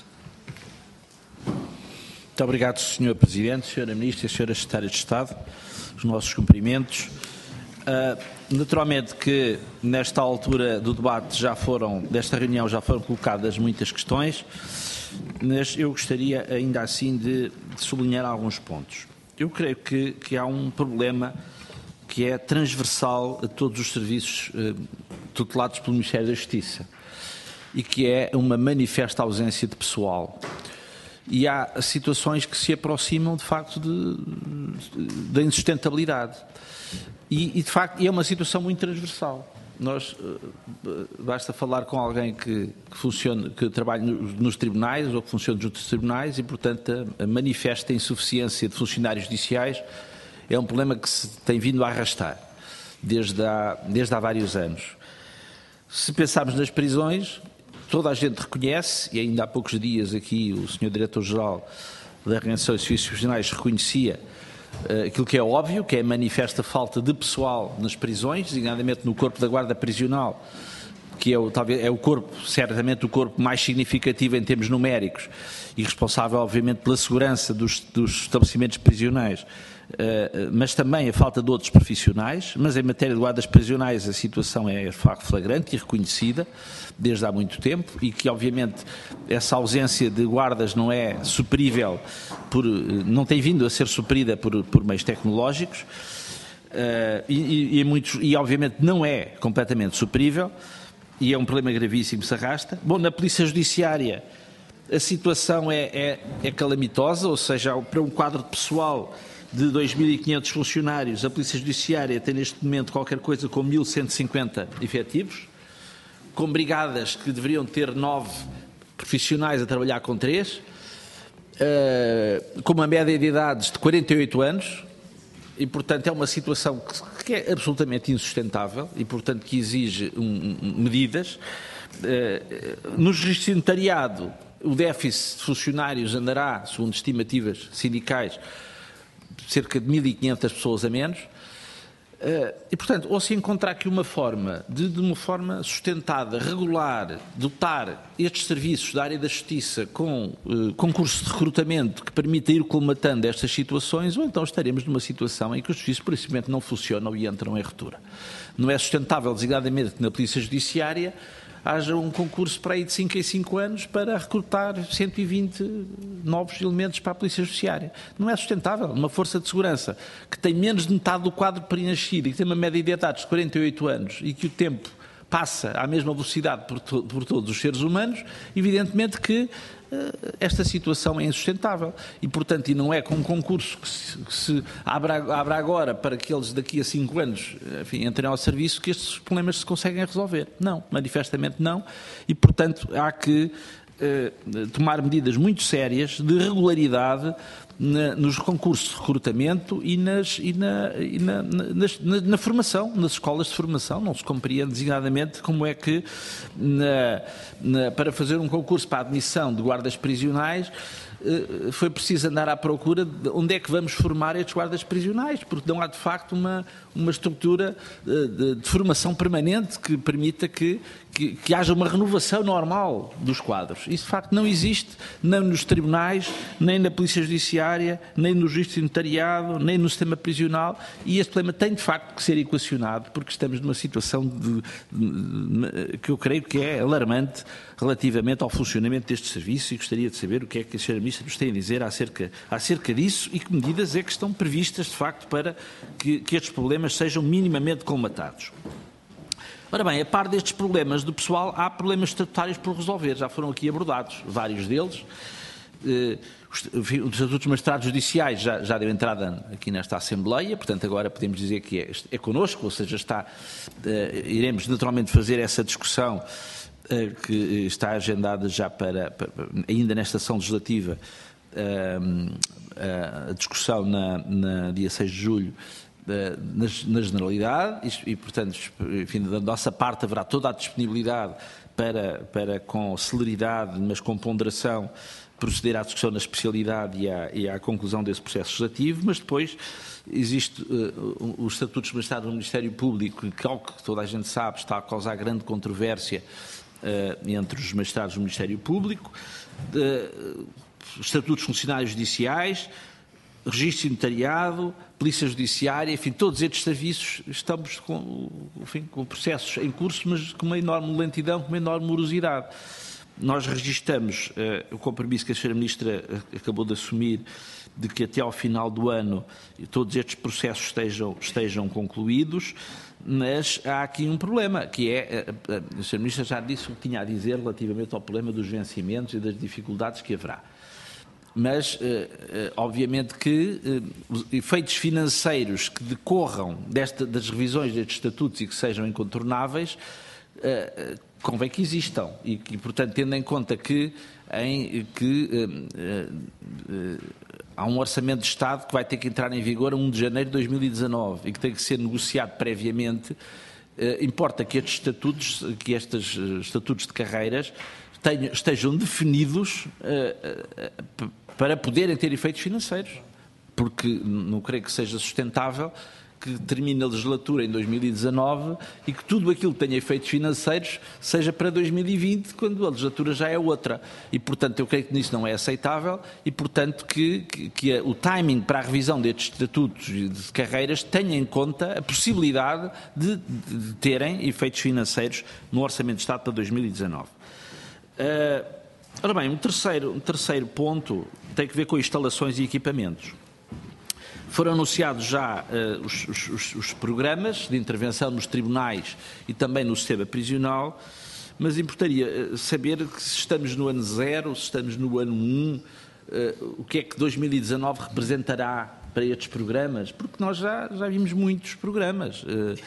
Muito obrigado, Sr. Presidente, Sra. Ministra e Sra. Secretária de Estado. Os nossos cumprimentos. Naturalmente que nesta altura do debate desta reunião já foram colocadas muitas questões, mas eu gostaria ainda assim de sublinhar alguns pontos. Eu creio que há um problema que é transversal a todos os serviços tutelados pelo Ministério da Justiça e que é uma manifesta ausência de pessoal. E há situações que se aproximam de facto da insustentabilidade. E, de facto, é uma situação muito transversal. Basta falar com alguém que trabalhe nos tribunais ou que funcione junto aos tribunais e, portanto, a manifesta insuficiência de funcionários judiciais é um problema que se tem vindo a arrastar desde há vários anos. Se pensarmos nas prisões, toda a gente reconhece, e ainda há poucos dias aqui o Sr. Diretor-Geral da Organização de Serviços Prisionais reconhecia aquilo que é óbvio, que é a manifesta falta de pessoal nas prisões, designadamente no corpo da Guarda Prisional, que é o corpo, certamente o corpo mais significativo em termos numéricos e responsável, obviamente, pela segurança dos estabelecimentos prisionais, mas também a falta de outros profissionais. Mas em matéria de guardas prisionais a situação é de facto flagrante e reconhecida desde há muito tempo e que, obviamente, essa ausência de guardas não é superível, não tem vindo a ser suprida por meios tecnológicos. e obviamente não é completamente suprível, e é um problema gravíssimo que se arrasta. Bom, na Polícia Judiciária a situação é calamitosa, ou seja, para um quadro de pessoal de 2.500 funcionários, a Polícia Judiciária tem neste momento qualquer coisa com 1.150 efetivos, com brigadas que deveriam ter 9 profissionais a trabalhar com 3, com uma média de idades de 48 anos, e portanto é uma situação que é absolutamente insustentável e portanto que exige medidas. No registro de notariado, o déficit de funcionários andará, segundo estimativas sindicais, cerca de 1.500 pessoas a menos. E, portanto, ou se encontrar aqui uma forma de uma forma sustentada, regular, dotar estes serviços da área da justiça com concurso de recrutamento que permita ir colmatando estas situações, ou então estaremos numa situação em que os serviços, por simplesmente, não funcionam e entram em ruptura. Não é sustentável, designadamente, que na Polícia Judiciária haja um concurso para aí de 5 em 5 anos para recrutar 120 novos elementos para a Polícia Judiciária. Não é sustentável. Uma força de segurança que tem menos de metade do quadro preenchido e que tem uma média de idade de 48 anos e que o tempo passa à mesma velocidade por todos os seres humanos, evidentemente que esta situação é insustentável e, portanto, e não é com um concurso que se abra agora para que eles daqui a 5 anos, enfim, entrem ao serviço que estes problemas se conseguem resolver. Não, manifestamente não, e, portanto, há que tomar medidas muito sérias de regularidade nos concursos de recrutamento e na formação, nas escolas de formação. Não se compreende designadamente como é que para fazer um concurso para a admissão de guardas prisionais foi preciso andar à procura de onde é que vamos formar estes guardas prisionais, porque não há de facto uma estrutura de formação permanente que permita que haja uma renovação normal dos quadros. Isso de facto não existe nem nos tribunais, nem na Polícia Judiciária, nem no registro notariado, nem no sistema prisional, e este problema tem de facto que ser equacionado, porque estamos numa situação que eu creio que é alarmante relativamente ao funcionamento deste serviço, e gostaria de saber o que é que a Sra. Ministra nos tem a dizer acerca disso e que medidas é que estão previstas de facto para que estes problemas sejam minimamente colmatados. Ora bem, a par destes problemas do pessoal, há problemas estatutários por resolver, já foram aqui abordados, vários deles. Os estatutos dos magistrados judiciais já deu entrada aqui nesta Assembleia, portanto agora podemos dizer que é connosco, ou seja, iremos naturalmente fazer essa discussão que está agendada já para ainda nesta sessão legislativa, a discussão na dia 6 de julho, na generalidade, e portanto, enfim, da nossa parte haverá toda a disponibilidade para com celeridade, mas com ponderação, proceder à discussão na especialidade e à conclusão desse processo legislativo, mas depois existe os estatutos magistrados do Ministério Público, que, ao que toda a gente sabe, está a causar grande controvérsia entre os magistrados do Ministério Público, estatutos funcionários judiciais, registro notariado, Polícia Judiciária, enfim, todos estes serviços estamos com processos em curso, mas com uma enorme lentidão, com uma enorme morosidade. Nós registramos o compromisso que a Sra. Ministra acabou de assumir de que até ao final do ano todos estes processos estejam concluídos, mas há aqui um problema, que é, a Sra. Ministra já disse o que tinha a dizer relativamente ao problema dos vencimentos e das dificuldades que haverá. Mas, obviamente que os efeitos financeiros que decorram das revisões destes estatutos e que sejam incontornáveis, convém que existam e, portanto, tendo em conta que há um orçamento de Estado que vai ter que entrar em vigor a 1 de janeiro de 2019 e que tem que ser negociado previamente, importa que estes estatutos de carreiras estejam definidos para poderem ter efeitos financeiros, porque não creio que seja sustentável que termine a legislatura em 2019 e que tudo aquilo que tenha efeitos financeiros seja para 2020, quando a legislatura já é outra. E, portanto, eu creio que nisso não é aceitável e, portanto, que o timing para a revisão destes estatutos de carreiras tenha em conta a possibilidade de terem efeitos financeiros no Orçamento de Estado para 2019. Ora bem, um terceiro ponto tem que ver com instalações e equipamentos. Foram anunciados já os programas de intervenção nos tribunais e também no sistema prisional, mas importaria saber se estamos no ano 0, se estamos no ano 1, o que é que 2019 representará para estes programas, porque nós já vimos muitos programas.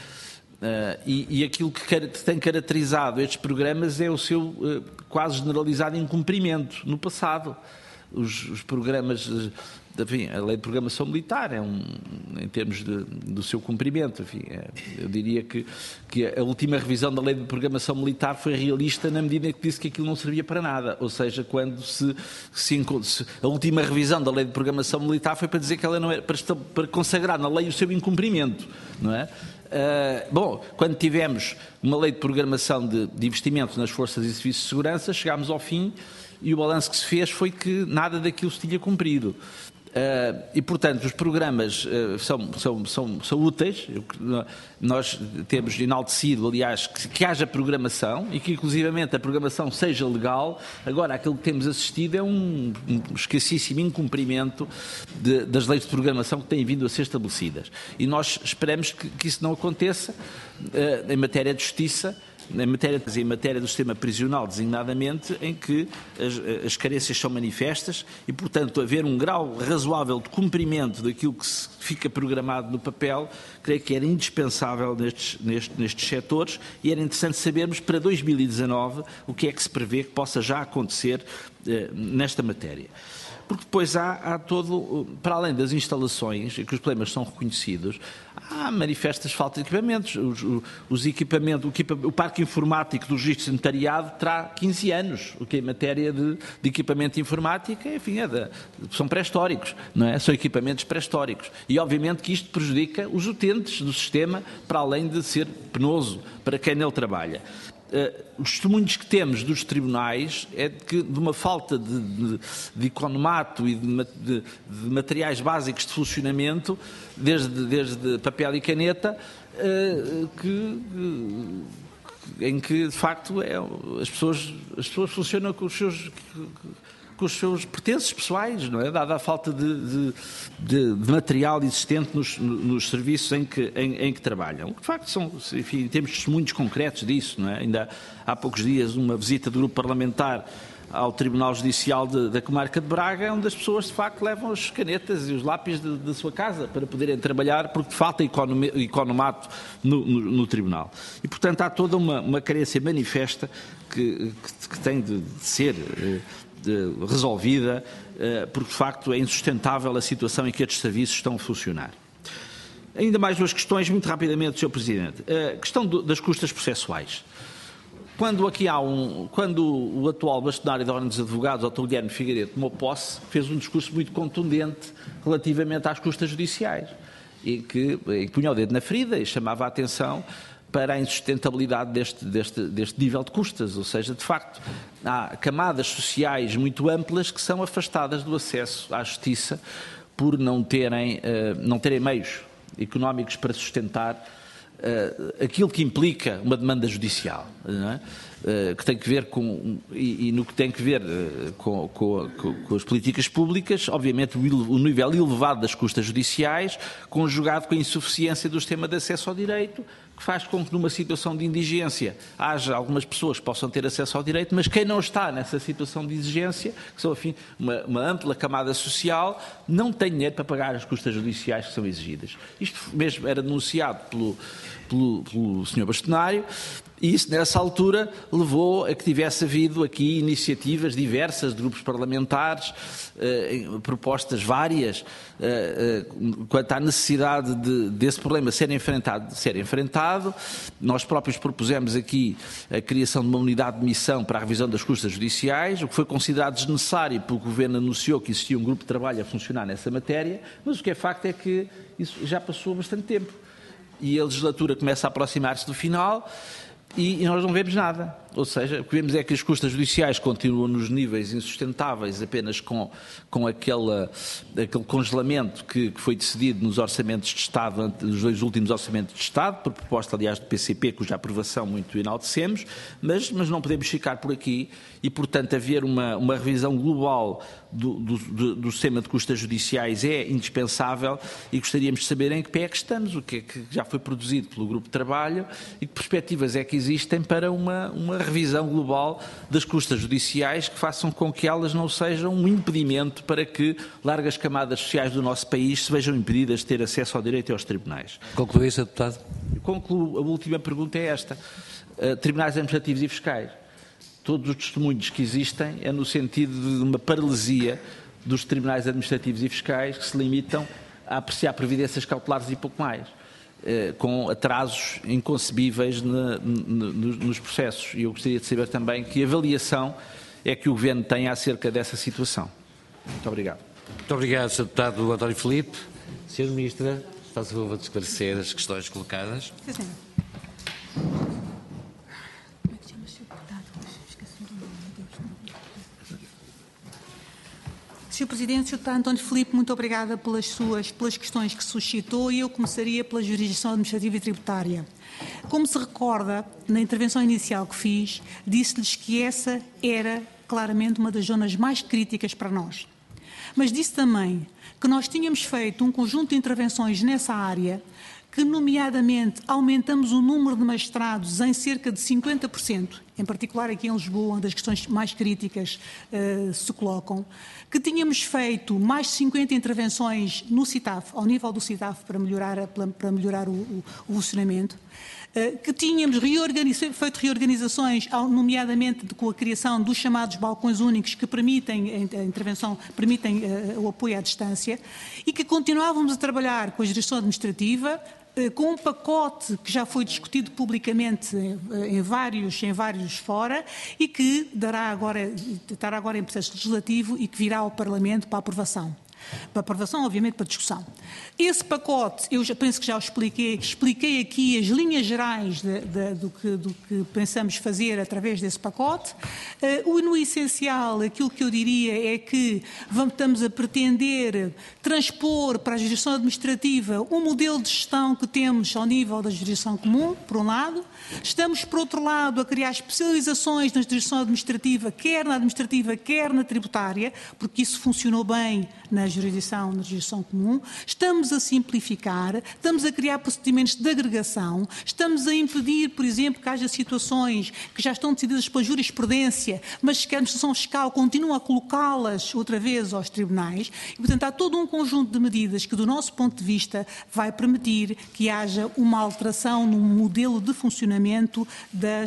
E aquilo que tem caracterizado estes programas é o seu quase generalizado incumprimento no passado. Os programas, enfim, a lei de programação militar em termos do seu cumprimento, enfim, eu diria que a última revisão da lei de programação militar foi realista na medida em que disse que aquilo não servia para nada, ou seja, quando a última revisão da lei de programação militar foi para dizer que ela não era para consagrar na lei o seu incumprimento, não é? Bom, quando tivemos uma lei de programação de investimentos nas forças e serviços de segurança, chegámos ao fim e o balanço que se fez foi que nada daquilo se tinha cumprido. E, portanto, os programas são úteis. Nós temos enaltecido, aliás, que haja programação e que, inclusivamente, a programação seja legal. Agora, aquilo que temos assistido é um escassíssimo incumprimento das leis de programação que têm vindo a ser estabelecidas. E nós esperamos que isso não aconteça em matéria de justiça, em matéria do sistema prisional, designadamente, em que as carências são manifestas e, portanto, haver um grau razoável de cumprimento daquilo que se fica programado no papel, creio que era indispensável nestes setores e era interessante sabermos para 2019 o que é que se prevê que possa já acontecer nesta matéria. Porque depois há todo, para além das instalações, em que os problemas são reconhecidos, há manifestas faltas de equipamentos. Os equipamentos, o parque informático do registro sanitariado terá 15 anos, o que em matéria de equipamento informático, enfim, são pré-históricos, não é? São equipamentos pré-históricos. E obviamente que isto prejudica os utentes do sistema, para além de ser penoso para quem nele trabalha. Os testemunhos que temos dos tribunais é de uma falta de economato e de materiais básicos de funcionamento, desde papel e caneta, em que, de facto, as pessoas funcionam com os seus pertences pessoais, não é? Dada a falta de material existente nos serviços em que trabalham. De facto, enfim, temos testemunhos concretos disso, não é? Ainda há poucos dias uma visita do grupo parlamentar ao Tribunal Judicial da Comarca de Braga, onde as pessoas, de facto, levam as canetas e os lápis da sua casa para poderem trabalhar, porque falta economato no Tribunal. E, portanto, há toda uma carência manifesta que tem de ser resolvida, porque de facto é insustentável a situação em que estes serviços estão a funcionar. Ainda mais duas questões, muito rapidamente, Sr. Presidente. A questão das custas processuais. Quando o atual bastonário da Ordem dos Advogados, Dr. Guilherme Figueiredo, tomou posse, fez um discurso muito contundente relativamente às custas judiciais, e que punha o dedo na ferida e chamava a atenção para a insustentabilidade deste nível de custas, ou seja, de facto, há camadas sociais muito amplas que são afastadas do acesso à justiça por não terem meios económicos para sustentar aquilo que implica uma demanda judicial, não é? Que tem que ver no que tem que ver com as políticas públicas, obviamente o nível elevado das custas judiciais, conjugado com a insuficiência do sistema de acesso ao direito, que faz com que numa situação de indigência haja algumas pessoas que possam ter acesso ao direito, mas quem não está nessa situação de exigência, que são, enfim, uma ampla camada social, não tem dinheiro para pagar as custas judiciais que são exigidas. Isto mesmo era denunciado pelo Sr. Bastonário, e isso, nessa altura, levou a que tivesse havido aqui iniciativas diversas de grupos parlamentares, propostas várias, quanto à necessidade desse problema ser enfrentado. Nós próprios propusemos aqui a criação de uma unidade de missão para a revisão das custas judiciais, o que foi considerado desnecessário porque o Governo anunciou que existia um grupo de trabalho a funcionar nessa matéria, mas o que é facto é que isso já passou bastante tempo. E a legislatura começa a aproximar-se do final. e nós não vemos nada. Ou seja, o que vemos é que as custas judiciais continuam nos níveis insustentáveis, apenas com aquele congelamento que foi decidido nos orçamentos de Estado, nos 2 últimos orçamentos de Estado, por proposta, aliás, do PCP, cuja aprovação muito enaltecemos, mas não podemos ficar por aqui e, portanto, haver uma revisão global do sistema de custas judiciais é indispensável e gostaríamos de saber em que pé é que estamos, o que é que já foi produzido pelo Grupo de Trabalho e que perspectivas é que existem para uma revisão global das custas judiciais que façam com que elas não sejam um impedimento para que largas camadas sociais do nosso país se vejam impedidas de ter acesso ao direito e aos tribunais. Conclui, Sr. Deputado. Concluo. A última pergunta é esta. Tribunais administrativos e fiscais. Todos os testemunhos que existem é no sentido de uma paralisia dos tribunais administrativos e fiscais que se limitam a apreciar previdências cautelares e pouco mais, com atrasos inconcebíveis nos processos. E eu gostaria de saber também que avaliação é que o Governo tem acerca dessa situação. Muito obrigado. Muito obrigado, Sr. Deputado António Filipe. Sra. Ministra, faça favor de esclarecer as questões colocadas. Sim, senhor. Sr. Presidente, Sr. Deputado António Filipe, muito obrigada pelas questões que suscitou e eu começaria pela jurisdição administrativa e tributária. Como se recorda, na intervenção inicial que fiz, disse-lhes que essa era claramente uma das zonas mais críticas para nós. Mas disse também que nós tínhamos feito um conjunto de intervenções nessa área, que nomeadamente aumentamos o número de magistrados em cerca de 50%, em particular aqui em Lisboa, onde as questões mais críticas se colocam, que tínhamos feito mais de 50 intervenções no CITAF, ao nível do CITAF, para melhorar o funcionamento, que tínhamos feito reorganizações, nomeadamente com a criação dos chamados balcões únicos que permitem a intervenção, permitem o apoio à distância, e que continuávamos a trabalhar com a gestão administrativa, com um pacote que já foi discutido publicamente em vários fora e que estará agora em processo legislativo e que virá ao Parlamento para aprovação. Para aprovação, obviamente, para discussão. Esse pacote, eu já penso que já o expliquei aqui as linhas gerais do que pensamos fazer através desse pacote. No essencial, aquilo que eu diria é que estamos a pretender transpor para a jurisdição administrativa um modelo de gestão que temos ao nível da jurisdição comum, por um lado. Estamos, por outro lado, a criar especializações na jurisdição administrativa, quer na administrativa, quer na tributária, porque isso funcionou bem na jurisdição comum. Estamos a simplificar, estamos a criar procedimentos de agregação, estamos a impedir, por exemplo, que haja situações que já estão decididas pela jurisprudência, mas que a administração fiscal continua a colocá-las outra vez aos tribunais. E, portanto, há todo um conjunto de medidas que, do nosso ponto de vista, vai permitir que haja uma alteração no modelo de funcionamento da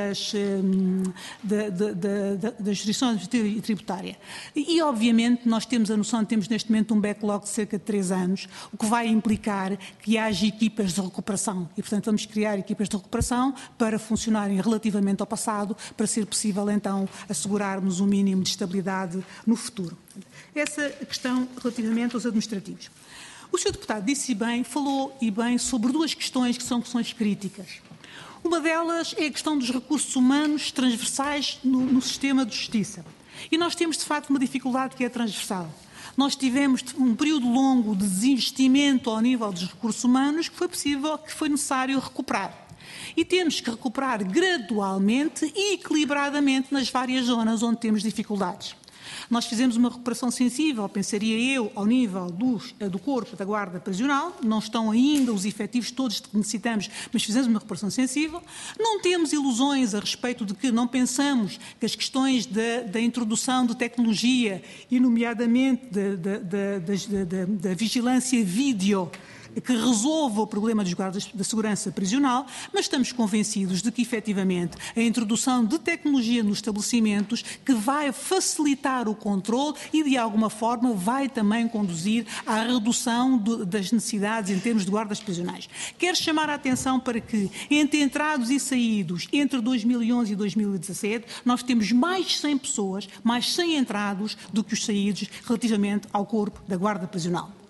jurisdição administrativa e tributária. E, obviamente, nós temos a noção, temos neste momento um backlog de cerca de 3 anos, o que vai implicar que haja equipas de recuperação. E, portanto, vamos criar equipas de recuperação para funcionarem relativamente ao passado, para ser possível, então, assegurarmos um mínimo de estabilidade no futuro. Essa questão relativamente aos administrativos. O Sr. Deputado falou bem sobre 2 questões que são questões críticas. Uma delas é a questão dos recursos humanos transversais no sistema de justiça. E nós temos, de facto, uma dificuldade que é transversal. Nós tivemos um período longo de desinvestimento ao nível dos recursos humanos que foi necessário recuperar. E temos que recuperar gradualmente e equilibradamente nas várias zonas onde temos dificuldades. Nós fizemos uma recuperação sensível, pensaria eu, ao nível do corpo da Guarda Prisional. Não estão ainda os efetivos todos que necessitamos, mas fizemos uma recuperação sensível. Não temos ilusões a respeito de que não pensamos que as questões da introdução de tecnologia, e nomeadamente da vigilância vídeo, que resolva o problema dos guardas da segurança prisional, mas estamos convencidos de que, efetivamente, a introdução de tecnologia nos estabelecimentos que vai facilitar o controle e, de alguma forma, vai também conduzir à redução das necessidades em termos de guardas prisionais. Quero chamar a atenção para que, entre entrados e saídos, entre 2011 e 2017, nós temos mais de 100 pessoas, mais 100 entrados do que os saídos relativamente ao corpo da Guarda Prisional.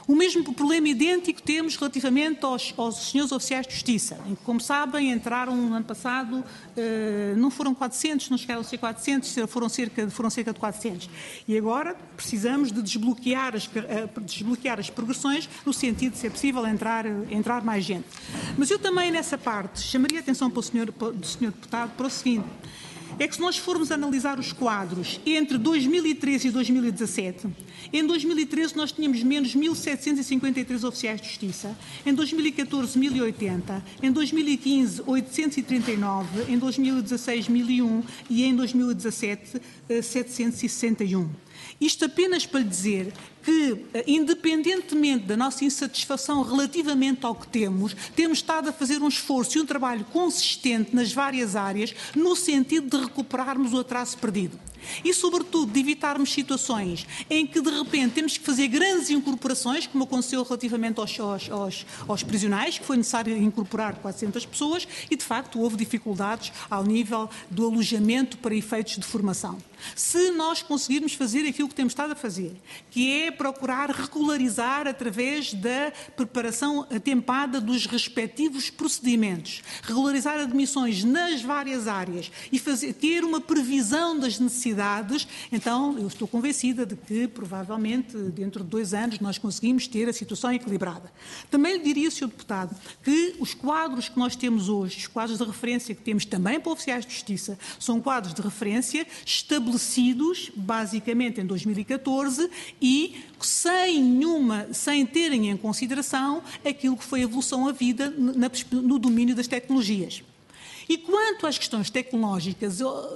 O mesmo problema idêntico temos relativamente aos senhores oficiais de justiça, em que, como sabem, entraram no ano passado, não foram 400, não chegaram a ser 400, foram cerca de 400. E agora precisamos de desbloquear as progressões no sentido de ser possível entrar mais gente. Mas eu também, nessa parte, chamaria a atenção do senhor deputado para o seguinte: é que se nós formos analisar os quadros entre 2013 e 2017, em 2013 nós tínhamos menos 1.753 oficiais de justiça, em 2014 1.080, em 2015 839, em 2016 1.001 e em 2017 761. Isto apenas para lhe dizer que, independentemente da nossa insatisfação relativamente ao que temos estado a fazer um esforço e um trabalho consistente nas várias áreas no sentido de recuperarmos o atraso perdido. E, sobretudo, de evitarmos situações em que, de repente, temos que fazer grandes incorporações, como aconteceu relativamente aos prisionais, que foi necessário incorporar 400 pessoas e, de facto, houve dificuldades ao nível do alojamento para efeitos de formação. Se nós conseguirmos fazer aquilo que temos estado a fazer, que é procurar regularizar através da preparação atempada dos respectivos procedimentos, regularizar admissões nas várias áreas e ter uma previsão das necessidades, então eu estou convencida de que provavelmente dentro de 2 anos nós conseguimos ter a situação equilibrada. Também lhe diria, Sr. Deputado, que os quadros que nós temos hoje, os quadros de referência que temos também para oficiais de justiça, são quadros de referência estabelecidos basicamente em 2014 e sem terem em consideração aquilo que foi a evolução à vida no domínio das tecnologias. E quanto às questões tecnológicas,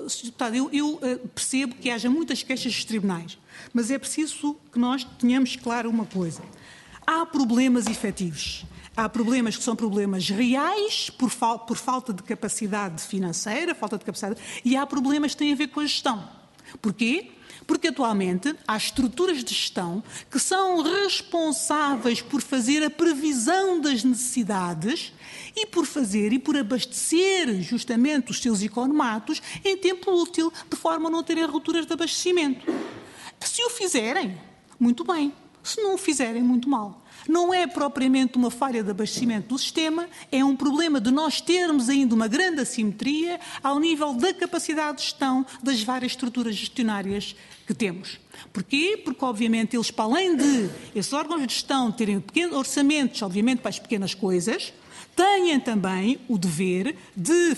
eu percebo que haja muitas queixas dos tribunais, mas é preciso que nós tenhamos claro uma coisa. Há problemas efetivos. Há problemas que são problemas reais, por falta de capacidade financeira, e há problemas que têm a ver com a gestão. Porquê? Porque atualmente há estruturas de gestão que são responsáveis por fazer a previsão das necessidades e por abastecer justamente os seus economatos em tempo útil, de forma a não terem rupturas de abastecimento. Se o fizerem, muito bem. Se não o fizerem, muito mal. Não é propriamente uma falha de abastecimento do sistema, é um problema de nós termos ainda uma grande assimetria ao nível da capacidade de gestão das várias estruturas gestionárias que temos. Porquê? Porque, obviamente, eles, para além de esses órgãos de gestão terem pequenos orçamentos, obviamente, para as pequenas coisas, têm também o dever de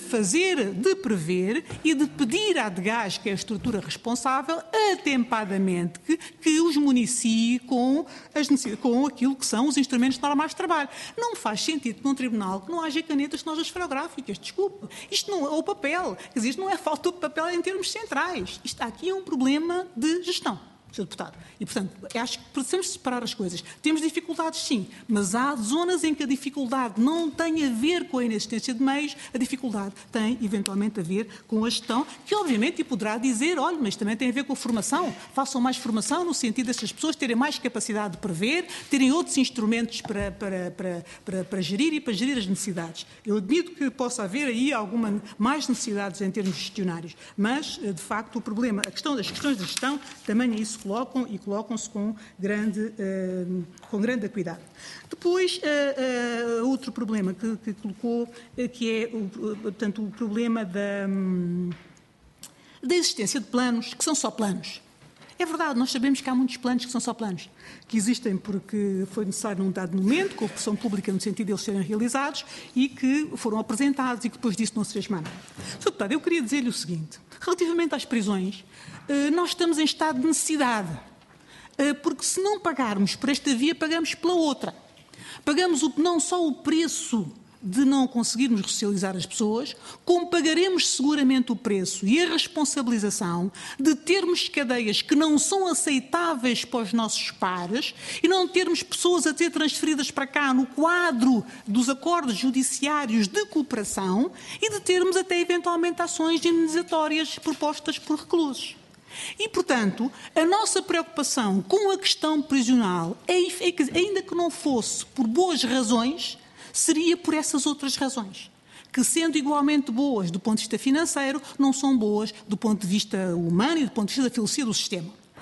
prever e de pedir à DGAS, que é a estrutura responsável, atempadamente que os municie com aquilo que são os instrumentos normais de trabalho. Não faz sentido num tribunal que não haja canetas nas esferográficas, desculpe. Isto não é o papel, quer dizer, isto não é falta de papel em termos centrais. Isto aqui é um problema de gestão. Sr. Deputado. E, portanto, acho que precisamos separar as coisas. Temos dificuldades, sim, mas há zonas em que a dificuldade não tem a ver com a inexistência de meios, a dificuldade tem, eventualmente, a ver com a gestão, que, obviamente, poderá dizer, olha, mas também tem a ver com a formação. Façam mais formação no sentido dessas pessoas terem mais capacidade de prever, terem outros instrumentos para gerir e para gerir as necessidades. Eu admito que possa haver aí alguma mais necessidades em termos gestionários, mas, de facto, o problema, as questões de gestão, também é isso colocam-se com grande acuidade. Depois, outro problema que colocou, que é portanto, o problema da existência de planos, que são só planos. É verdade, nós sabemos que há muitos planos que são só planos, que existem porque foi necessário num dado momento, com opção pública no sentido de eles serem realizados e que foram apresentados e que depois disso não se fez mais nada. Sr. Deputado, eu queria dizer-lhe o seguinte, relativamente às prisões, nós estamos em estado de necessidade, porque se não pagarmos por esta via, pagamos pela outra. Pagamos não só o preço de não conseguirmos ressocializar as pessoas, como pagaremos seguramente o preço e a responsabilização de termos cadeias que não são aceitáveis para os nossos pares e não termos pessoas a ser transferidas para cá no quadro dos acordos judiciários de cooperação e de termos até eventualmente ações indenizatórias propostas por reclusos. E, portanto, a nossa preocupação com a questão prisional é que, ainda que não fosse por boas razões, seria por essas outras razões, que, sendo igualmente boas do ponto de vista financeiro, não são boas do ponto de vista humano e do ponto de vista da filosofia do sistema.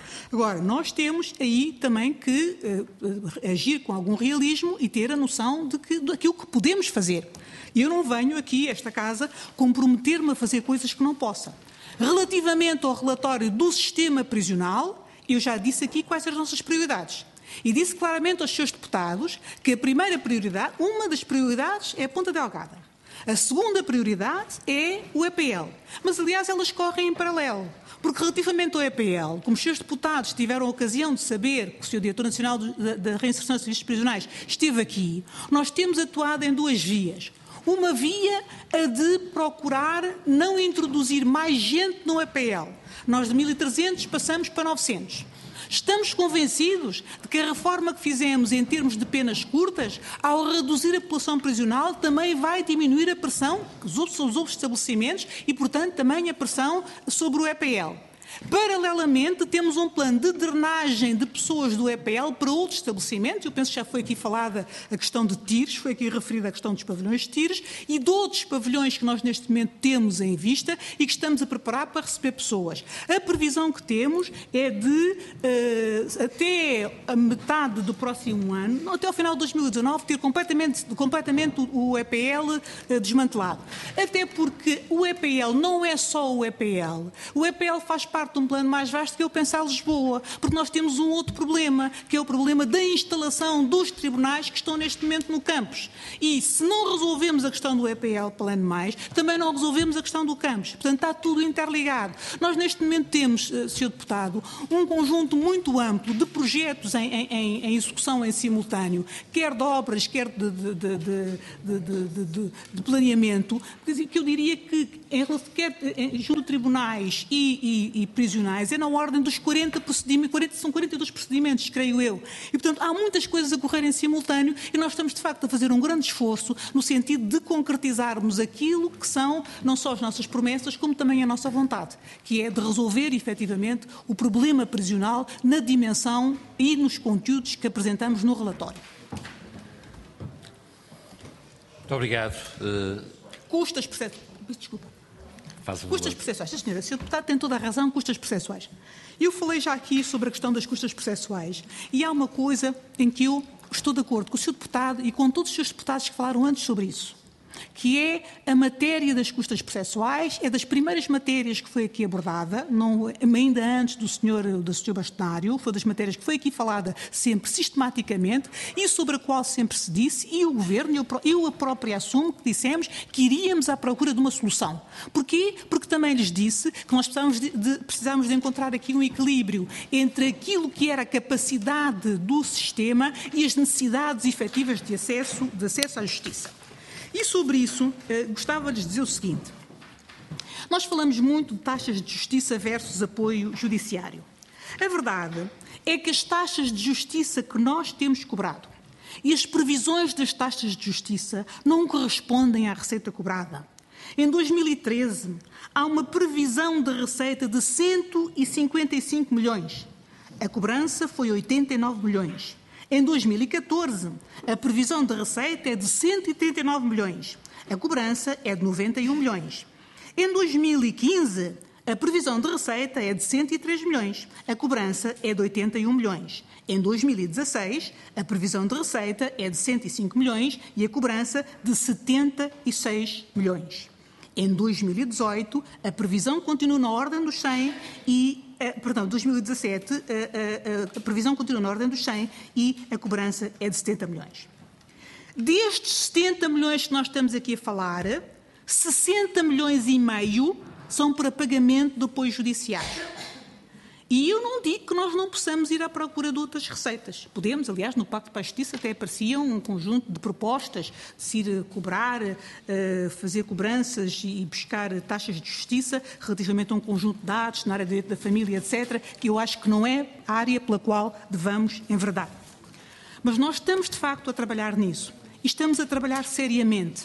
Agora, nós temos aí também que agir com algum realismo e ter a noção daquilo que podemos fazer. E eu não venho aqui, a esta casa, comprometer-me a fazer coisas que não possa. Relativamente ao relatório do sistema prisional, eu já disse aqui quais são as nossas prioridades. E disse claramente aos seus deputados que a primeira prioridade, uma das prioridades é a Ponta Delgada. A segunda prioridade é o EPL. Mas, aliás, elas correm em paralelo. Porque, relativamente ao EPL, como os seus deputados tiveram a ocasião de saber que o Sr. Diretor Nacional da Reinserção de Serviços Prisionais esteve aqui, nós temos atuado em duas vias. Uma via, a de procurar não introduzir mais gente no EPL. Nós de 1.300 passamos para 900. Estamos convencidos de que a reforma que fizemos em termos de penas curtas, ao reduzir a população prisional, também vai diminuir a pressão sobre os estabelecimentos e, portanto, também a pressão sobre o EPL. Paralelamente, temos um plano de drenagem de pessoas do EPL para outros estabelecimentos. Eu penso que já foi aqui falada a questão de tiros, foi aqui referida a questão dos pavilhões de tiros e de outros pavilhões que nós neste momento temos em vista e que estamos a preparar para receber pessoas. A previsão que temos é de, até a metade do próximo ano, até ao final de 2019, ter completamente o EPL desmantelado. Até porque o EPL não é só o EPL. O EPL faz parte de um plano mais vasto que é o Pensar Lisboa, porque nós temos um outro problema, que é o problema da instalação dos tribunais que estão neste momento no campus. E se não resolvemos a questão do EPL Plano Mais, também não resolvemos a questão do campus. Portanto, está tudo interligado. Nós neste momento temos, Sr. Deputado, um conjunto muito amplo de projetos em execução em simultâneo, quer de obras, quer de planeamento, que eu diria que junto de tribunais e prisionais é na ordem dos 40 procedimentos, são 42 procedimentos, creio eu. E, portanto, há muitas coisas a correr em simultâneo e nós estamos, de facto, a fazer um grande esforço no sentido de concretizarmos aquilo que são não só as nossas promessas, como também a nossa vontade, que é de resolver, efetivamente, o problema prisional na dimensão e nos conteúdos que apresentamos no relatório. Muito obrigado. Custas processuais. Desculpa. Custas processuais. Sim, senhora, o Sr. Deputado tem toda a razão, custas processuais. Eu falei já aqui sobre a questão das custas processuais e há uma coisa em que eu estou de acordo com o Sr. Deputado e com todos os seus deputados que falaram antes sobre isso, que é a matéria das custas processuais, é das primeiras matérias que foi aqui abordada, ainda antes do Sr. Bastonário, foi das matérias que foi aqui falada sempre sistematicamente e sobre a qual sempre se disse, e o Governo, eu a própria assumo que dissemos que iríamos à procura de uma solução. Porquê? Porque também lhes disse que nós precisávamos de encontrar aqui um equilíbrio entre aquilo que era a capacidade do sistema e as necessidades efetivas de acesso à justiça. E sobre isso, gostava de dizer o seguinte. Nós falamos muito de taxas de justiça versus apoio judiciário. A verdade é que as taxas de justiça que nós temos cobrado e as previsões das taxas de justiça não correspondem à receita cobrada. Em 2013, há uma previsão de receita de 155 milhões. A cobrança foi 89 milhões. Em 2014, a previsão de receita é de 139 milhões. A cobrança é de 91 milhões. Em 2015, a previsão de receita é de 103 milhões. A cobrança é de 81 milhões. Em 2016, a previsão de receita é de 105 milhões e a cobrança de 76 milhões. Em 2018, a previsão continua na ordem dos 100 e 2017, a previsão continua na ordem dos 100 e a cobrança é de 70 milhões. Destes 70 milhões que nós estamos aqui a falar, 60 milhões e meio são para pagamento do apoio judiciário. E eu não digo que nós não possamos ir à procura de outras receitas. Podemos, aliás, no Pacto para a Justiça até apareciam um conjunto de propostas de se ir cobrar, fazer cobranças e buscar taxas de justiça relativamente a um conjunto de dados na área do direito da família, etc., que eu acho que não é a área pela qual devamos enverdar. Mas nós estamos, de facto, a trabalhar nisso. E estamos a trabalhar seriamente.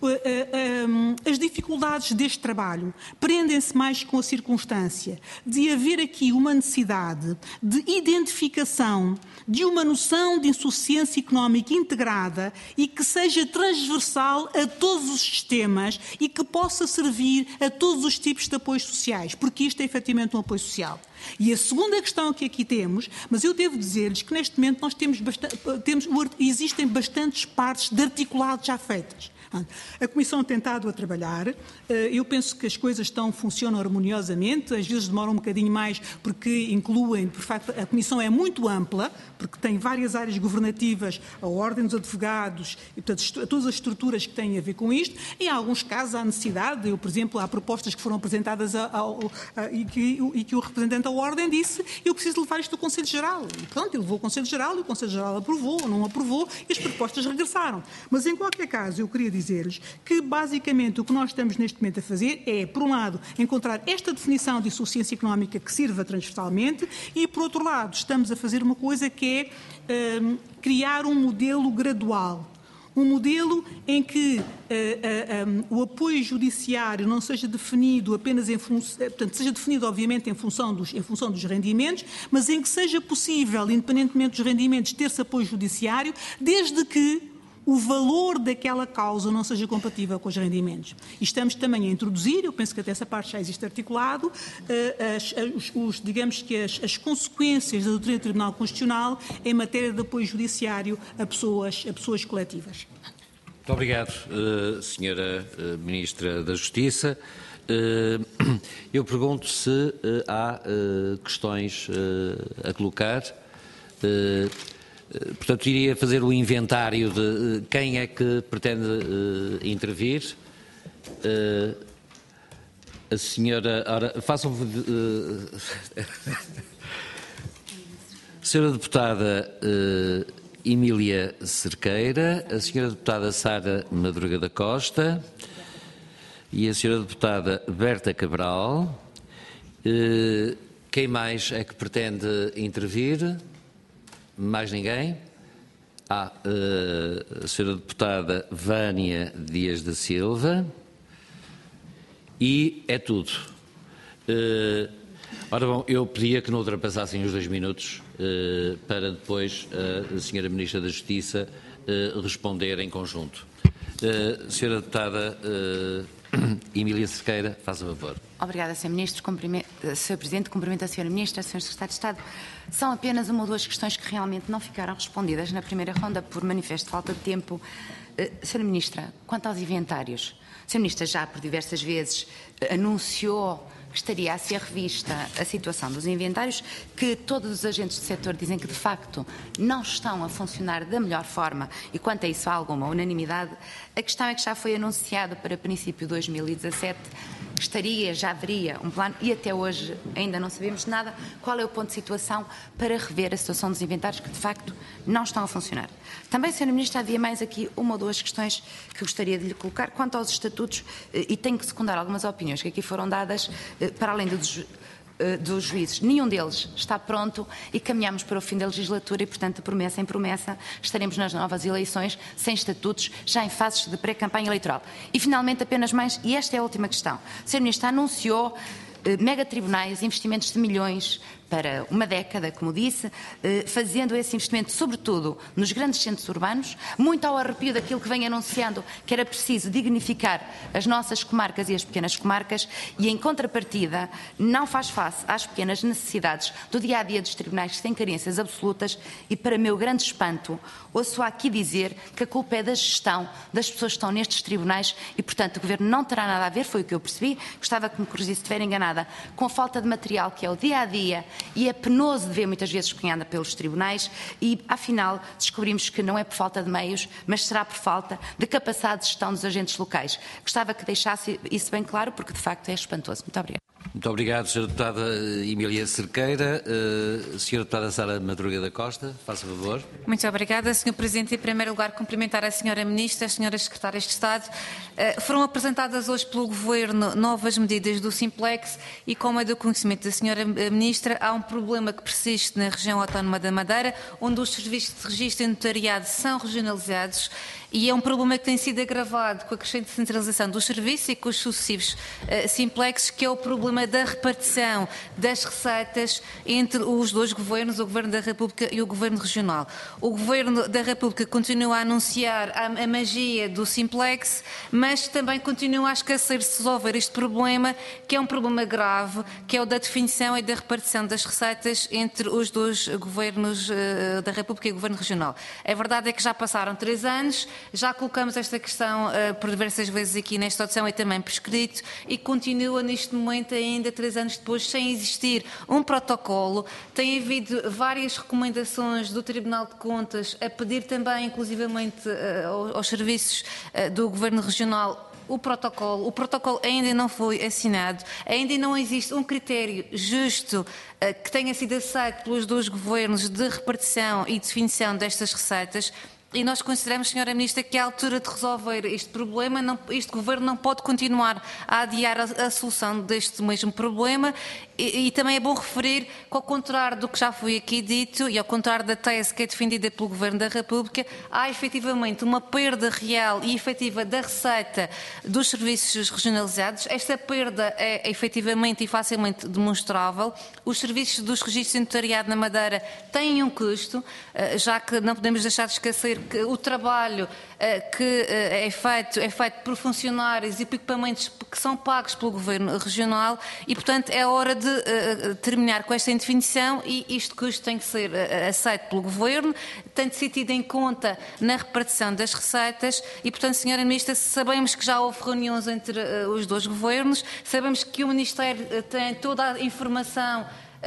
As dificuldades deste trabalho prendem-se mais com a circunstância de haver aqui uma necessidade de identificação de uma noção de insuficiência económica integrada e que seja transversal a todos os sistemas e que possa servir a todos os tipos de apoios sociais, porque isto é efetivamente um apoio social. E a segunda questão que aqui temos, mas eu devo dizer-lhes que neste momento nós existem bastantes partes de articulado já feitas. A Comissão tem estado a trabalhar, eu penso que as coisas funcionam harmoniosamente, às vezes demoram um bocadinho mais porque incluem, por facto, a Comissão é muito ampla, porque tem várias áreas governativas, a Ordem dos Advogados, e, portanto, todas as estruturas que têm a ver com isto, e em alguns casos há necessidade, por exemplo, há propostas que foram apresentadas e que o representante da Ordem disse, eu preciso levar isto ao Conselho Geral. E pronto, ele levou ao Conselho Geral, e o Conselho Geral aprovou ou não aprovou, e as propostas regressaram. Mas, em qualquer caso, eu queria dizer-lhes que, basicamente, o que nós estamos neste momento a fazer é, por um lado, encontrar esta definição de insuficiência económica que sirva transversalmente e, por outro lado, estamos a fazer uma coisa que é criar um modelo gradual. Um modelo em que o apoio judiciário não seja definido apenas em função, portanto, seja definido obviamente em função dos rendimentos, mas em que seja possível, independentemente dos rendimentos, ter-se apoio judiciário, desde que o valor daquela causa não seja compatível com os rendimentos. E estamos também a introduzir, eu penso que até essa parte já existe articulado, digamos que as consequências da doutrina do Tribunal Constitucional em matéria de apoio judiciário a pessoas coletivas. Muito obrigado, Senhora Ministra da Justiça. Eu pergunto se há questões a colocar. Portanto, iria fazer o inventário de quem é que pretende intervir. A senhora... Ora, façam... Senhora Deputada Emília Cerqueira, a senhora Deputada Sara Madruga da Costa e a senhora Deputada Berta Cabral. Quem mais é que pretende intervir? Mais ninguém? A senhora Deputada Vânia Dias da Silva. E é tudo. Ora bom, eu pedia que não ultrapassassem os 2 minutos para depois a senhora Ministra da Justiça responder em conjunto. Senhora Deputada Emília Cerqueira, faça favor. Obrigada, Sr. Ministro. Sr. Presidente, cumprimento a Sra. Ministra, Sr. Secretário de Estado. São apenas uma ou duas questões que realmente não ficaram respondidas na primeira ronda por manifesto de falta de tempo. Sra. Ministra, quanto aos inventários, a Sra. Ministra já por diversas vezes anunciou que estaria a ser revista a situação dos inventários, que todos os agentes do setor dizem que, de facto, não estão a funcionar da melhor forma e, quanto a isso, há alguma unanimidade. A questão é que já foi anunciado para princípio de 2017 que já haveria um plano e até hoje ainda não sabemos nada. Qual é o ponto de situação para rever a situação dos inventários que, de facto, não estão a funcionar? Também, Sra. Ministra, havia mais aqui uma ou duas questões que gostaria de lhe colocar. Quanto aos estatutos, e tenho que secundar algumas opiniões que aqui foram dadas, para além dos juízes, nenhum deles está pronto e caminhamos para o fim da legislatura e, portanto, de promessa em promessa, estaremos nas novas eleições sem estatutos, já em fases de pré-campanha eleitoral. E, finalmente, apenas mais, e esta é a última questão, a Sra. Ministra anunciou megatribunais, investimentos de milhões para uma década, como disse, fazendo esse investimento, sobretudo, nos grandes centros urbanos, muito ao arrepio daquilo que vem anunciando, que era preciso dignificar as nossas comarcas e as pequenas comarcas, e, em contrapartida, não faz face às pequenas necessidades do dia-a-dia dos tribunais, que têm carências absolutas, e, para meu grande espanto, ouço aqui dizer que a culpa é da gestão das pessoas que estão nestes tribunais e, portanto, o Governo não terá nada a ver, foi o que eu percebi, gostava que me corrigisse se estiver enganada, com a falta de material que é o dia-a-dia. E é penoso de ver muitas vezes quem anda pelos tribunais e, afinal, descobrimos que não é por falta de meios, mas será por falta de capacidade de gestão dos agentes locais. Gostava que deixasse isso bem claro, porque, de facto, é espantoso. Muito obrigada. Muito obrigado, Sra. Deputada Emília Cerqueira. Sra. Deputada Sara Madruga da Costa, faça favor. Muito obrigada, Sr. Presidente. Em primeiro lugar, cumprimentar a Sra. Ministra, as Sras. Secretárias de Estado. Foram apresentadas hoje pelo Governo novas medidas do Simplex e, como é do conhecimento da Sra. Ministra, há um problema que persiste na região autónoma da Madeira, onde os serviços de registro e notariado são regionalizados, e é um problema que tem sido agravado com a crescente centralização dos serviços e com os sucessivos Simplexes, que é o problema problema da repartição das receitas entre os dois governos, o Governo da República e o Governo Regional. O Governo da República continua a anunciar a magia do Simplex, mas também continua a esquecer de se resolver este problema, que é um problema grave, que é o da definição e da repartição das receitas entre os dois governos da República e o Governo Regional. A verdade é que já passaram 3 anos, já colocamos esta questão por diversas vezes aqui nesta audição e também por escrito, e continua neste momento ainda 3 anos depois sem existir um protocolo. Tem havido várias recomendações do Tribunal de Contas a pedir também, inclusivamente, aos serviços do Governo Regional o protocolo ainda não foi assinado, ainda não existe um critério justo que tenha sido aceito pelos dois governos de repartição e definição destas receitas. E nós consideramos, Sra. Ministra, que é a altura de resolver este problema. Este Governo não pode continuar a adiar a solução deste mesmo problema. E também é bom referir que, ao contrário do que já foi aqui dito e ao contrário da tese que é defendida pelo Governo da República, há efetivamente uma perda real e efetiva da receita dos serviços regionalizados. Esta perda é efetivamente e facilmente demonstrável. Os serviços dos registros de notariado na Madeira têm um custo, já que não podemos deixar de esquecer que o trabalho que é feito por funcionários e por equipamentos que são pagos pelo Governo Regional e, portanto, é hora de terminar com esta indefinição e este custo tem que ser aceito pelo Governo, tem de ser tido em conta na repartição das receitas e, portanto, Sra. Ministra, sabemos que já houve reuniões entre os dois governos, sabemos que o Ministério tem toda a informação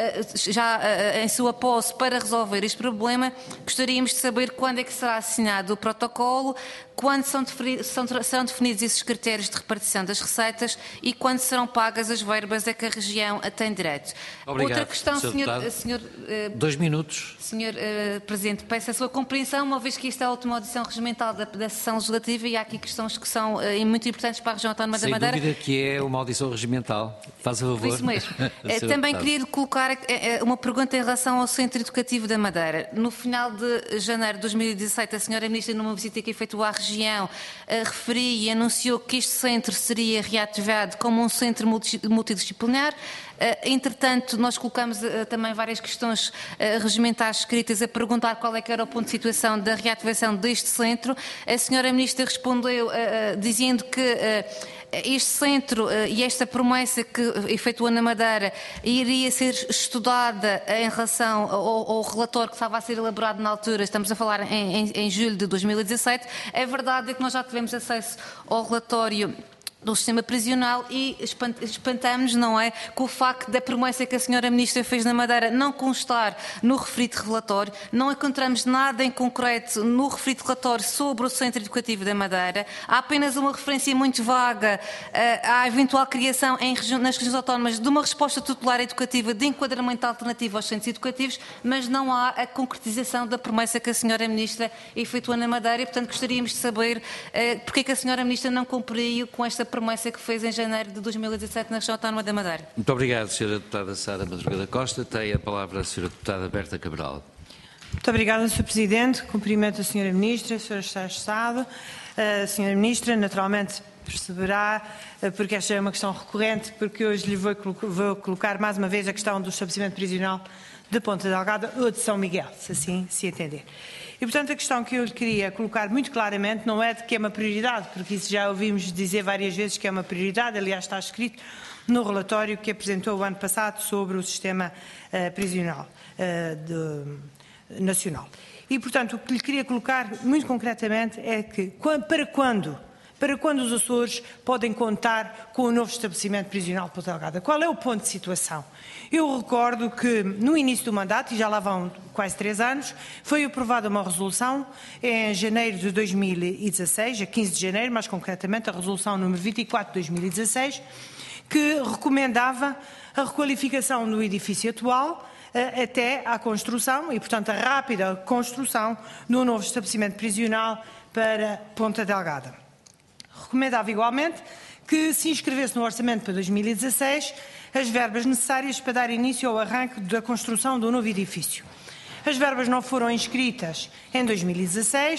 já em sua posse para resolver este problema. Gostaríamos de saber quando é que será assinado o protocolo, quando serão definidos esses critérios de repartição das receitas e quando serão pagas as verbas a que a região tem direito. Obrigado, outra questão, Sr. 2 minutos. Sr. Presidente, peço a sua compreensão, uma vez que esta é a última audição regimental da sessão legislativa e há aqui questões que são muito importantes para a região autónoma da Madeira. Sem dúvida que é uma audição regimental. Faz a favor. Isso mesmo. Também queria lhe colocar uma pergunta em relação ao Centro Educativo da Madeira. No final de janeiro de 2017, a Sra. Ministra, numa visita que efetuou à região, referiu e anunciou que este centro seria reativado como um centro multidisciplinar. Entretanto, nós colocamos também várias questões regimentais escritas a perguntar qual é que era o ponto de situação da reativação deste centro. A Sra. Ministra respondeu dizendo que este centro e esta promessa que efetuou na Madeira iria ser estudada em relação ao relatório que estava a ser elaborado na altura, estamos a falar em julho de 2017. A verdade é que nós já tivemos acesso ao relatório do sistema prisional e espantamos, não é, com o facto da promessa que a Sra. Ministra fez na Madeira não constar no referido relatório. Não encontramos nada em concreto no referido relatório sobre o Centro Educativo da Madeira. Há apenas uma referência muito vaga à eventual criação nas regiões autónomas de uma resposta tutelar educativa de enquadramento alternativo aos centros educativos, mas não há a concretização da promessa que a Sra. Ministra efetuou na Madeira e, portanto, gostaríamos de saber porque é que a Sra. Ministra não cumpriu com esta promessa que fez em janeiro de 2017 na região autónoma da Madeira. Muito obrigado, Sra. Deputada Sara Madruga da Costa. Tem a palavra a Sra. Deputada Berta Cabral. Muito obrigada, Sr. Presidente. Cumprimento a Sra. Ministra, Sr. Secretário de Estado. A Sra. Ministra, naturalmente, perceberá, porque esta é uma questão recorrente, porque hoje lhe vou colocar mais uma vez a questão do estabelecimento prisional de Ponta Delgada ou de São Miguel, se assim se entender. E, portanto, a questão que eu lhe queria colocar muito claramente não é de que é uma prioridade, porque isso já ouvimos dizer várias vezes que é uma prioridade, aliás está escrito no relatório que apresentou o ano passado sobre o sistema prisional nacional. E, portanto, o que lhe queria colocar muito concretamente é que para quando os Açores podem contar com o novo estabelecimento prisional de Ponta Delgada? Qual é o ponto de situação? Eu recordo que no início do mandato, e já lá vão quase 3 anos, foi aprovada uma resolução em janeiro de 2016, a 15 de janeiro, mais concretamente a resolução número 24 de 2016, que recomendava a requalificação do edifício atual até à construção e, portanto, a rápida construção do novo estabelecimento prisional para Ponta Delgada. Recomendava igualmente que se inscrevesse no orçamento para 2016 as verbas necessárias para dar início ao arranque da construção do novo edifício. As verbas não foram inscritas em 2016,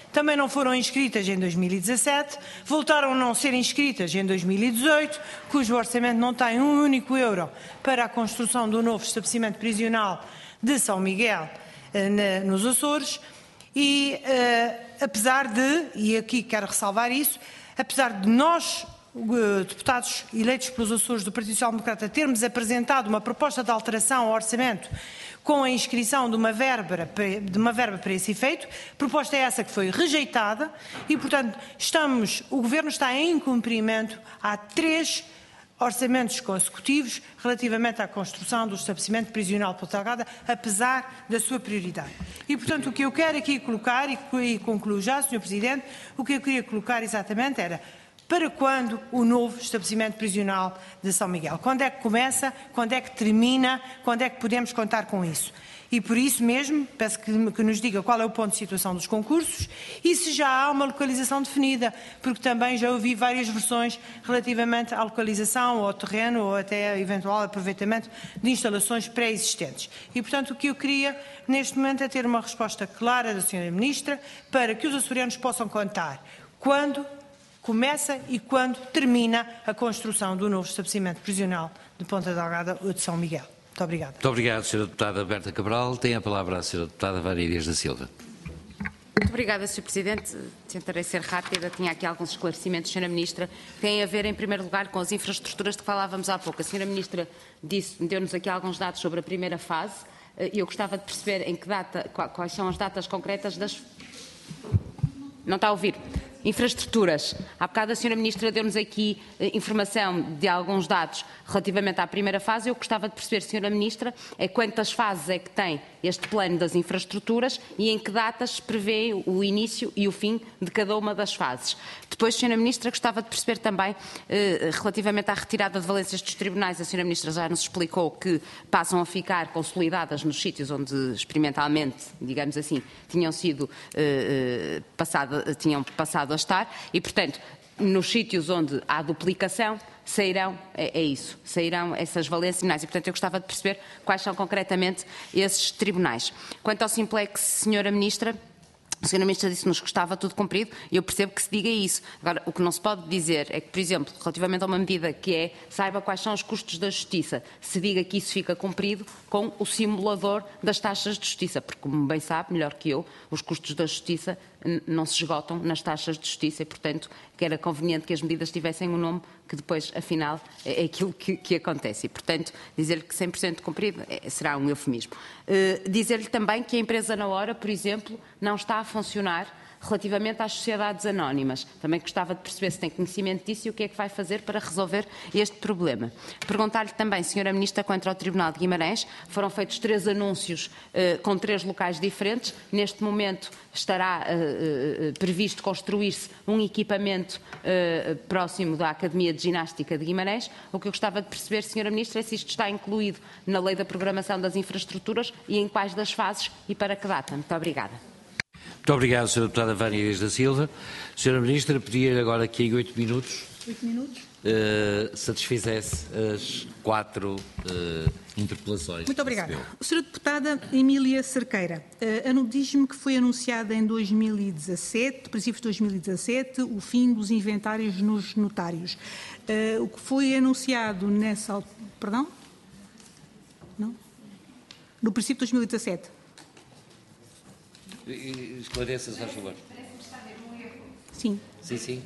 também não foram inscritas em 2017, voltaram a não ser inscritas em 2018, cujo orçamento não tem um único euro para a construção do novo estabelecimento prisional de São Miguel, nos Açores, e apesar de, e aqui quero ressalvar isso, apesar de nós, deputados eleitos pelos Açores do Partido Social Democrata, termos apresentado uma proposta de alteração ao orçamento com a inscrição de uma verba para esse efeito, proposta essa que foi rejeitada e, portanto, o Governo está em cumprimento há 3 orçamentos consecutivos relativamente à construção do estabelecimento prisional de Ponta Delgada, apesar da sua prioridade. E, portanto, o que eu quero aqui colocar, e concluo já, Sr. Presidente, o que eu queria colocar exatamente era: para quando o novo estabelecimento prisional de São Miguel? Quando é que começa? Quando é que termina? Quando é que podemos contar com isso? E por isso mesmo, peço que nos diga qual é o ponto de situação dos concursos e se já há uma localização definida, porque também já ouvi várias versões relativamente à localização, ao terreno ou até eventual aproveitamento de instalações pré-existentes. E, portanto, o que eu queria neste momento é ter uma resposta clara da Sra. Ministra para que os açorianos possam contar quando começa e quando termina a construção do novo estabelecimento prisional de Ponta Delgada ou de São Miguel. Muito obrigada. Muito obrigado, Sra. Deputada Berta Cabral. Tem a palavra a Sra. Deputada Vânia Dias da Silva. Muito obrigada, Sr. Presidente. Tentarei ser rápida. Tinha aqui alguns esclarecimentos, Sra. Ministra, que têm a ver, em primeiro lugar, com as infraestruturas de que falávamos há pouco. A Sra. Ministra deu-nos aqui alguns dados sobre a primeira fase e eu gostava de perceber em que data, quais são as datas concretas das... Não está a ouvir? Infraestruturas. Há bocado a Sra. Ministra deu-nos aqui informação de alguns dados relativamente à primeira fase. Eu gostava de perceber, Sra. Ministra, quantas fases é que tem este plano das infraestruturas e em que datas se prevê o início e o fim de cada uma das fases. Depois, Sra. Ministra, gostava de perceber também, relativamente à retirada de valências dos tribunais, a Sra. Ministra já nos explicou que passam a ficar consolidadas nos sítios onde experimentalmente, digamos assim, tinham passado a estar e, portanto, nos sítios onde há duplicação, sairão essas valências tribunais. E, portanto, eu gostava de perceber quais são concretamente esses tribunais. Quanto ao Simplex, Sra. Ministra, a Sra. Ministra disse-nos que estava tudo cumprido e eu percebo que se diga isso. Agora, o que não se pode dizer é que, por exemplo, relativamente a uma medida que é saiba quais são os custos da justiça, se diga que isso fica cumprido com o simulador das taxas de justiça, porque, como bem sabe, melhor que eu, os custos da justiça não se esgotam nas taxas de justiça e, portanto, que era conveniente que as medidas tivessem um nome que depois, afinal, é aquilo que acontece. E, portanto, dizer-lhe que 100% cumprido será um eufemismo. Dizer-lhe também que a empresa Na Hora, por exemplo, não está a funcionar relativamente às sociedades anónimas. Também gostava de perceber se tem conhecimento disso e o que é que vai fazer para resolver este problema. Perguntar-lhe também, Sra. Ministra, quanto ao Tribunal de Guimarães, foram feitos 3 anúncios com 3 locais diferentes. Neste momento estará previsto construir-se um equipamento próximo da Academia de Ginástica de Guimarães. O que eu gostava de perceber, Sra. Ministra, é se isto está incluído na Lei da Programação das Infraestruturas e em quais das fases e para que data. Muito obrigada. Muito obrigado, Sra. Deputada Vânia Dias da Silva. Sra. Ministra, pedia agora aqui em 8 minutos, satisfizesse as 4 interpelações. Muito obrigada. Sra. Deputada Emília Cerqueira, diz-me que foi anunciado em 2017, princípios de 2017, o fim dos inventários nos notários. O que foi anunciado nessa altura... Perdão? Não? No princípio de 2017. Esclareça, se faz favor. Sim. Sim.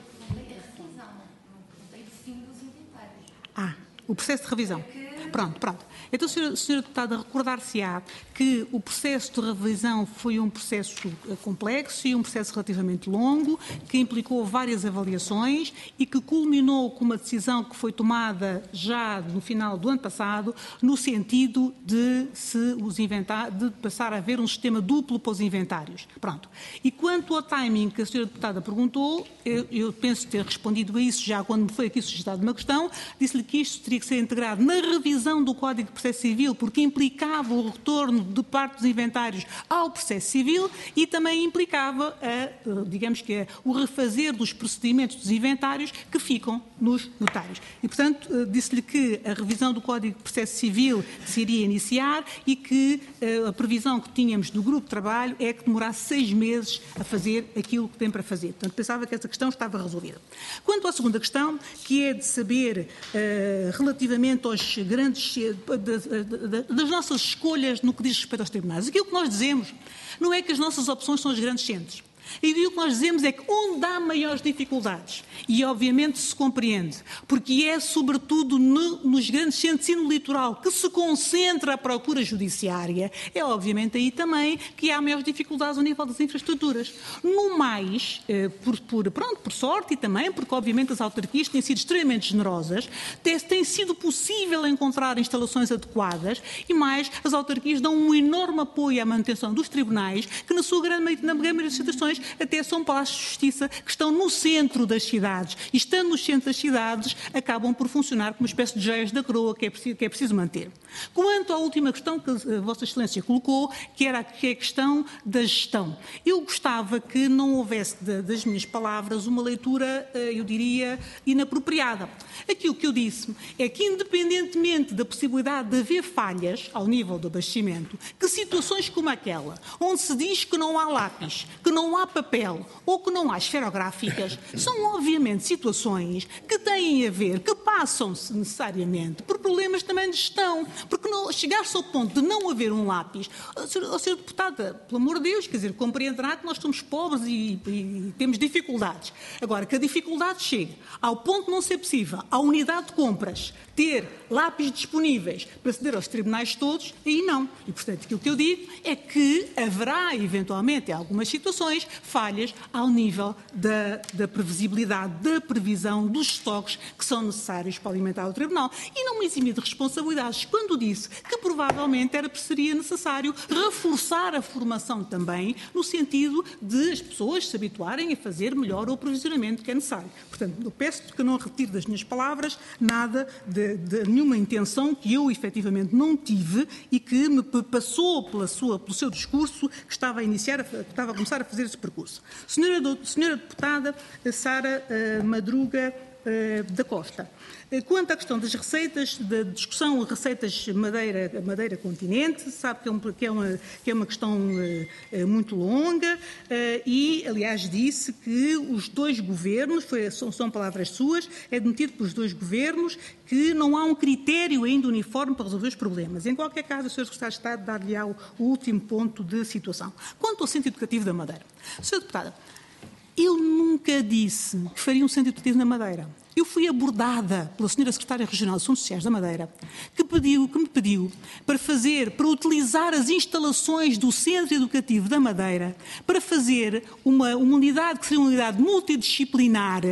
O processo de revisão. Pronto. Então, Sra. Deputada, recordar-se-á que o processo de revisão foi um processo complexo e um processo relativamente longo, que implicou várias avaliações e que culminou com uma decisão que foi tomada já no final do ano passado, no sentido de passar a haver um sistema duplo para os inventários. Pronto. E quanto ao timing que a Sra. Deputada perguntou, eu penso ter respondido a isso já quando me foi aqui suscitada uma questão, disse-lhe que isto teria que ser integrado na revisão revisão do Código de Processo Civil, porque implicava o retorno de parte dos inventários ao processo civil e também implicava, digamos que o refazer dos procedimentos dos inventários que ficam nos notários. E, portanto, disse-lhe que a revisão do Código de Processo Civil se iria iniciar e que a previsão que tínhamos do grupo de trabalho é que demorasse 6 meses a fazer aquilo que tem para fazer. Portanto, pensava que essa questão estava resolvida. Quanto à segunda questão, que é de saber relativamente aos grandes das nossas escolhas no que diz respeito aos tribunais, aquilo que nós dizemos não é que as nossas opções são os grandes centros. E o que nós dizemos é que onde há maiores dificuldades, e obviamente se compreende, porque é sobretudo nos grandes centros e no litoral que se concentra a procura judiciária, é obviamente aí também que há maiores dificuldades ao nível das infraestruturas. No mais, por sorte e também porque obviamente as autarquias têm sido extremamente generosas, tem sido possível encontrar instalações adequadas e mais, as autarquias dão um enorme apoio à manutenção dos tribunais, que na maioria das situações até são palácios de justiça que estão no centro das cidades. E estando no centro das cidades, acabam por funcionar como uma espécie de joias da coroa que é preciso manter. Quanto à última questão que a Vossa Excelência colocou, que é a questão da gestão. Eu gostava que não houvesse das minhas palavras uma leitura, eu diria, inapropriada. Aquilo que eu disse é que, independentemente da possibilidade de haver falhas ao nível do abastecimento, que situações como aquela, onde se diz que não há lápis, que não há papel ou que não há esferográficas, são obviamente situações que têm a ver, que passam-se necessariamente por problemas também de gestão, porque chegar-se ao ponto de não haver um lápis, Sr. Deputada, pelo amor de Deus, quer dizer, compreenderá que nós somos pobres e temos dificuldades. Agora, que a dificuldade chegue ao ponto de não ser possível, à unidade de compras, ter lápis disponíveis para ceder aos tribunais todos, aí não. E, portanto, aquilo que eu digo é que haverá, eventualmente, em algumas situações, falhas ao nível da previsibilidade, da previsão dos estoques que são necessários para alimentar o tribunal. E não me eximi de responsabilidades quando disse que provavelmente seria necessário reforçar a formação também, no sentido de as pessoas se habituarem a fazer melhor o provisionamento que é necessário. Portanto, eu peço que não retire das minhas palavras nada de nenhuma intenção que eu efetivamente não tive e que me passou pelo seu discurso que estava a começar a fazer esse percurso. Senhora Deputada Sara Madruga da Costa. Quanto à questão das receitas, da discussão receitas Madeira Continente, sabe que é uma questão muito longa e, aliás, disse que os dois governos, são palavras suas, é admitido pelos dois governos que não há um critério ainda uniforme para resolver os problemas. Em qualquer caso, o Sr. Secretário de Estado dar-lhe-á o último ponto de situação. Quanto ao Centro Educativo da Madeira, Sra. Deputada, eu nunca disse que faria um centro educativo na Madeira. Eu fui abordada pela Sra. Secretária Regional de Assuntos Sociais da Madeira, que me pediu para utilizar as instalações do Centro Educativo da Madeira para fazer uma unidade que seria uma unidade multidisciplinar,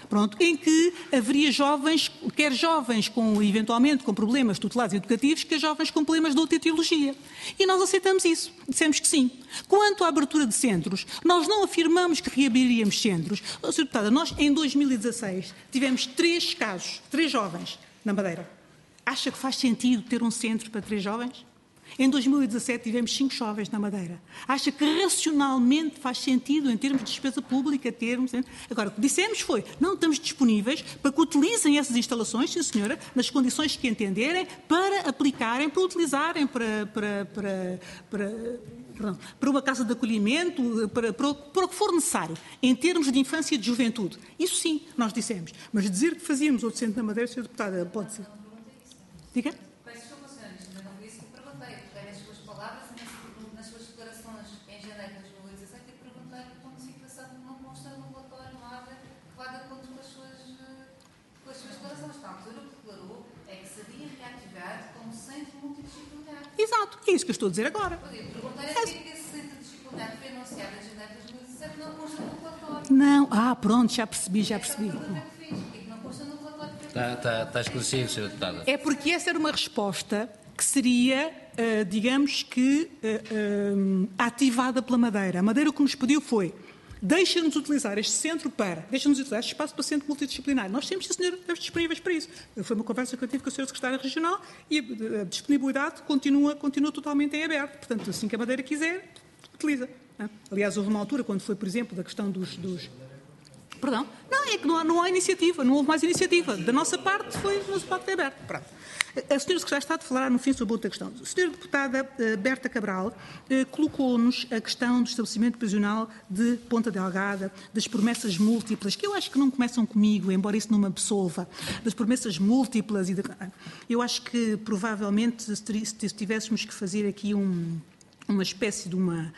em que haveria jovens, quer jovens eventualmente com problemas tutelares educativos, quer jovens com problemas de outra etiologia. E nós aceitamos isso, dissemos que sim. Quanto à abertura de centros, nós não afirmamos que reabriríamos centros. Sra. Deputada, nós em 2016 tivemos 3 casos, 3 jovens na Madeira. Acha que faz sentido ter um centro para 3 jovens? Em 2017 tivemos 5 jovens na Madeira. Acha que racionalmente faz sentido, em termos de despesa pública, termos... Agora, o que dissemos foi, não estamos disponíveis para que utilizem essas instalações, sim senhora, nas condições que entenderem, para aplicarem, para utilizarem para uma casa de acolhimento, para o que for necessário, em termos de infância e de juventude. Isso sim, nós dissemos. Mas dizer que fazíamos outro centro na Madeira, Sra. Deputada, pode ser. Diga? Exato, é isso que eu estou a dizer agora. Não, pronto, já percebi. Está esclarecido, Sra. Deputada. É porque essa era uma resposta que seria, digamos que, ativada pela Madeira. A Madeira o que nos pediu foi, deixa-nos utilizar este centro deixa-nos utilizar este espaço para centro multidisciplinar. Nós temos, senhor, disponíveis para isso. Foi uma conversa que eu tive com a senhora secretária regional e a disponibilidade continua totalmente em aberto. Portanto, assim que a Madeira quiser, utiliza. Aliás, houve uma altura, quando foi, por exemplo, da questão dos... Perdão? Não, é que não há iniciativa, não houve mais iniciativa. Da nossa parte, foi o nosso pacto aberto. Pronto. A senhora secretária de Estado falará no fim sobre outra questão. A senhora deputada Berta Cabral colocou-nos a questão do estabelecimento prisional de Ponta Delgada, das promessas múltiplas, que eu acho que não começam comigo, embora isso não me absolva, das promessas múltiplas. Eu acho que, provavelmente, se tivéssemos que fazer aqui uma espécie de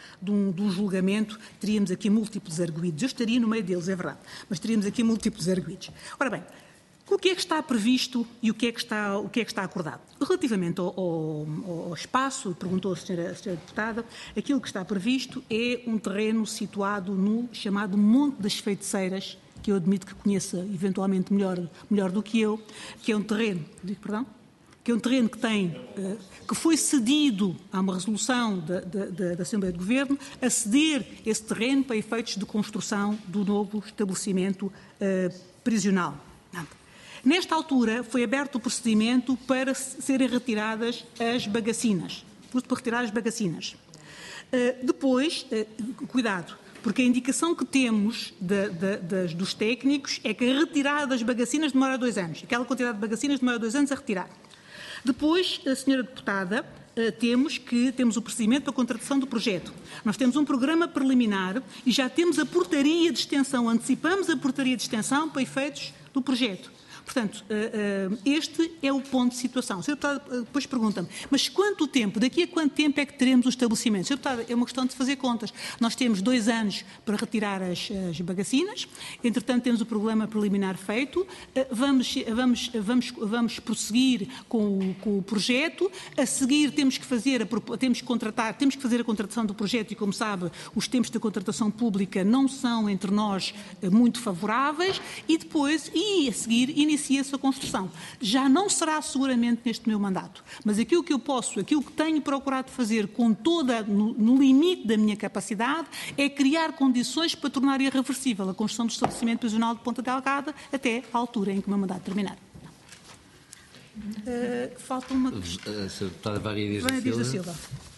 um julgamento, teríamos aqui múltiplos arguidos. Eu estaria no meio deles, é verdade, mas teríamos aqui múltiplos arguidos. Ora bem, o que é que está previsto e o que é que está acordado? Relativamente ao espaço, perguntou a senhora deputada, aquilo que está previsto é um terreno situado no chamado Monte das Feiticeiras, que eu admito que conheça eventualmente melhor do que eu, que é um terreno, que é um terreno que foi cedido, há uma resolução da Assembleia de Governo, a ceder esse terreno para efeitos de construção do novo estabelecimento prisional. Nesta altura, foi aberto o procedimento para serem retiradas as bagacinas. Para retirar as bagacinas. Depois, cuidado, porque a indicação que temos dos técnicos é que a retirada das bagacinas demora 2 anos. Aquela quantidade de bagacinas demora 2 anos a retirar. Depois, a senhora deputada, temos o procedimento para a contratação do projeto. Nós temos um programa preliminar e já temos a portaria de extensão, antecipamos a portaria de extensão para efeitos do projeto. Portanto, este é o ponto de situação. O Sr. Deputado depois pergunta-me, mas quanto tempo, daqui a quanto tempo é que teremos o estabelecimento? Sr. Deputado, é uma questão de fazer contas. Nós temos 2 anos para retirar as bagacinas, entretanto temos o programa preliminar feito, vamos prosseguir com o projeto, a seguir temos que fazer a contratação do projeto e, como sabe, os tempos da contratação pública não são entre nós muito favoráveis e depois, a seguir, inicia-se a construção. Já não será seguramente neste meu mandato, mas aquilo que tenho procurado fazer no limite da minha capacidade é criar condições para tornar irreversível a construção do estabelecimento prisional de Ponta Delgada até à altura em que o meu mandato terminar. Falta uma questão. A senhora deputada Vânia Dias da Silva.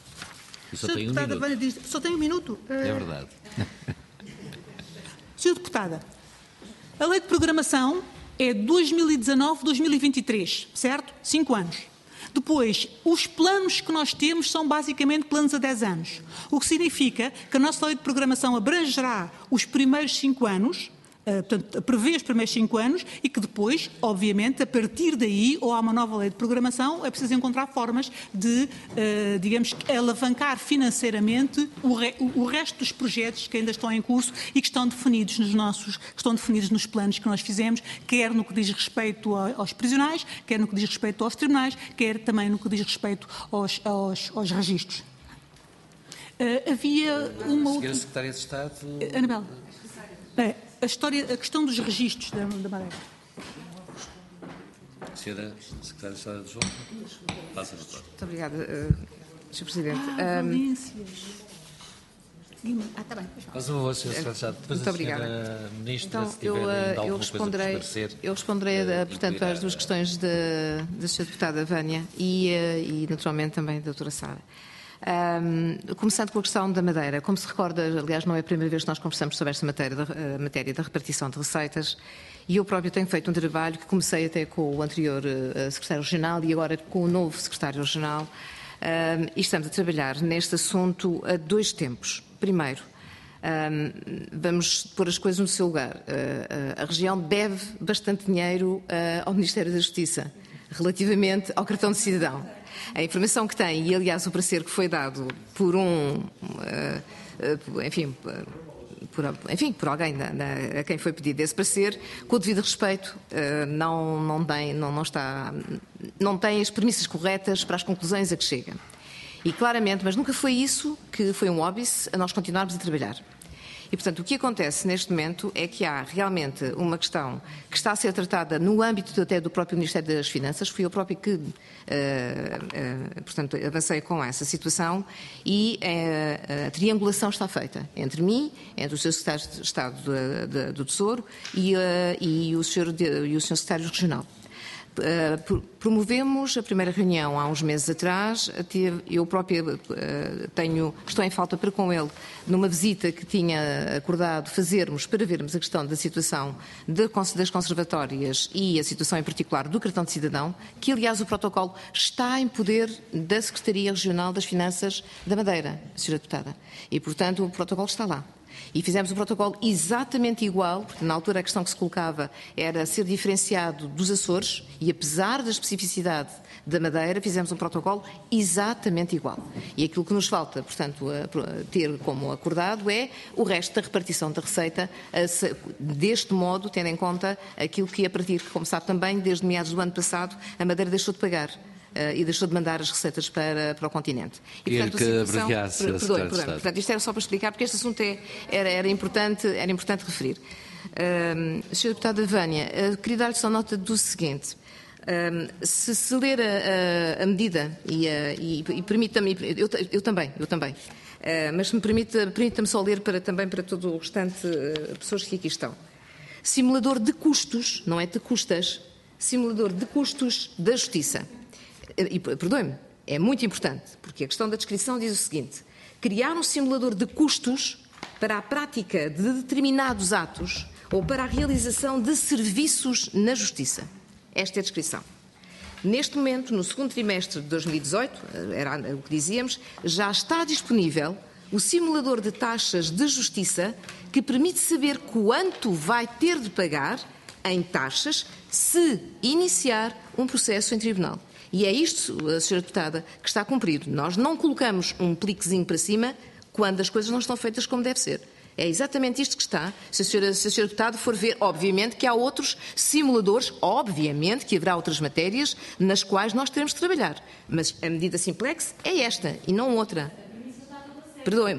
Só tenho um minuto. É verdade. Senhora deputada, a lei de programação é 2019-2023, certo? 5 anos. Depois, os planos que nós temos são basicamente planos a 10 anos. O que significa que a nossa lei de programação abrangerá os primeiros 5 anos, portanto, prevê os primeiros 5 anos e que depois, obviamente, a partir daí, ou há uma nova lei de programação, é preciso encontrar formas de, digamos, alavancar financeiramente o resto dos projetos que ainda estão em curso e que estão definidos nos planos que nós fizemos, quer no que diz respeito aos prisionais, quer no que diz respeito aos tribunais, quer também no que diz respeito aos registros. Havia uma outra... Senhora Secretária de Estado... Anabela. A questão dos registros da Madeira. Senhora Secretária de Estado de João, passa a doutora. Muito obrigada, Sr. Presidente. Está bem. Faz uma voz, Sra. Secretária de Estado. Depois muito obrigada. A Ministra, então, se tiver ainda alguma coisa para esclarecer. Eu responderei, portanto, às 2 questões da Sra. Deputada Vânia e, naturalmente, também da doutora Sara. Começando com a questão da Madeira. Como se recorda, aliás, não é a primeira vez que nós conversamos sobre esta matéria da repartição de receitas, e eu próprio tenho feito um trabalho que comecei até com o anterior secretário regional e agora com o novo secretário regional, e estamos a trabalhar neste assunto a 2 tempos. Primeiro, vamos pôr as coisas no seu lugar. A região deve bastante dinheiro ao Ministério da Justiça relativamente ao cartão de cidadão. A informação que tem, e aliás o parecer que foi dado por por alguém a quem foi pedido esse parecer, com o devido respeito, não tem as premissas corretas para as conclusões a que chega. E claramente, mas nunca foi isso que foi um óbice a nós continuarmos a trabalhar. E, portanto, o que acontece neste momento é que há realmente uma questão que está a ser tratada no âmbito até do próprio Ministério das Finanças. Fui eu próprio que, portanto, avancei com essa situação e a triangulação está feita entre mim, entre o Sr. Secretário de Estado do Tesouro e o Sr. Secretário Regional. Promovemos a primeira reunião há uns meses atrás. Eu própria estou em falta para com ele numa visita que tinha acordado fazermos para vermos a questão da situação das conservatórias e a situação em particular do cartão de cidadão, que aliás o protocolo está em poder da Secretaria Regional das Finanças da Madeira, Sra. Deputada, e portanto o protocolo está lá. E fizemos um protocolo exatamente igual, porque na altura a questão que se colocava era ser diferenciado dos Açores e apesar da especificidade da Madeira, fizemos um protocolo exatamente igual. E aquilo que nos falta, portanto, ter como acordado é o resto da repartição da receita, deste modo, tendo em conta aquilo que a partir, como sabe também, desde meados do ano passado, a Madeira deixou de pagar. E deixou de mandar as receitas para o continente. E, portanto, portanto, isto era só para explicar, porque este assunto era importante referir. Sra. Deputada Vânia, queria dar-lhe só nota do seguinte. Se ler a medida, e permita-me, eu também, mas se me permita-me só ler também para todo o restante pessoas que aqui estão. Simulador de custos, não é de custas, simulador de custos da Justiça. E perdoe-me, é muito importante, porque a questão da descrição diz o seguinte: criar um simulador de custos para a prática de determinados atos ou para a realização de serviços na Justiça. Esta é a descrição. Neste momento, no segundo trimestre de 2018, era o que dizíamos, já está disponível o simulador de taxas de Justiça que permite saber quanto vai ter de pagar em taxas se iniciar um processo em tribunal. E é isto, Sra. Deputada, que está cumprido. Nós não colocamos um pliquezinho para cima quando as coisas não estão feitas como deve ser. É exatamente isto que está. Se a Sra. Deputada for ver, obviamente que há outros simuladores, obviamente que haverá outras matérias nas quais nós teremos de trabalhar. Mas a medida simplex é esta e não outra. Perdoe-me.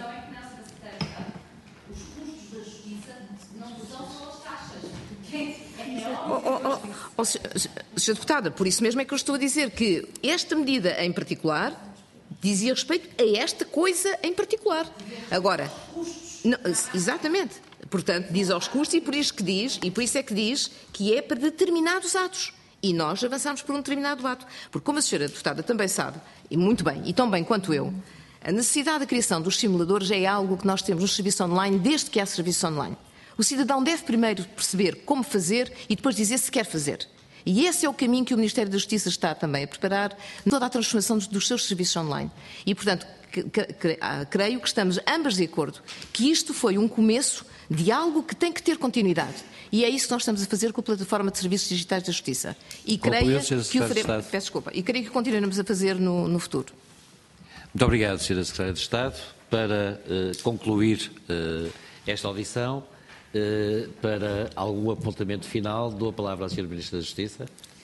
Sra. Deputada, por isso mesmo é que eu estou a dizer que esta medida em particular dizia respeito a esta coisa em particular. Agora, não, exatamente, portanto, diz aos custos e por isso é que diz que é para determinados atos. E nós avançamos por um determinado ato. Porque como a Sra. Deputada também sabe, e muito bem, e tão bem quanto eu, a necessidade da criação dos simuladores é algo que nós temos no serviço online desde que há serviço online. O cidadão deve primeiro perceber como fazer e depois dizer se quer fazer. E esse é o caminho que o Ministério da Justiça está também a preparar toda a transformação dos seus serviços online. E, portanto, creio que estamos ambas de acordo que isto foi um começo de algo que tem que ter continuidade. E é isso que nós estamos a fazer com a Plataforma de Serviços Digitais da Justiça. E creio que o faremos, peço desculpa, e creio que continuaremos a fazer no futuro. Muito obrigado, Sra. Secretária de Estado. Para concluir esta audição, para algum apontamento final, dou a palavra à Sra. Ministra da Justiça.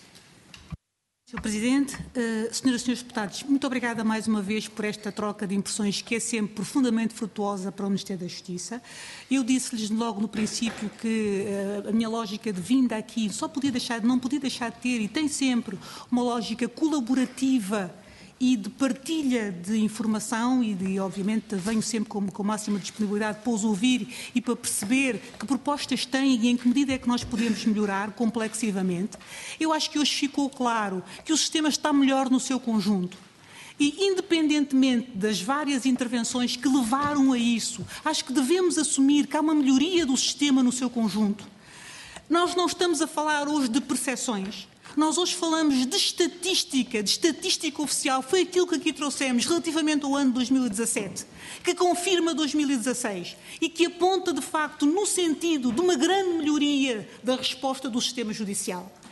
Sr. Presidente, Senhoras e Senhores Deputados, muito obrigada mais uma vez por esta troca de impressões que é sempre profundamente frutuosa para o Ministério da Justiça. Eu disse-lhes logo no princípio que a minha lógica de vinda aqui não podia deixar de ter, e tem sempre, uma lógica colaborativa e de partilha de informação e obviamente, venho sempre com máxima disponibilidade para os ouvir e para perceber que propostas têm e em que medida é que nós podemos melhorar complexivamente. Eu acho que hoje ficou claro que o sistema está melhor no seu conjunto. E, independentemente das várias intervenções que levaram a isso, acho que devemos assumir que há uma melhoria do sistema no seu conjunto. Nós não estamos a falar hoje de percepções. Nós hoje falamos de estatística oficial, foi aquilo que aqui trouxemos relativamente ao ano de 2017, que confirma 2016 e que aponta, de facto, no sentido de uma grande melhoria da resposta do sistema judicial.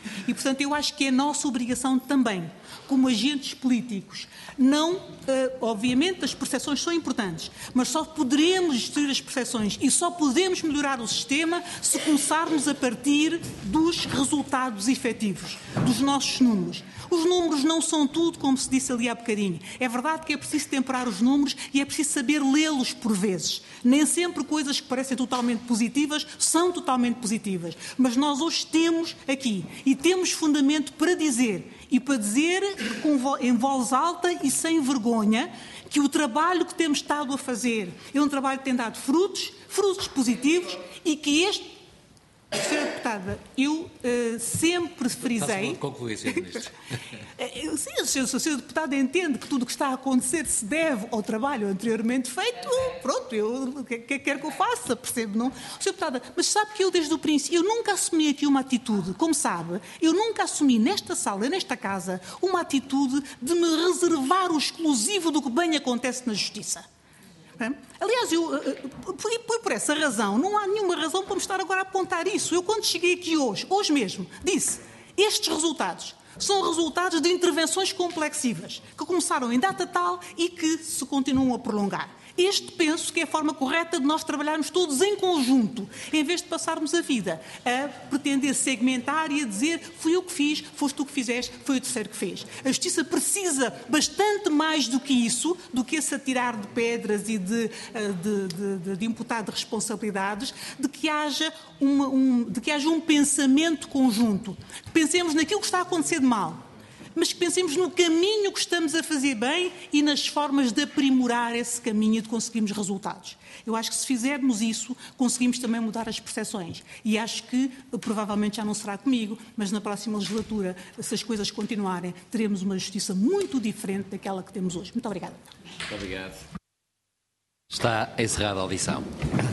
E, portanto, eu acho que é nossa obrigação também, como agentes políticos, não, obviamente, as percepções são importantes, mas só poderemos destruir as percepções e só podemos melhorar o sistema se começarmos a partir dos resultados efetivos, dos nossos números. Os números não são tudo, como se disse ali há bocadinho. É verdade que é preciso temperar os números e é preciso saber lê-los por vezes. Nem sempre coisas que parecem totalmente positivas são totalmente positivas. Mas nós hoje temos aqui, e temos fundamento para dizer, e para dizer em voz alta e sem vergonha, que o trabalho que temos estado a fazer é um trabalho que tem dado frutos positivos, e que este... Senhora Deputada, eu sempre frisei... Está-se concluir, Sr. Ministro. Sim, a Sra. Deputada entende que tudo o que está a acontecer se deve ao trabalho anteriormente feito. Pronto, o que quer que eu faça, percebo, não? Sra. Deputada, mas sabe que eu desde o princípio, eu nunca assumi aqui uma atitude, como sabe, eu nunca assumi nesta sala, nesta casa, uma atitude de me reservar o exclusivo do que bem acontece na Justiça. Aliás, por essa razão, não há nenhuma razão para me estar agora a apontar isso. Eu, quando cheguei aqui hoje mesmo, disse: estes resultados são resultados de intervenções complexivas que começaram em data tal e que se continuam a prolongar. Este, penso que é a forma correta de nós trabalharmos todos em conjunto, em vez de passarmos a vida a pretender segmentar e a dizer: fui eu que fiz, foste tu que fizeste, foi o terceiro que fez. A Justiça precisa bastante mais do que isso, do que esse atirar de pedras e de imputar de responsabilidades, de que haja um pensamento conjunto. Pensemos naquilo que está a acontecer de mal, mas que pensemos no caminho que estamos a fazer bem e nas formas de aprimorar esse caminho e de conseguirmos resultados. Eu acho que se fizermos isso, conseguimos também mudar as percepções. E acho que, provavelmente já não será comigo, mas na próxima legislatura, se as coisas continuarem, teremos uma justiça muito diferente daquela que temos hoje. Muito obrigada. Muito obrigado. Está encerrada a audição.